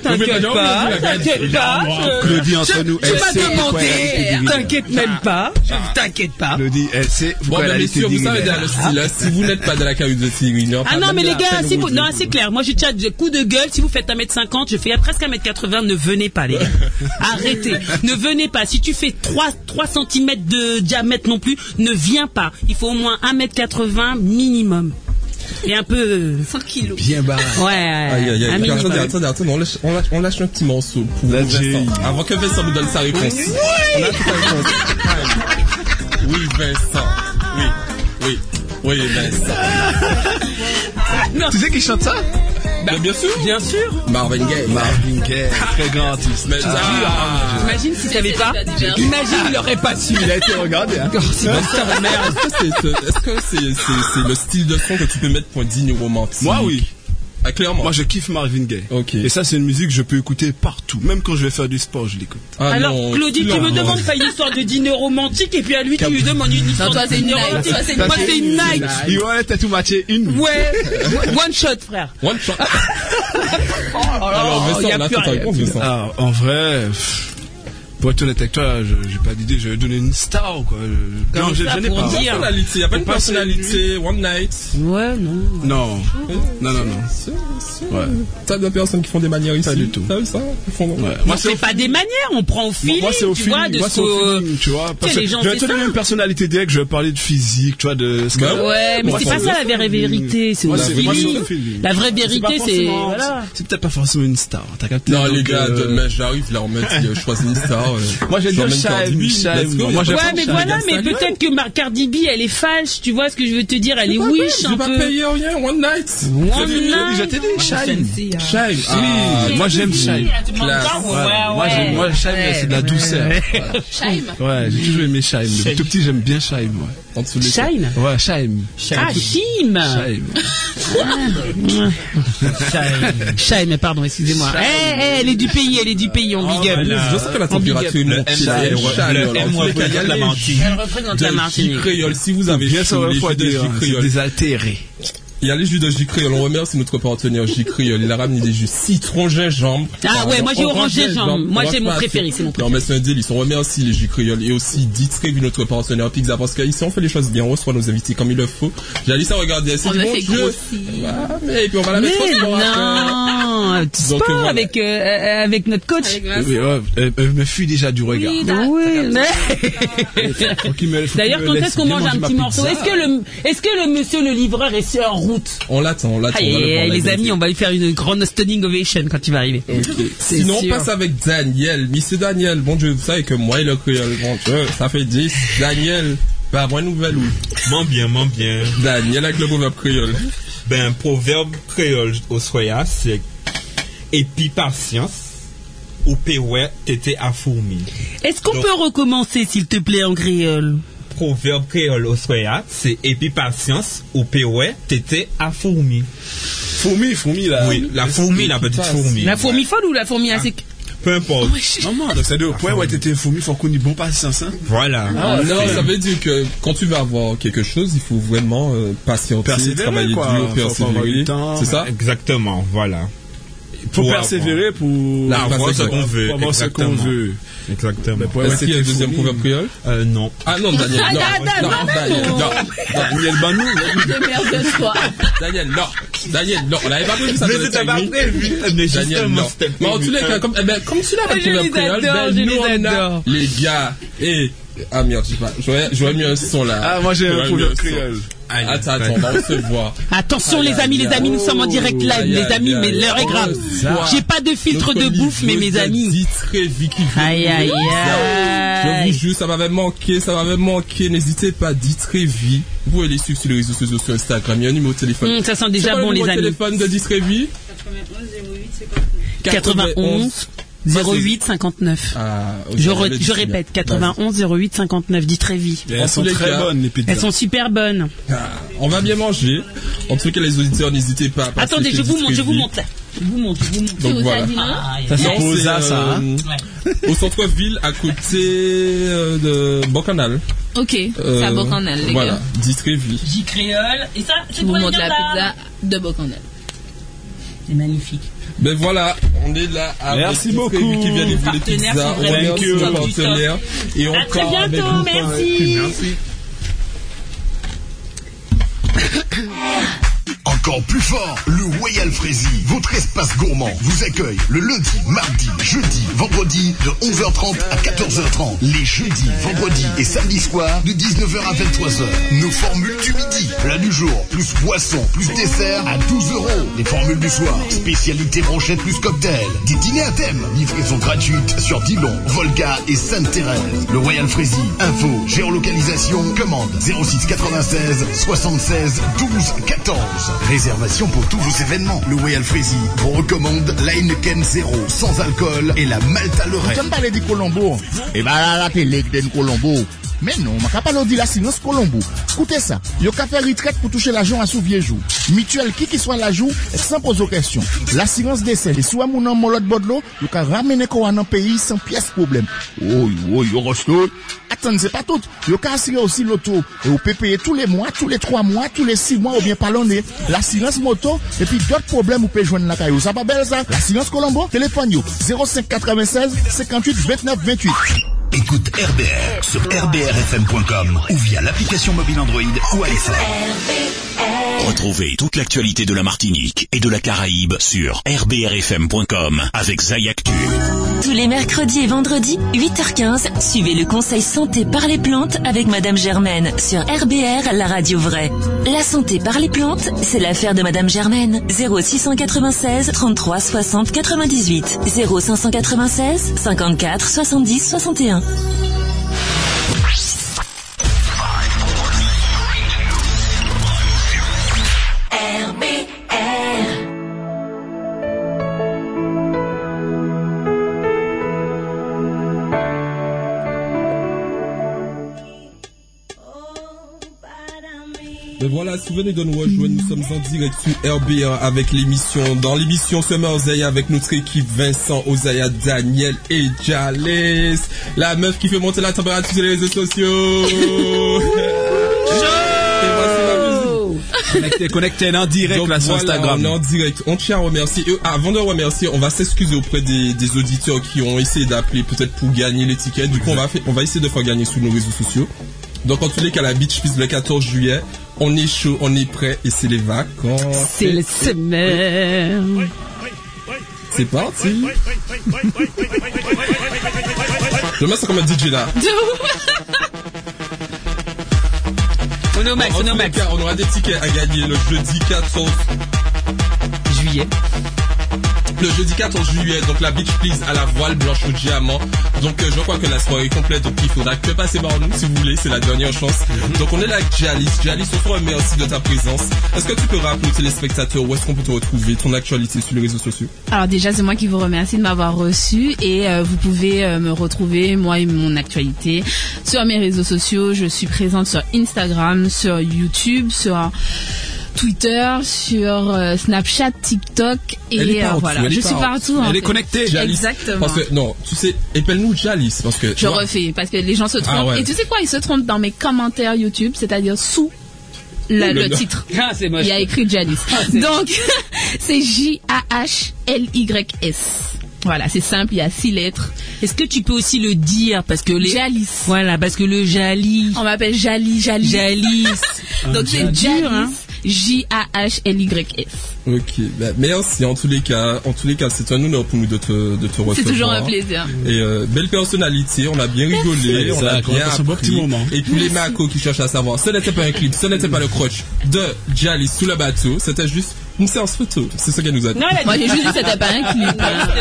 Claudie, entre nous, tu m'as demandé. T'inquiète même pas. T'inquiète pas. Claudie, elle sait. Bon, mais messieurs, vous savez dans le style, si vous n'êtes pas de la carrière de Teddy Riner. Ah non, mais les gars, non, c'est clair. Moi, j'ai déjà coup de gueule. Si vous faites 1m50, je fais presque 1m80. Ne venez pas, les gars. Arrêtez. Ne venez pas. Si tu fais 3 cm de diamètre non plus, ne viens pas. Il faut au moins 1m80 minimum. Et un peu 100 kilos. Bien barré. Ouais. Attendez, on lâche un petit morceau pour Vincent. Avant que Vincent nous donne sa réponse. On a toute la réponse. Oui, Vincent. Oui, Vincent. Non. Tu sais qui chante ça? Bien sûr. Marvin Gaye. Très grand artiste. Imagine si tu savais pas. Imagine, il aurait pas su. Il a été regardé. Est-ce que c'est le style de son que tu peux mettre pour un dîner romantique? Moi, oui. Ah, clairement. Moi, je kiffe Marvin Gaye. Okay. Et ça, c'est une musique que je peux écouter partout. Même quand je vais faire du sport, je l'écoute. Alors, non, Claudie, tu me demandes pas une histoire de dîner romantique et puis à lui, tu lui demandes une histoire de dîner romantique. Moi, c'est une night. Ouais, t'as tout matché. Ouais. One shot, frère. One shot. Alors, Vincent, on a tout à réponse, Vincent. Alors, en vrai... Pour être honnête avec toi, j'ai pas d'idée, je vais donner une star ou quoi. Non, je n'ai pas. Il n'y a pas une personnalité, one night. Ouais, non. Ouais. T'as des personnes qui font des manières ici. Pas du tout. T'as vu ça? Moi, c'est pas des manières, on prend au feeling. Moi, c'est au feeling. Moi, c'est au feeling, tu vois. Parce que je vais te donner une personnalité directe, je vais parler de physique, tu vois, de ce que. Ouais, mais c'est pas ça la vraie vérité, c'est au feeling. La vraie vérité, c'est. Voilà. C'est peut-être pas forcément une star. T'as capté? Non, les gars, demain, j'arrive là, on me dit, je choisis une star. Moi j'ai dit Shaim. Ouais, mais voilà, mais peut-être que Cardi B elle est falche, tu vois ce que je veux te dire, elle est wish un peu. Je vais pas payer rien, one night. Je t'ai dit Shaim. Moi j'aime Shaim. Moi Shaim c'est de la douceur. Shaim. Ouais, j'ai toujours aimé Shaim. Depuis tout petit j'aime bien Shaim. Shaim. Ouais, Shaim. Ah, Shaim. Shaim, pardon, excusez-moi. Elle est du pays, on big up. Je sais que la température monte. Elle représente la Martinique. Créole, si vous avez désaltéré. Il y a les jus de jus créole. On remercie notre partenaire jus créole. Il a ramené des jus citron gingembre. Ah ouais, moi j'ai orange gingembre. Moi j'ai mon préféré, c'est mon préféré. Non mais c'est un délice. On remercie les jus créole et aussi Ditrevi, notre partenaire Pizza, parce qu'ici on fait les choses bien. On reçoit nos invités comme il le faut. J'ai dit ça, regardez, c'est du bon Dieu. Mais puis on va la mettre au sport. Non, sport avec notre coach. Elle me fuit déjà du regard. Oui. D'ailleurs, quand est-ce qu'on mange un petit morceau? Est-ce que le monsieur le livreur est en route? On l'attend. Les amis, on va lui faire une grande standing ovation quand il va arriver. Sinon, on passe avec Daniel. Monsieur Daniel, bon Dieu, vous savez que moi et le créole, bon Dieu, ça fait 10. Daniel, bah, moi, nouvelle ou? M'en bien. Daniel avec le proverbe créole. Ben, proverbe créole au soya, c'est épi patience, ou péouet, t'étais à fourmi. Est-ce qu'on peut recommencer, s'il te plaît, en créole? Proverbe créole au soya, c'est épi patience, ou péouet, t'étais à fourmi. Fourmi là. Oui, la fourmi, la petite fourmi. La fourmi folle ou la fourmi assez... Peu importe. Maman, donc ça dit au point où t'étais fourmi, faut qu'on y bon patience, hein. Voilà. Non, ça veut dire que quand tu vas avoir quelque chose, il faut vraiment patienter, travailler dur, persévérer. C'est ça? Exactement, voilà. Pour persévérer, pour avoir ce qu'on veut. Pour avoir ce qu'on veut. Exactement. Est-ce qu'il y a un deuxième proverbe créole? Non. Ah non, Daniel. Daniel Banou. Démerde-toi. Daniel, non. On n'avait pas prévu ça. Mais c'était pas prévu. Mais justement, c'était prévu. Mais en tous les cas, comme tu n'as pas de proverbe créole, nous on a les gars. Ah merde, je sais pas. J'aurais mis un son là. Ah, moi j'ai un proverbe créole. Attends, on va recevoir. Attention les amis, nous sommes en direct live, les amis, mais l'heure est grave. J'ai pas de filtre de bouffe, mais mes amis. Dis très vite qui aïe. Je vous jure, ça m'avait manqué. N'hésitez pas, dites très vite. Vous pouvez les suivre sur les réseaux sociaux, sur Instagram. Il y a un numéro de téléphone. Ça sent déjà bon, les amis. Le téléphone de Dites très vite. 91 08 59. Je répète, 91 08 59. Dites très vite. Elles sont très bonnes, les pizzas. Elles sont super bonnes. On va bien manger. En tout cas, les auditeurs, n'hésitez pas à attendez, je vous montre. Donc voilà. Ça se pose à ça. Au centre-ville, à côté de Bocanal. Ok, c'est à Bocanal, les gars. Voilà, Dites très vite. J créole. Et ça, je vous montre la pizza de Bocanal. C'est magnifique. Ben voilà, on est là avec merci beaucoup qui vient livrer les pizzas. On remercie nos partenaires et on part avec nous. Merci. Encore plus fort, le Royal Frézy, votre espace gourmand, vous accueille le lundi, mardi, jeudi, vendredi de 11h30 à 14h30. Les jeudis, vendredis et samedis soirs de 19h à 23h. Nos formules du midi, plat du jour, plus boisson, plus dessert à 12 €. Les formules du soir, spécialité brochette plus cocktail. Des dîners à thème, livraison gratuite sur Dillon, Volga et Sainte-Thérèse. Le Royal Frézy, info, géolocalisation, commande 06 96 76 12 14. Réservation pour tous vos événements. Le Royal Frézy vous recommande la Heineken 0 sans alcool et la Malta Lorraine. Tu me parles de Colombo? Eh ben là, t'es l'Egden Colombo. Mais non, je ne pas dire la silence Colombo. Écoutez ça, il y a fait retraite pour toucher l'argent à sous vieux jour. Mutuel qui soit l'argent sans poser de questions. L'assurance décès, et soit mon nom molot bodlo, il y a ramené quoi dans le pays sans pièce problème. Oh, resto. Attends, c'est pas tout. Il y a assuré aussi l'auto. Et vous pouvez payer tous les mois, tous les 3 mois, tous les 6 mois ou bien pas l'année. L'assurance moto, et puis d'autres problèmes vous pouvez joindre la caillou. Ça pas belle ça? L'assurance Colombo, téléphone 05 96 58 29 28. Écoute RBR sur rbr-fm.com ou via l'application mobile Android ou iPhone. Retrouvez toute l'actualité de la Martinique et de la Caraïbe sur rbr-fm.com avec Zayactu. Tous les mercredis et vendredis, 8h15, suivez le conseil santé par les plantes avec Madame Germaine sur RBR, la radio vraie. La santé par les plantes, c'est l'affaire de Madame Germaine. 0696 33 60 98 0596 54 70 61. Ben voilà, si vous venez de nous rejoindre, nous sommes en direct sur RBR avec dans l'émission Summer Zaya avec notre équipe Vincent, Ozaya, Daniel et Jalis. La meuf qui fait monter la température sur les réseaux sociaux. Connecté en direct. Donc, là sur Instagram. On est en direct. On tient à remercier. Avant de remercier, on va s'excuser auprès des auditeurs qui ont essayé d'appeler peut-être pour gagner les tickets. Du coup, on va essayer de faire gagner sur nos réseaux sociaux. Donc en tous les cas, la Beach Fest le 14 juillet, on est chaud, on est prêt et c'est les vacances. C'est le summer. C'est parti. Je mets ça comme un DJ là. Onomax. On aura des tickets à gagner le jeudi 14 juillet. Le jeudi 14 juillet, donc la Beach Please à la voile blanche au diamant. Donc je crois que la soirée est complète, donc il faudra que passer par nous si vous voulez, c'est la dernière chance. Donc on est là avec Jalis, on te remercie de ta présence. Est-ce que tu peux rappeler aux téléspectateurs où est-ce qu'on peut te retrouver, ton actualité sur les réseaux sociaux? Alors déjà c'est moi qui vous remercie de m'avoir reçu et vous pouvez me retrouver, moi et mon actualité, sur mes réseaux sociaux. Je suis présente sur Instagram, sur YouTube, sur Twitter, sur Snapchat, TikTok et voilà. Je suis partout. Elle est connectée. Jalis. Exactement. Parce que non, tu sais, épelle-nous Jalis parce que je refais parce que les gens se trompent. Ah ouais. Et tu sais quoi, ils se trompent dans mes commentaires YouTube, c'est-à-dire sous le titre. Ah, c'est moche. Il y a écrit Jalis. Donc C'est JAHLYS. Voilà, c'est simple, il y a 6 lettres. Est-ce que tu peux aussi le dire parce que Jalis. Voilà, parce que le Jali. On m'appelle Jalis. Donc c'est dur, hein. JAHLYS. Ok, bah, merci en tous les cas, c'est un honneur pour nous de te recevoir. C'est toujours un plaisir. Et belle personnalité, on a bien rigolé, on a bien appris. Et tous les macos qui cherchent à savoir, ce n'était pas un clip, ce n'était pas le crotch de Jalis sous le bateau, c'était juste une séance photo. C'est ce qu'elle nous a dit. Non, moi j'ai juste dit que c'était pas un clip.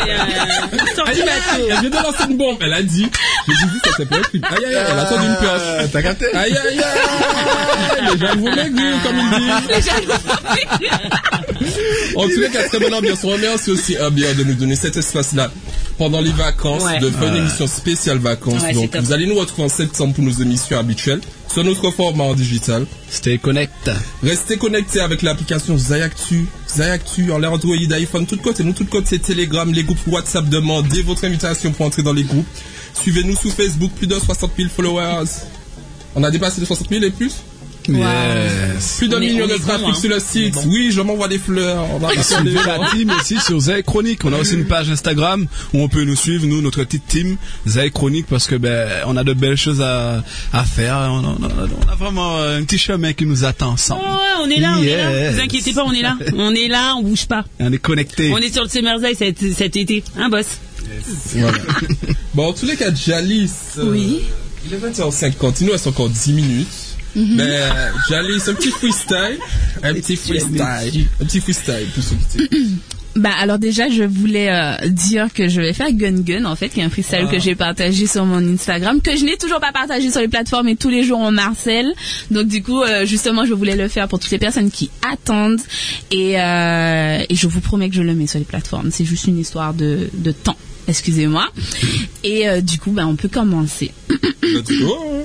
Elle vient de lancer une bombe, elle a dit. J'ai juste dit que c'était pas un clip. Aïe aïe aïe, elle a tendu une pioche. T'as capté? Aïe aïe aïe. Les gens vous maigrir, comme ils disent. En tous les cas, très bonne ambiance. On remercie aussi Herbert de nous donner cet espace-là pendant les vacances, de faire une émission spéciale vacances. Donc, vous allez nous retrouver en septembre pour nos émissions habituelles sur notre format en digital. Stay connected. Restez connectés avec l'application Zayactu, en l'air Android, iPhone, tout de côté. Nous, tout de côté, Telegram, les groupes WhatsApp. Demandez votre invitation pour entrer dans les groupes. Suivez-nous sur Facebook, plus de 60 000 followers. On a dépassé les 60 000 et plus? Yes. Plus d'un million de trafic sur le site. Oui, je m'envoie des fleurs. On va suivre la team aussi sur Zay Chronique. On a aussi une page Instagram où on peut nous suivre, nous, notre petite team Zay Chronique, parce que on a de belles choses à faire. On a vraiment un petit chemin qui nous attend ensemble. On est là, on est là. Ne vous inquiétez pas, on est là. On est là, on bouge pas. On est connecté. On est sur le Summer Zay cet été. Un boss. Voilà. Bon, en tous les cas, Jalis. Oui. Il est 21h50. Il nous reste encore 10 minutes. Mais Jalis, un petit freestyle. Un petit freestyle pour se quitter. Bah alors déjà je voulais dire que je vais faire Gun en fait, qui est un freestyle que j'ai partagé sur mon Instagram, que je n'ai toujours pas partagé sur les plateformes et tous les jours on marcelle. Donc du coup justement je voulais le faire pour toutes les personnes qui attendent et je vous promets que je le mets sur les plateformes. C'est juste une histoire de temps. Excusez-moi. Et du coup on peut commencer. Let's go.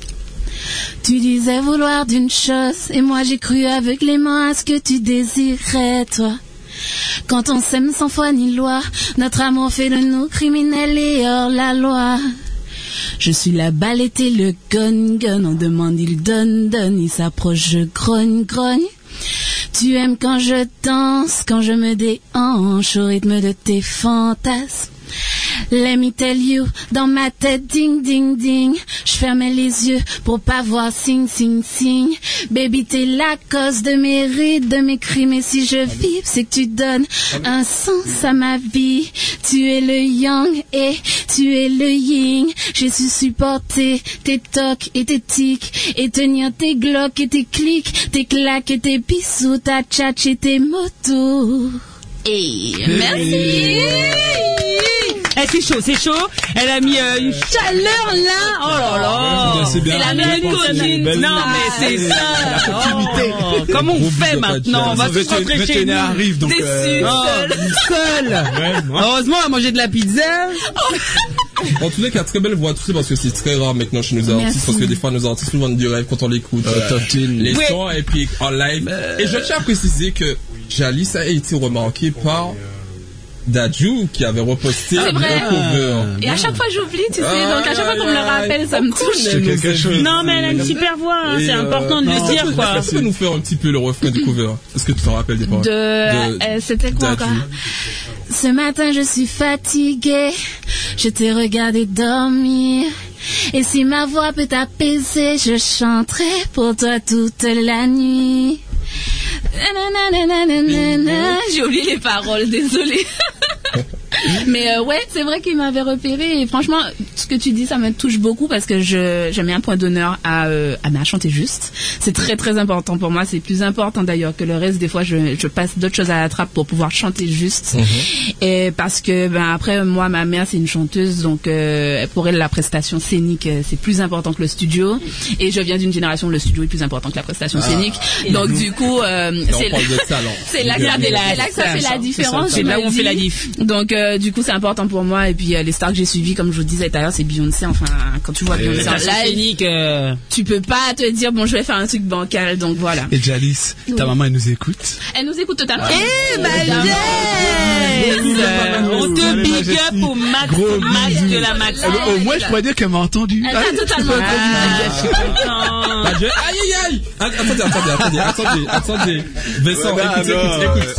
Tu disais vouloir d'une chose et moi j'ai cru aveuglément à ce que tu désirais toi. Quand on s'aime sans foi ni loi, notre amour fait de nous criminels et hors la loi. Je suis la balle et t'es le gun, on demande, il donne, il s'approche, je grogne. Tu aimes quand je danse, quand je me déhanche au rythme de tes fantasmes. Let me tell you, dans ma tête, ding, ding, ding. Je fermais les yeux pour pas voir sing. Baby, t'es la cause de mes rides, de mes crimes. Et si je vibre, c'est que tu donnes un sens à ma vie. Tu es le yang et tu es le yin. J'ai su supporter tes tocs et tes tics. Et tenir tes glocks et tes clics. Tes claques et tes bisous. Ta tchatch et tes motos. Hey, merci. C'est chaud. Elle a mis une chaleur là. Oh là là. C'est la même copine. Non, mais c'est ça. La continuité. Comment on fait maintenant? On va se rentrer chez nous. Arrive donc. Seul. Heureusement, on a mangé de la pizza. En tous les cas, très belle voix, tout ça, parce que c'est très rare maintenant chez nos artistes, parce que des fois, nos artistes nous vendent du rêve quand on l'écoute. Les sons, et puis en live. Et je tiens à préciser que Jalis a été remarqué par Dadju qui avait reposté le cover. Et à chaque fois j'oublie, tu sais, donc à chaque fois qu'on me le rappelle, ça me touche. Non, mais elle a une super voix, hein, c'est important de le dire, quoi. Est-ce que tu peux nous faire un petit peu le refrain du cover? Est-ce que tu t'en rappelles des paroles? C'était quoi encore? Ce matin je suis fatiguée, je t'ai regardé dormir. Et si ma voix peut t'apaiser, je chanterai pour toi toute la nuit. J'ai oublié les paroles, désolée. Mais ouais, c'est vrai qu'il m'avait repéré et franchement, ce que tu dis, ça me touche beaucoup parce que je mets un point d'honneur à chanter juste. C'est très très important pour moi. C'est plus important d'ailleurs que le reste. Des fois, je passe d'autres choses à la trappe pour pouvoir chanter juste. Et parce que après, moi, ma mère c'est une chanteuse, donc pour elle la prestation scénique c'est plus important que le studio. Et je viens d'une génération où le studio est plus important que la prestation scénique. Donc du coup, c'est là que ça fait la différence. C'est là où on fait la diff. Donc du coup, c'est important pour moi. Et puis, les stars que j'ai suivies, comme je vous disais tout à l'heure, c'est Beyoncé. Enfin, quand tu vois Beyoncé en live, tu peux pas te dire, bon, je vais faire un truc bancal. Donc, voilà. Et Jalis, ta maman, elle nous écoute? Elle nous écoute totalement. On te big up au max de la max. Au moins, je pourrais dire qu'elle m'a entendu. Elle t'a totalement entendu. Aïe. Attendez. Vincent, écoute.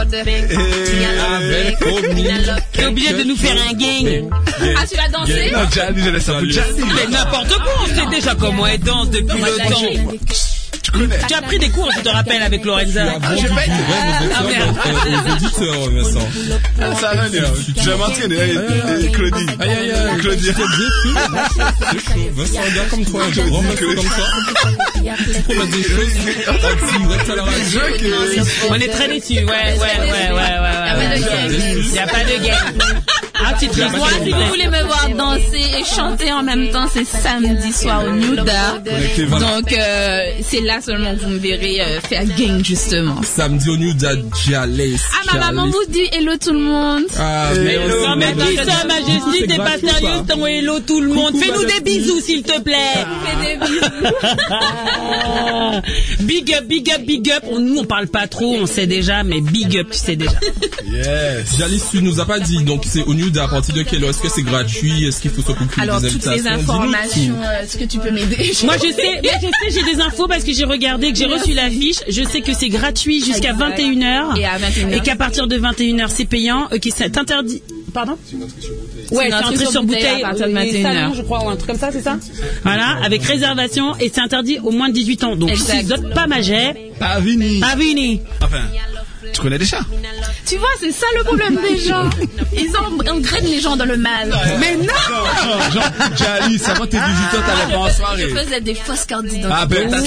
T'es obligé de nous faire un gang. Ah, tu vas danser? Non, Jalis, je laisse un peu Jalis. Mais n'importe quoi, on sait déjà comment elle danse depuis le temps. Tu as pris des cours, je te rappelle, avec Lorenza. Aux auditeurs, Vincent. Ça va, tu vas m'entraîner, Claudie. Aïe. Claudie. C'est chaud. Vincent, un gars comme toi, un grand mec comme toi. Tu promets des choses. On est très déçus, ouais. Il n'y a pas de gang. Ah, tu te moi, si vous voulez me voir danser et chanter en même temps, c'est samedi soir au New Dark. Donc, c'est là seulement que vous me verrez faire gang, justement. Samedi au New Dark, Jalis. Ah, ma maman vous dit hello tout le monde. Ah, non, mais dis ça, Majesty, t'es pas sérieuse, ton hello tout le monde. Fais-nous des bisous, s'il te plaît. Fais des bisous. Big up. Nous, on parle pas trop, on sait déjà, mais big up, tu sais déjà. Yes. Jalis, tu nous as pas dit, donc c'est au New Dark. À partir de quelle heure? Est-ce que c'est gratuit? Est-ce qu'il faut se procurer des invitations? Alors, toutes les informations, est-ce que tu peux m'aider? Moi, je sais, j'ai des infos parce que j'ai regardé, que j'ai reçu la fiche. Je sais que c'est gratuit jusqu'à 21h. Et à 21h. Et qu'à partir de 21h, c'est payant. Ok, c'est interdit. Pardon? Ouais, c'est un truc sur bouteille. À partir de 21h. Je crois, ou un truc comme ça, c'est ça? Voilà, avec réservation. Et c'est interdit au moins de 18 ans. Donc, si vous n'êtes pas majeur, pas vini. Enfin. Tu connais des chats? Tu vois, c'est ça le problème des gens. Ils engrainent les gens dans le mal. Mais non! Genre, Jalis, avant tes 18 ans, t'allais pas en soirée. Je faisais des fausses cartes d'identité. Ah ben, t'as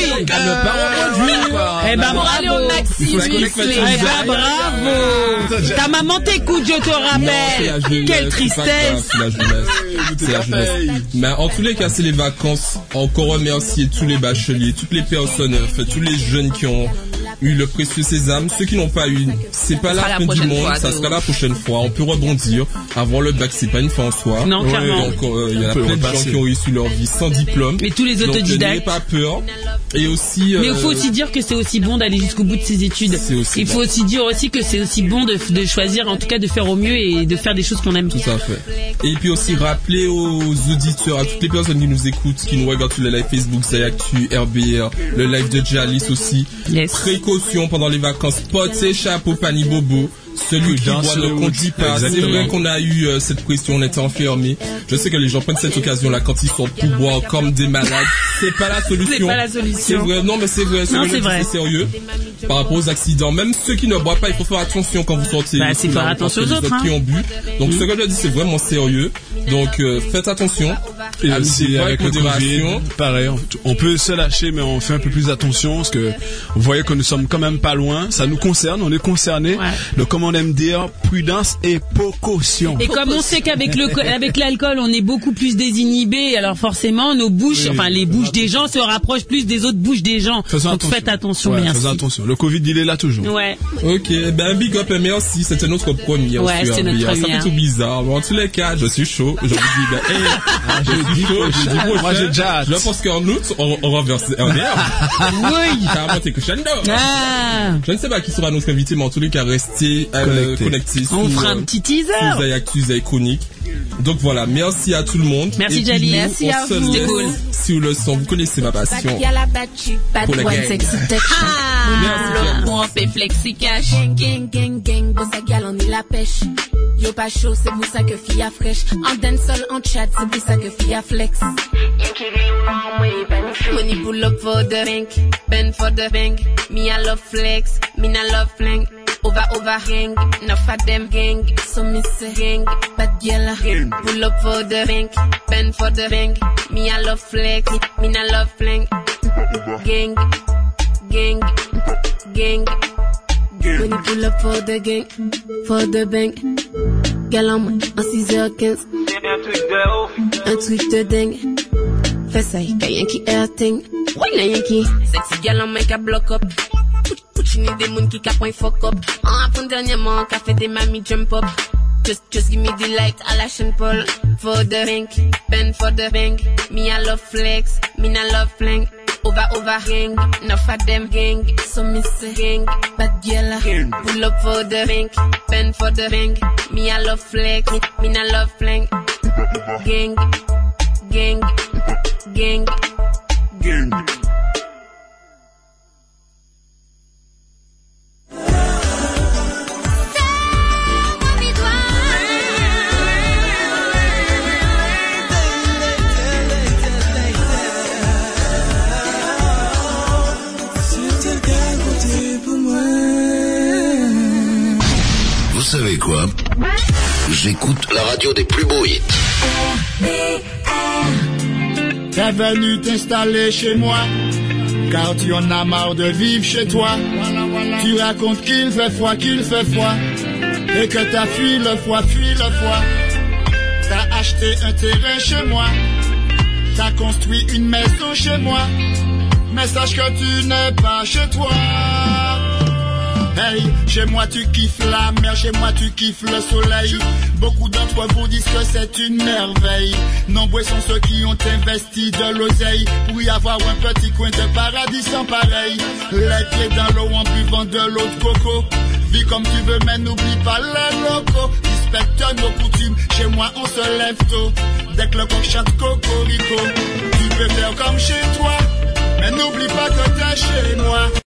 Eh ben, pour aller au maximum. Eh ben, bravo! Ta maman t'écoute, je te rappelle. Quelle tristesse. C'est la jeunesse. Mais en tous les cas, c'est les vacances. Encore remercier tous les bacheliers, toutes les personnes, tous les jeunes qui ont eu le précieux sésame. Ceux qui n'ont pas eu, c'est pas la fin du monde, ça sera la prochaine fois. On peut rebondir. Avoir le bac, c'est pas une fin en soi. Non, clairement. Donc, il y a plein de gens qui ont réussi leur vie sans diplôme. Mais tous les autodidactes. Donc, n'ayez pas peur. Et aussi. Mais il faut aussi dire que c'est aussi bon d'aller jusqu'au bout de ses études. Il faut aussi dire aussi que c'est aussi bon de choisir, en tout cas, de faire au mieux et de faire des choses qu'on aime. Tout à fait. Et puis aussi rappeler aux auditeurs, à toutes les personnes qui nous écoutent, qui nous regardent sur le live Facebook, Zayactu, RBR, le live de Jalis aussi. Yes. Précaution pendant les vacances, potes, chapeau, panier bobo. Celui qui boit ne conduit pas. C'est vrai qu'on a eu cette pression, on était enfermés. Je sais que les gens prennent cette occasion-là quand ils sortent pour boire comme des malades. C'est pas la solution. C'est pas la solution. C'est vrai, non mais c'est vrai. C'est vrai. C'est sérieux. Par rapport aux accidents, même ceux qui ne boivent pas, il faut faire attention quand vous sortez. Bah, c'est faire attention aux autres. Qui ont bu. Donc ce que je dis, c'est vraiment sérieux. Donc faites attention. Et aussi avec le Covid, pareil, on peut se lâcher, mais on fait un peu plus attention parce que vous voyez que nous sommes quand même pas loin. Ça nous concerne, on est concernés. Ouais. Donc comme on aime dire, prudence et précaution. Et comme on sait qu'avec l'alcool, on est beaucoup plus désinhibé, alors forcément nos bouches, enfin les bouches des gens se rapprochent plus des autres bouches des gens. Donc faites attention, merci. Faisons attention. Le Covid, il est là toujours. Ouais. Ok, ben big up et merci. C'était notre première. Ouais, c'est notre première. Ça fait tout bizarre. Bon, en tous les cas, je suis chaud. J'ai envie de dire, moi j'ai déjà hâte. Je pense qu'en août, on reverse un verre. Oui. Carrément, t'es crescendo. Ah. Je ne sais pas qui sera notre invité, mais en tous les cas, restez connectés. On fera un petit teaser. Sous Zayactu, Zayconique. Donc voilà, merci à tout le monde. Merci Jali. Merci à vous. C'était cool. Si vous le sentez, vous connaissez ma passion. Pour la gang. Le pompe flexi cash. Gang, gang, gang, bon ça gal on est la pêche. Yo pas chaud, c'est pour ça que fille a fraîche. En dancehall, en chat, c'est pour ça que fille a flex. Money pull up for the bank, bend for the bank. Me I love flex, me I love flank. Over gang, enough of them gang. So me say gang, bad girl pull up for the bank, bend for the bank. Me I love flex, me I love flank. Gang, gang, gang. When you pull up for the gang, for the bank. Girl en 6h15. Un truc de dingue. Fais ça, y'a y'en qui airting. Ouais, y'en qui. Sexy girl en make a block up. Puccini des moun qui cap point fuck up. En rapport dernièrement, qu'a fait des mamies jump up. Just give me the light, I'll action pull for the bank, bend for the bank. Me I love flex, me I love flank. Over gang, enough of them gang. So me say gang, bad girl. Pull up for the bank, bend for the bank. Me I love flex, me I love flank. Gang, gang, gang, gang. Vous savez quoi? J'écoute la radio des plus beaux hits. T'es venu t'installer chez moi, car tu en as marre de vivre chez toi. Tu racontes qu'il fait froid, et que t'as fui le froid. T'as acheté un terrain chez moi, t'as construit une maison chez moi, mais sache que tu n'es pas chez toi. Hey, chez moi tu kiffes la mer, chez moi tu kiffes le soleil. Beaucoup d'entre vous disent que c'est une merveille. Nombreux sont ceux qui ont investi de l'oseille pour y avoir un petit coin de paradis sans pareil. Les pieds dans l'eau en buvant de l'eau de coco. Vis comme tu veux mais n'oublie pas les locaux. Respecte nos coutumes, chez moi on se lève tôt. Dès que le coq chante cocorico, tu peux faire comme chez toi, mais n'oublie pas que t'es chez moi.